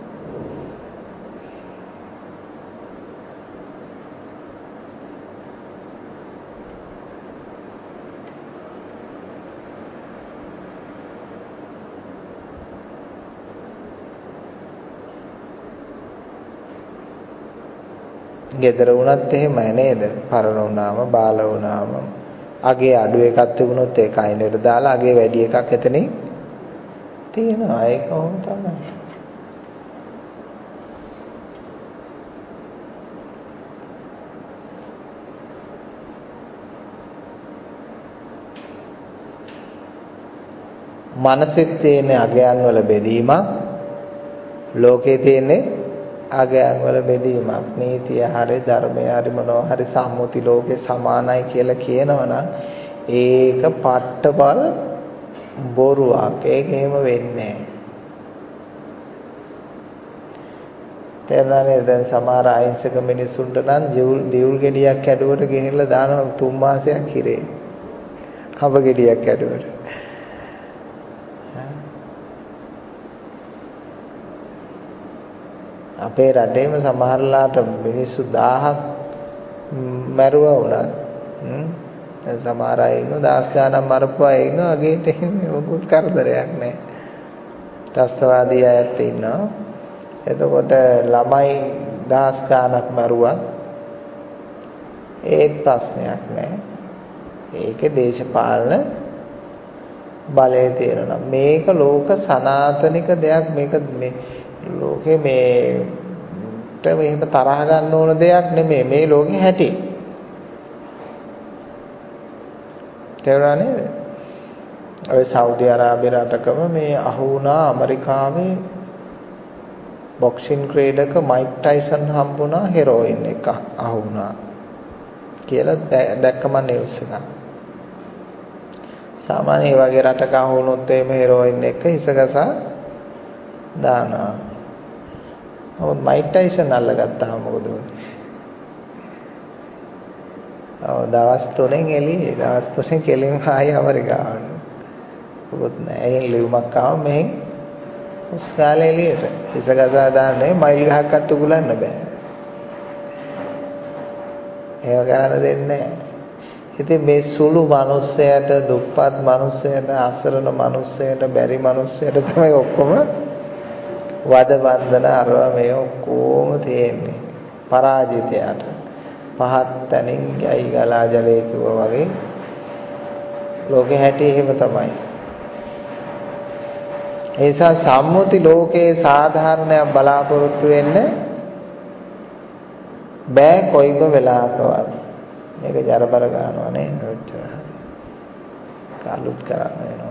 ගෙදර වුණත් එහෙමයි නේද? පරණ වුණාම බාල වුණාම අගේ අඩු එකක් තිබුණොත් ඒක අයිනට දාලා අගේ වැඩි එකක් එතනින් තියෙනවා. ඒක ඕම තමයි. මනසෙත් තියෙන අගයන් වල බෙදීමක්, ලෝකේ තියෙන්නේ අගයන් වල බෙදීමක්. නීතිය හරි ධර්මය හරි මොනවා හරි සම්මුති ලෝකේ සමානයි කියලා කියනවනම් ඒක පට්ටබල් බොරුවක්. ඒක එහෙම වෙන්නේ නැහැ. තේරුණානේ? දැන් සමහර අහිංසක මිනිස්සුන්ට නම් දියුල් ගෙඩියක් ඇඩුවට ගෙනilla දානවා තුන් මාසයක් හිරේ. කබ ගෙඩියක් ඇඩුවට. අපේ රටේම සමහරලාට මිනිස්සු දහයක් මැරුවා වුණා. හ්ම්. දැන් සමහර අය ඉන්නවා දහස් ගාණක් මරපු අය ඉන්නවා. අගේට මොකුත් කරදරයක් නැහැ. ත්‍ස්තවාදී අයත් ඉන්නවා. එතකොට ළමයි දහස් ගාණක් මරුවා. ඒත් ප්‍රශ්නයක් නැහැ. ඒකේ දේශපාලන බලය තියෙනවා. මේක ලෝක සනාතනික දෙයක්. මේක මේ ලෝකේ මේට මේක තරහ ගන්න ඕන දෙයක් නෙමෙයි. මේ ලෝකේ හැටි. තේරුණා නේද? ඔය සෞදි අරාබිය රටකම මේ අහු වුණා ඇමරිකාවේ බොක්සින් ක්‍රීඩක මයික් ටයිසන් හම්බුණා හෙරෝයින් එක අහු වුණා කියලා දැක්කම නිවුස් එකක්. සාමාන්‍ය ඒ වගේ රටක අහු වුණොත් එහෙම හෙරෝයින් එක හිසගසා දානවා. නමුත් මයික් ටයිසන් අල්ලගත්තාම මොකද වෙන්නේ? ඔව් දවස් තුනෙන් එළියේ. දවස් තුනෙන් කෙලින්ම ආයෙ ඇමරිකාවට. මොකොත් නෑ. ඒ ලියුමක් ආවම මෙහෙන් උස්කාලේ එළියට. හිසගසා දාන්නේ මයිල් ගහක්වත් උගලන්න බෑ. ඒව කරන්න දෙන්නේ නෑ. ඉතින් මේ සුළු මිනිස්සයාට, දුප්පත් මිනිස්සයාට, අසරණ මිනිස්සයාට, බැරි මිනිස්සයාට තමයි ඔක්කොම වද බන්ධන අරවා මේ ඔක්කොම තියෙන්නේ. පරාජිතයාට පහත් තැනින් යයි ගලා ජලයේ කිව්වා වගේ ලෝකේ හැටි එහෙම තමයි. ඒ නිසා සම්මුති ලෝකයේ සාධාරණයක් බලාපොරොත්තු වෙන්න බෑ කොයිම වෙලාවකවත්. මේක ජරබර ගන්නවා නේද? ඔච්චර කාලුත් කරන්න වෙනවා.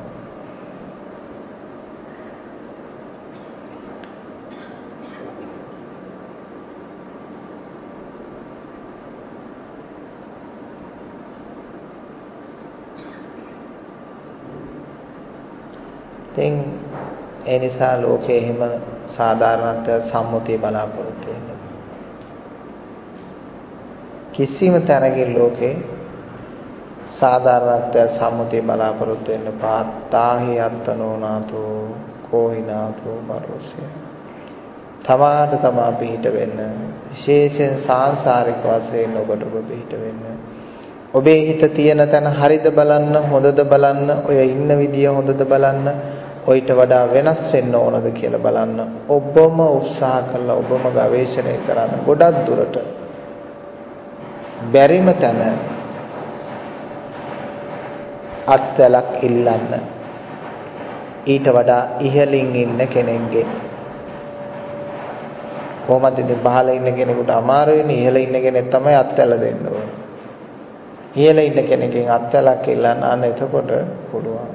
ඉතින් ඒ නිසා ලෝකයේ එහෙම සාධාරණත්වය සම්මුතිය බලාපොරොත්තු වෙන්නේ. කිසිම තැනකින් ලෝකේ සාධාරණත්වය සම්මුතිය බලාපොරොත්තු වෙන්න පාත්තාහි අත්තනෝනාතෝ කෝහිනාතෝ බරෝසේ. තමාට තමා පිහිට වෙන්න, විශේෂයෙන් සාංශාරික වශයෙන් ඔබට ඔබ පිහිට වෙන්න. ඔබේ හිත තියෙන තැන හරිද බලන්න, හොඳද බලන්න, ඔය ඉන්න විදිය හොඳද බලන්න, ඔයිට වඩා වෙනස් වෙන්න ඕනද කියලා බලන්න. ඔබම උත්සාහ කළා, ඔබම ගවේෂණය කරන්න. ගොඩක් දුරට බැරිම තැන අත්වලක් ඉල්ලන්න. ඊට වඩා ඉහළින් ඉන්න කෙනෙක්ගේ. කොහොමද ඉතින් පහළ ඉන්න කෙනෙකුට අමාරු වෙන්නේ? ඉහළ ඉන්න කෙනෙක් තමයි අත්වල දෙන්න ඕනේ. ඉහළ ඉන්න කෙනකින් අත්වලක් ඉල්ලන්න. අන්න එතකොට පුළුවන්.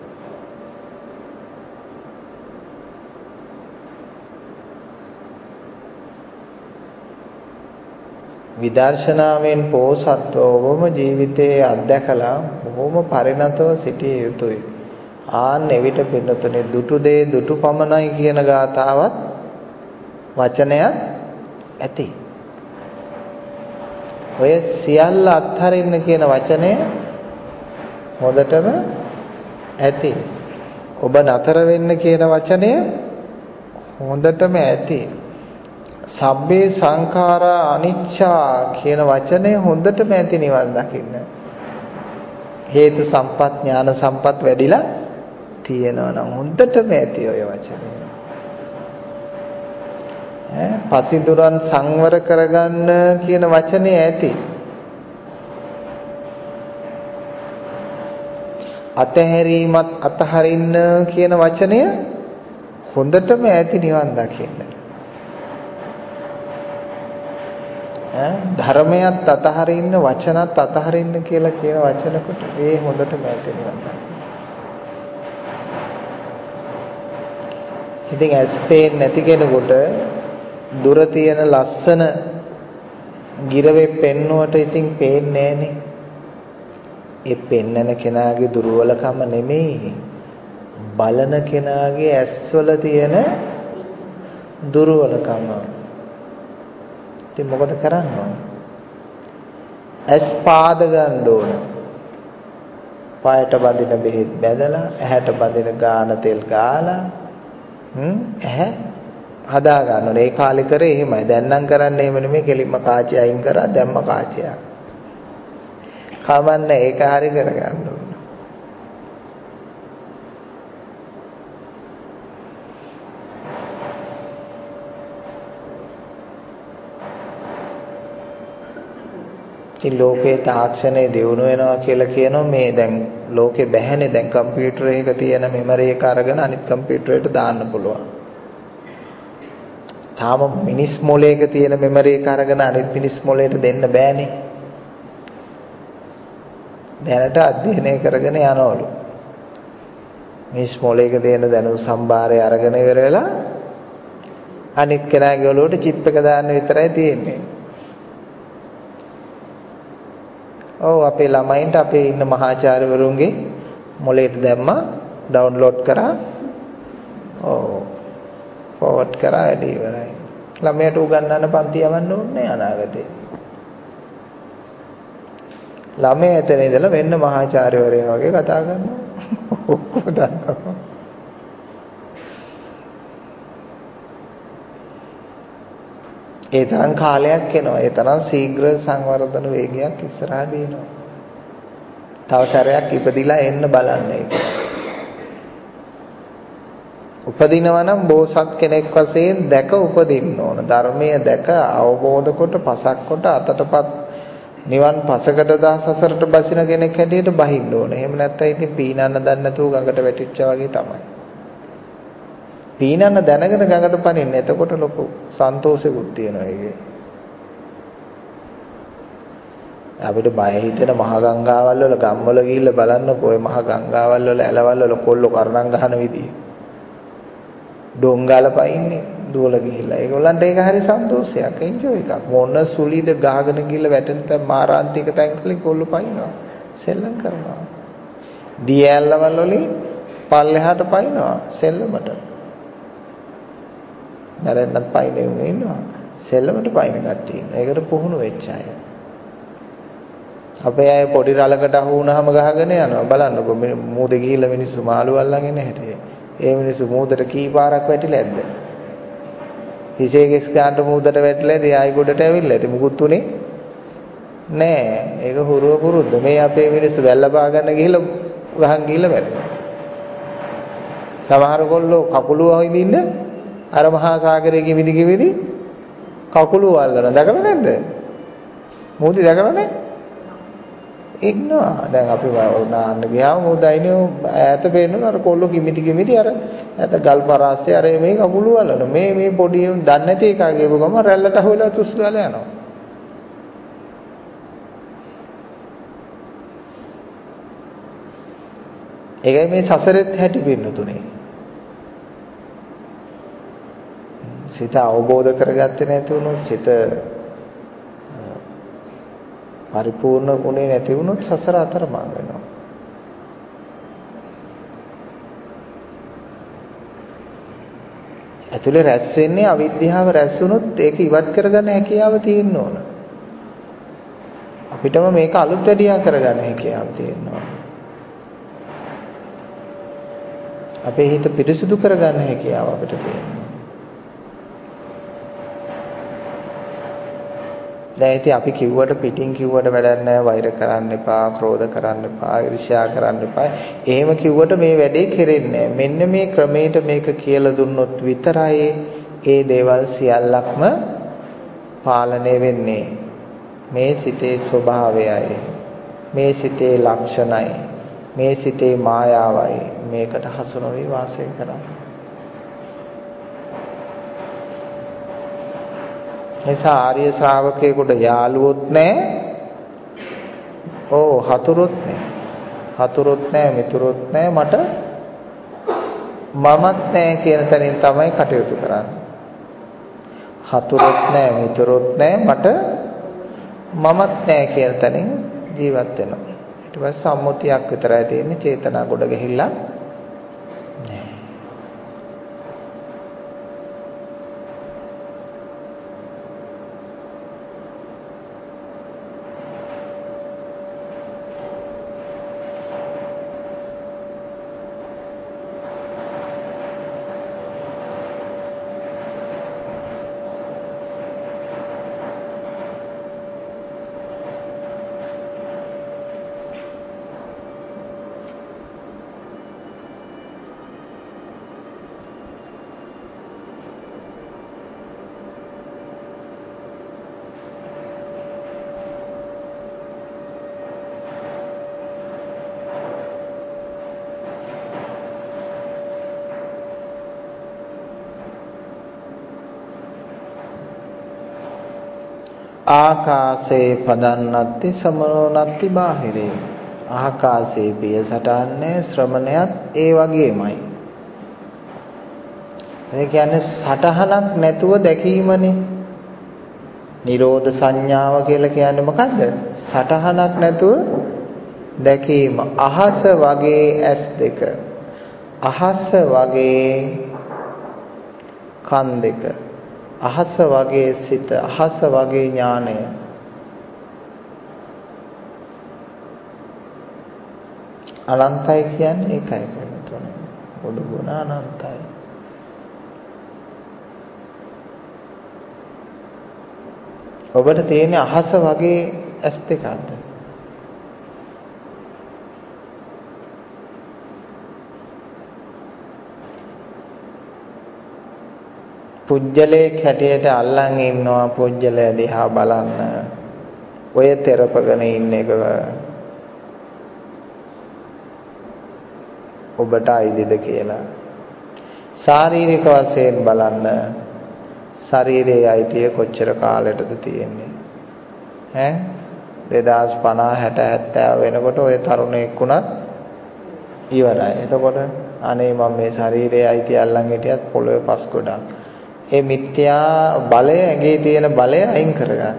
විදර්ශනාවෙන් පෝසත්ව ඔබම ජීවිතයේ අත්දැකලා බොහොම පරිණතව සිටිය යුතුයි. ආන් එවිට පින්නතුනේ දුටු දේ දුටු පමණයි කියන ගාතාවත් වචනයක් ඇති. ඔය සියල්ල අත්හරින්න කියන වචනය හොඳටම ඇති. ඔබ නතර වෙන්න කියන වචනය හොඳටම ඇති. සබ්බේ සංඛාරා අනිච්චා කියන වචනය හොඳටම ඇති නිවන් දකින්න. හේතු සම්පත් ඥාන සම්පත් වැඩිලා තියෙනවා නම් හොඳටම ඇති ඔය වචනය. ඈ පසිදුරන් සංවර කරගන්න කියන වචනේ ඇති. අතහැරීමත් අතහරින්න කියන වචනය හොඳටම ඇති නිවන් දකින්න. ධර්මයත් අතහරින්න වචනත් අතහරින්න කියලා කියන වචන කොට ඒ හොඳටම ඇති නිවන් දකින්න. ඉතින් ඇස්පේන් නැති කෙනෙකුට දුර තියෙන ලස්සන ගිරවේ පෙන්නුවට ඉතින් පේන්නේ නැහනේ. ඒ පෙන්නන කෙනාගේ දුර්වලකම නෙමෙයි, බලන කෙනාගේ ඇස්වල තියෙන දුර්වලකම. ඉතින් මොකද කරන්න ඕන? ඇස් පාද ගන්න ඕන. පායට බඳින බෙහෙත් බැදලා, ඇහැට බඳින ගාන තෙල් ගාලා, හ්ම් ඇහැ හදා ගන්න ඕනේ. ඒ කාලේ කරේ එහෙමයි. දැන් නම් කරන්නේ එහෙම නෙමෙයි. කෙලින්ම කාචය අයින් කරා දැම්ම කාචය. කවන්න ඒක හරි කරගන්න ඕනේ. ඉතින් ලෝකේ තාක්ෂණය දියුණු වෙනවා කියලා කියනවා. මේ දැන් ලෝකේ බැහැනේ. දැන් කම්පියුටර් එකක තියෙන මෙමරි එක අරගෙන අනිත් කම්පියුටරේට දාන්න පුළුවන්. තාම මිනිස් මොලේක තියෙන මෙමරි එක අරගෙන අනිත් මිනිස් මොලේට දෙන්න බෑනේ. දැනට අධ්‍යයනය කරගෙන යනවලු. මිනිස් මොලේක තියෙන දැනුම් සම්භාරය අරගෙන ඉවර වෙලා අනිත් කෙනාගේ ඔලුවට චිප් එක දාන්න විතරයි තියෙන්නේ. ඔව් අපේ ළමයින්ට අපේ ඉන්න මහාචාර්යවරුන්ගේ මොලේට දැම්මා, ඩවුන්ලෝඩ් කරා, ඔව් ෆෝවර්ඩ් කරා, වැඩි ඉවරයි. ළමයට උගන්වන්න පන්ති යවන්න ඕනේ අනාගතේ. ළමයා එතන ඉඳලා වෙන්න මහාචාර්යවරයා වගේ කතා කරනවා. ඔක්කොම දන්නවා. ඒ තරම් කාලයක් එනවා. ඒ තරම් ශීඝ්‍ර සංවර්ධන වේගයක් ඉස්සරහා දිනනවා. තව සැරයක් ඉපදිලා එන්න බලන්න ඒක. උපදිනවා නම් බෝසත් කෙනෙක් වශයෙන් දැක උපදින්න ඕන. ධර්මයේ දැක අවබෝධ කොට පසක් කොට අතටපත් නිවන් පසකට දා සසරට බසින කෙනෙක් හැටියට බහින්න ඕන. එහෙම නැත්නම් ඉතින් පීනන්න දන්නේ නැතුව ගඟට වැටිච්චා වගේ තමයි. පීනන්න දැනගෙන ගඟට පනින්න. එතකොට ලොකු සන්තෝෂෙකුත් තියෙනවා ඒකේ. අපිට බය හිතෙන මහ ගංගාවල් වල ගම්වල ගිහිල්ලා බලන්නකෝ. ඔය මහ ගංගාවල් වල ඇලවල් වල කොල්ලෝ කරණම් ගහන විදිය. ඩොංගාල පයින්නේ දුවල ගිහිල්ලා. ඒගොල්ලන්ට ඒක හරි සන්තෝෂයක්, එන්ජොයි එකක්. මොන සුලිද ගහගෙන ගිහිල්ලා වැටෙන තැන් මාරාන්තික තැන් වලින් කොල්ලෝ පයින්නවා. සෙල්ලම් කරනවා. දිය ඇල්ලවල් වලින් පල්ලෙහාට පයින්නවා සෙල්ලමට. නැරෙන්නත් පයින්නේ උනේ ඉන්නවා. සෙල්ලමට පයින් කට්ටිය. ඒකට පුහුණු වෙච්ච අය. අපේ අය පොඩි රලකට අහු වුණාම ගහගෙන යනවා. බලන්නකො මූදේ ගිහිල්ලා මිනිස්සු මාළු අල්ලගෙන හැටි. ඒ මිනිස්සු මූදට කී පාරක් වැටිලාද? හිසේ කෙස් ගන්නට මූදට වැටිලාද? ආයි ගොඩට ඇවිල්ලා. ඉතින් මුකුත් උනේ නෑ. ඒක හුරුව පුරුද්ද. මේ අපේ මිනිස්සු වැල්ල පා ගන්න ගිහිල්ලා ගහන් ගිහිල්ලා වැටෙනවා. සමහර කොල්ලෝ කකුලුව හින්දින්න අර මහා සාගරයේ කිවිදි කිවිදි කකුලුව අල්ලන දැකලා නැද්ද? මූදි දැකලා නැහැ? ඉන්නවා. දැන් අපි නාන්න ගියාම මොදයිනේ ඈත පේනවා අර කොල්ල කිමිටි කිමිටි අර ඈත ගල් පරාස්සේ අර මේ කකුලු වලන මේ මේ පොඩි උන් දන්නේ නැති එකා ගේපු ගම රැල්ලට අහුවෙලා තුස් ගාලා යනවා. ඒකයි මේ සසරෙත් හැටි පින්න තුනේ. සිත අවබෝධ කරගත්තේ නැති වුණොත් සිත පරිපූර්ණ ගුණේ නැති වුණොත් සසර අතරමං වෙනවා. ඇතුලේ රැස් වෙන්නේ අවිද්‍යාව රැස් වුණොත් ඒක ඉවත් කරගන්න හැකියාව තියෙන්න ඕන. අපිටම මේක අලුත් වැඩියා කරගන්න හැකියාව තියෙන්න ඕන. අපේ හිත පිරිසිදු කරගන්න හැකියාව අපිට තියෙනවා. දැන් ඉතින් අපි කිව්වට පිටින් කිව්වට වැඩක් නැහැ වෛර කරන්න එපා, ක්‍රෝධ කරන්න එපා, ඊර්ෂ්‍යා කරන්න එපා. එහෙම කිව්වට මේ වැඩේ කෙරෙන්නේ නැහැ. මෙන්න මේ ක්‍රමයට මේක කියලා දුන්නොත් විතරයි ඒ දේවල් සියල්ලක්ම පාලනය වෙන්නේ. මේ සිතේ ස්වභාවයයි. මේ සිතේ ලක්ෂණයි. මේ සිතේ මායාවයි. මේකට හසු නොවි වාසය කරන්නේ. එසා ආර්ය ශ්‍රාවකයෙකුට යාළුවොත් නැහැ. ඕ හතුරුත් නැහැ. හතුරුත් නැහැ, මිතුරුත් නැහැ. මට මමත් නැහැ කියන තැනින් තමයි කටයුතු කරන්නේ. හතුරුත් නැහැ, මිතුරුත් නැහැ. මට මමත් නැහැ කියන තැනින් ජීවත් වෙනවා. ඊට පස්සේ සම්මුතියක් විතරයි තියෙන්නේ. චේතනා ගොඩ ගහිලා ආකාසේ පදන්නත්ති සමනෝනත්ති බාහිරේ. ආකාසේ පිය සටහන්නේ ශ්‍රමණයත් ඒ වගේමයි. ඒ කියන්නේ සටහනක් නැතුව දැකීමනේ. නිරෝධ සංඥාව කියලා කියන්නේ මොකද්ද? සටහනක් නැතුව දැකීම. අහස වගේ ඇස් දෙක. අහස වගේ කන් දෙක. අහස වගේ සිත, අහස වගේ ඥානය. අනන්තයි කියන්නේ ඒකයි කියන්නේ. බුදු ගුණ අනන්තයි. ඔබට තියෙන අහස වගේ ඇස් දෙකක්ද? පුජ්‍යලයක් හැටියට අල්ලන් ඉන්නවා පුජ්‍යලය දිහා බලන්න. ඔය තෙරපගෙන ඉන්න එක ඔබට අයිතිද කියලා. ශාරීරික වශයෙන් බලන්න. ශරීරයේ අයිතිය කොච්චර කාලයටද තියෙන්නේ? ඈ දෙදාස් පනහ හැට හැත්තෑ වෙනකොට ඔය තරුණයෙක් වුණත් ඉවරයි. එතකොට අනේ මම මේ ශරීරයේ අයිතිය අල්ලන් හිටියත් පොළොවේ පස් ගොඩක්. ඒ මිත්‍යා බලය, ඇඟේ තියෙන බලය අයින් කරගන්න.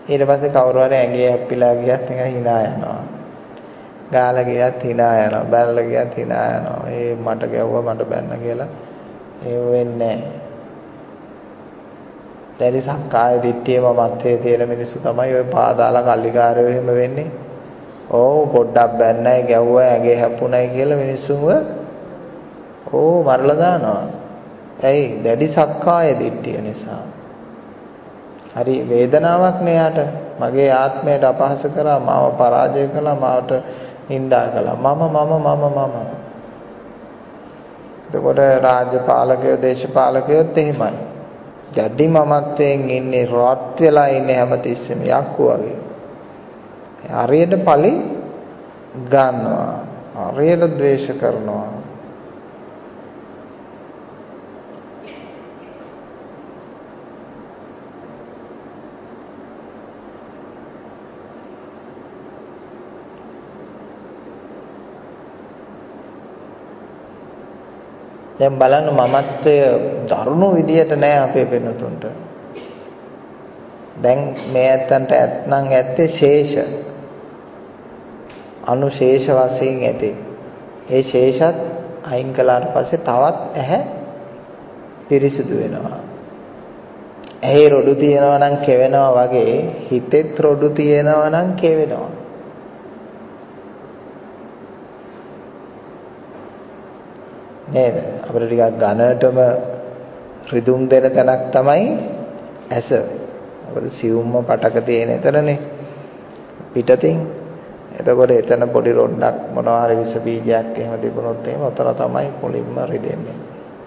ඊට පස්සේ කවුරු හරි ඇඟේ හැප්පිලා ගියත් නිකන් hina යනවා. ගාලා ගියත් hina යනවා. බැලලා ගියත් hina යනවා. ඒ මට ගැව්වා මට බැන්න කියලා ඒ වෙන්නේ නැහැ. දැරි සක්කාය දිට්ඨිය මමත්වයේ තියෙන මිනිස්සු තමයි ওই පාදාලා කල්ලිකාරයෝ එහෙම වෙන්නේ. ඕ පොඩ්ඩක් බැන්නයි ගැව්වා ඇඟේ හැප්පුණයි කියලා මිනිස්සුන්ව ඕ මරලා දානවා. ඇයි? දැඩි සක්කාය දිට්ඨිය නිසා. හරි වේදනාවක් නේ යාට. මගේ ආත්මයට අපහාස කරා, මාව පරාජය කළා, මාවට නිඳා කළා. මම මම මම මම. එතකොට රාජ්‍ය පාලකයෝ, දේශපාලකයෝත් එහෙමයි. දැඩි මමත්වයෙන් ඉන්නේ, රත් වෙලා ඉන්නේ හැමතිස්සෙම යක්කු වගේ. හරියට පලි ගන්නවා. හරියට ද්වේෂ කරනවා. දැන් බලන්න මමත්වය දරුණු විදියට නෑ අපේ වෙනතුන්ට. දැන් මේ ඇත්තන්ට ඇත්නම් ඇත්තේ ශේෂ. අනුශේෂ වශයෙන් ඇති. ඒ ශේෂත් අයින් කළාට පස්සේ තවත් ඇහැ පිරිසිදු වෙනවා. ඇහි රොඩු තියෙනවා නම් කෙවෙනවා වගේ හිතෙත් රොඩු තියෙනවා නම් කෙවෙනවා. නේද? අපිට ටිකක් ඝනටම රිදුම් දෙන තැනක් තමයි ඇස. මොකද සියුම්ම පටක තියෙන එතනනේ පිටතින්. එතකොට එතන පොඩි රොඩක් මොනවා හරි විස බීජයක් එහෙම තිබුණොත් එහෙම උතර තමයි මුලින්ම රිදෙන්නේ.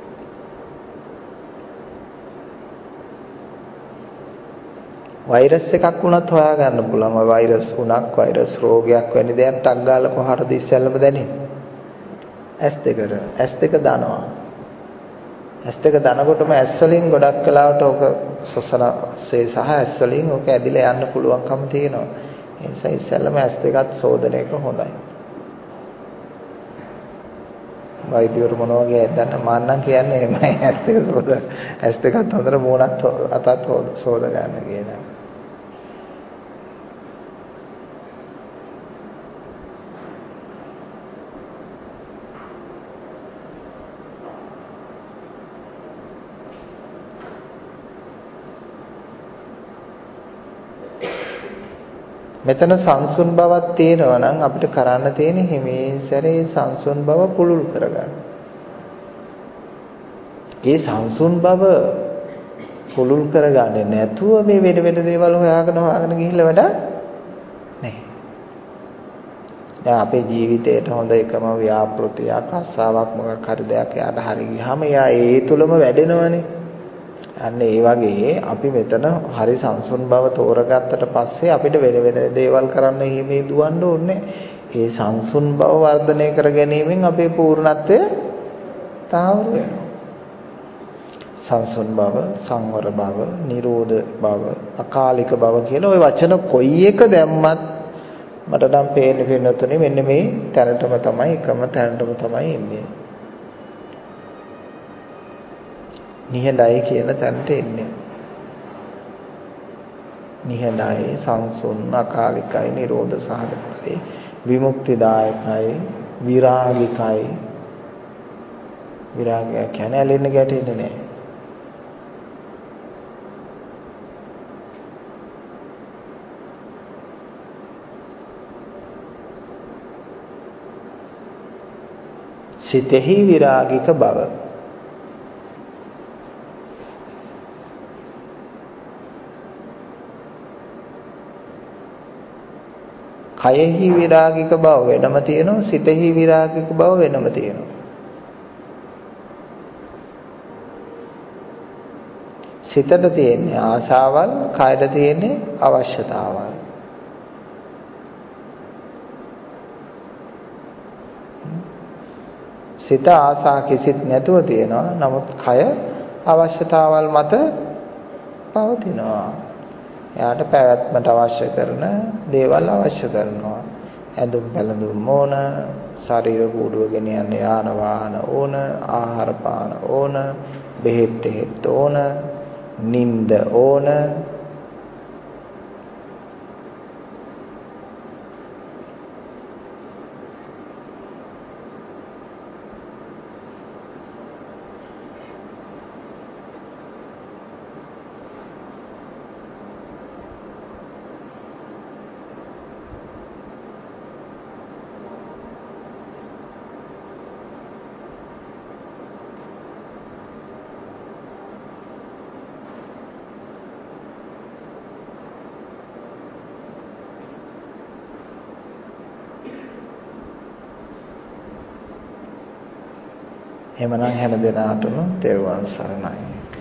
වෛරස් එකක් වුණත් හොයාගන්න පුළුවන්. ඔය වෛරස් උණක්, වෛරස් රෝගයක් වැනි දෙයක් ටක් ගාලා කොහටද ඉස්සෙල්ලම දැනෙන්නේ? ඇස් දෙකට. ඇස් දෙක දනවා. ඇස් දෙක දනකොටම ඇස් වලින් ගොඩක් වෙලාවට ඔක සොසනසේ සහ ඇස් වලින් ඔක ඇදිලා යන්න පුළුවන්කම තියෙනවා. ඒ නිසා ඉස්සෙල්ලම ඇස් දෙකත් සෝදන එක හොඳයි. වෛද්‍යවරු මොනවා කියද දන්න මම නම් කියන්නේ එහෙමයි ඇස් දෙක සෝද ඇස් දෙකත් හොඳට මූණත් අතත් සෝද ගන්න කියනවා. මෙතන සංසුන් බවක් තියෙනවා නම් අපිට කරන්න තියෙන්නේ හිමේ සැරේ සංසුන් බව පුළුල් කරගන්න. ඒ සංසුන් බව පුළුල් කරගන්නේ නැතුව මේ වෙන වෙන දේවල් හොයාගෙන හොයාගෙන ගිහිල්ලා වැඩක් නැහැ. දැන් අපේ ජීවිතේට හොඳ එකම ව්‍යාපෘතියක් රස්සාවක් මොකක් හරි දෙයක් යාට හරි ගියාම යා ඒ තුලම වැඩෙනවනේ. අන්න ඒ වගේ අපි මෙතන හරි සංසුන් බව තෝරගත්තට පස්සේ අපිට වෙන වෙන දේවල් කරන්න හිමේ දුවන්න ඕනේ. ඒ සංසුන් බව වර්ධනය කර ගැනීමෙන් අපේ පූර්ණත්වය තාවුරු වෙනවා. සංසුන් බව, සංවර බව, නිරෝධ බව, අකාලික බව කියන ওই වචන කොයි එක දැම්මත් මට නම් පේන්නේ වෙනතුනේ මෙන්න මේ තැනටම තමයි එකම තැනටම තමයි එන්නේ. නිහඬයි කියන තැනට එන්නේ. නිහඬයි, සංසුන්, අකාලිකයි, නිරෝධ සහගතයි, විමුක්තිදායකයි, විරාගිකයි. විරාගය කියන්නේ ඇලෙන්න ගැටෙන්නේ නැහැ. සිතෙහි විරාගික බව. කයෙහි විරාගික බව වෙනම තියෙනවා, සිතෙහි විරාගික බව වෙනම තියෙනවා. සිතට තියෙන්නේ ආශාවල්, කයට තියෙන්නේ අවශ්‍යතාවල්. සිත ආශා කිසිත් නැතුව තියෙනවා, නමුත් කය අවශ්‍යතාවල් මත පවතිනවා. එයාට පැවැත්මට අවශ්‍ය කරන දේවල් අවශ්‍ය කරනවා. ඇඳුම් පැළඳුම් ඕන, ශරීර කූඩුව ගෙනියන්න යාන වාහන ඕන, ආහාර පාන ඕන, බෙහෙත් එහෙත් ඕන, නිින්ද ඕන. එහෙමනම් හැම දිනාටම තෙරුවන් සරණයි.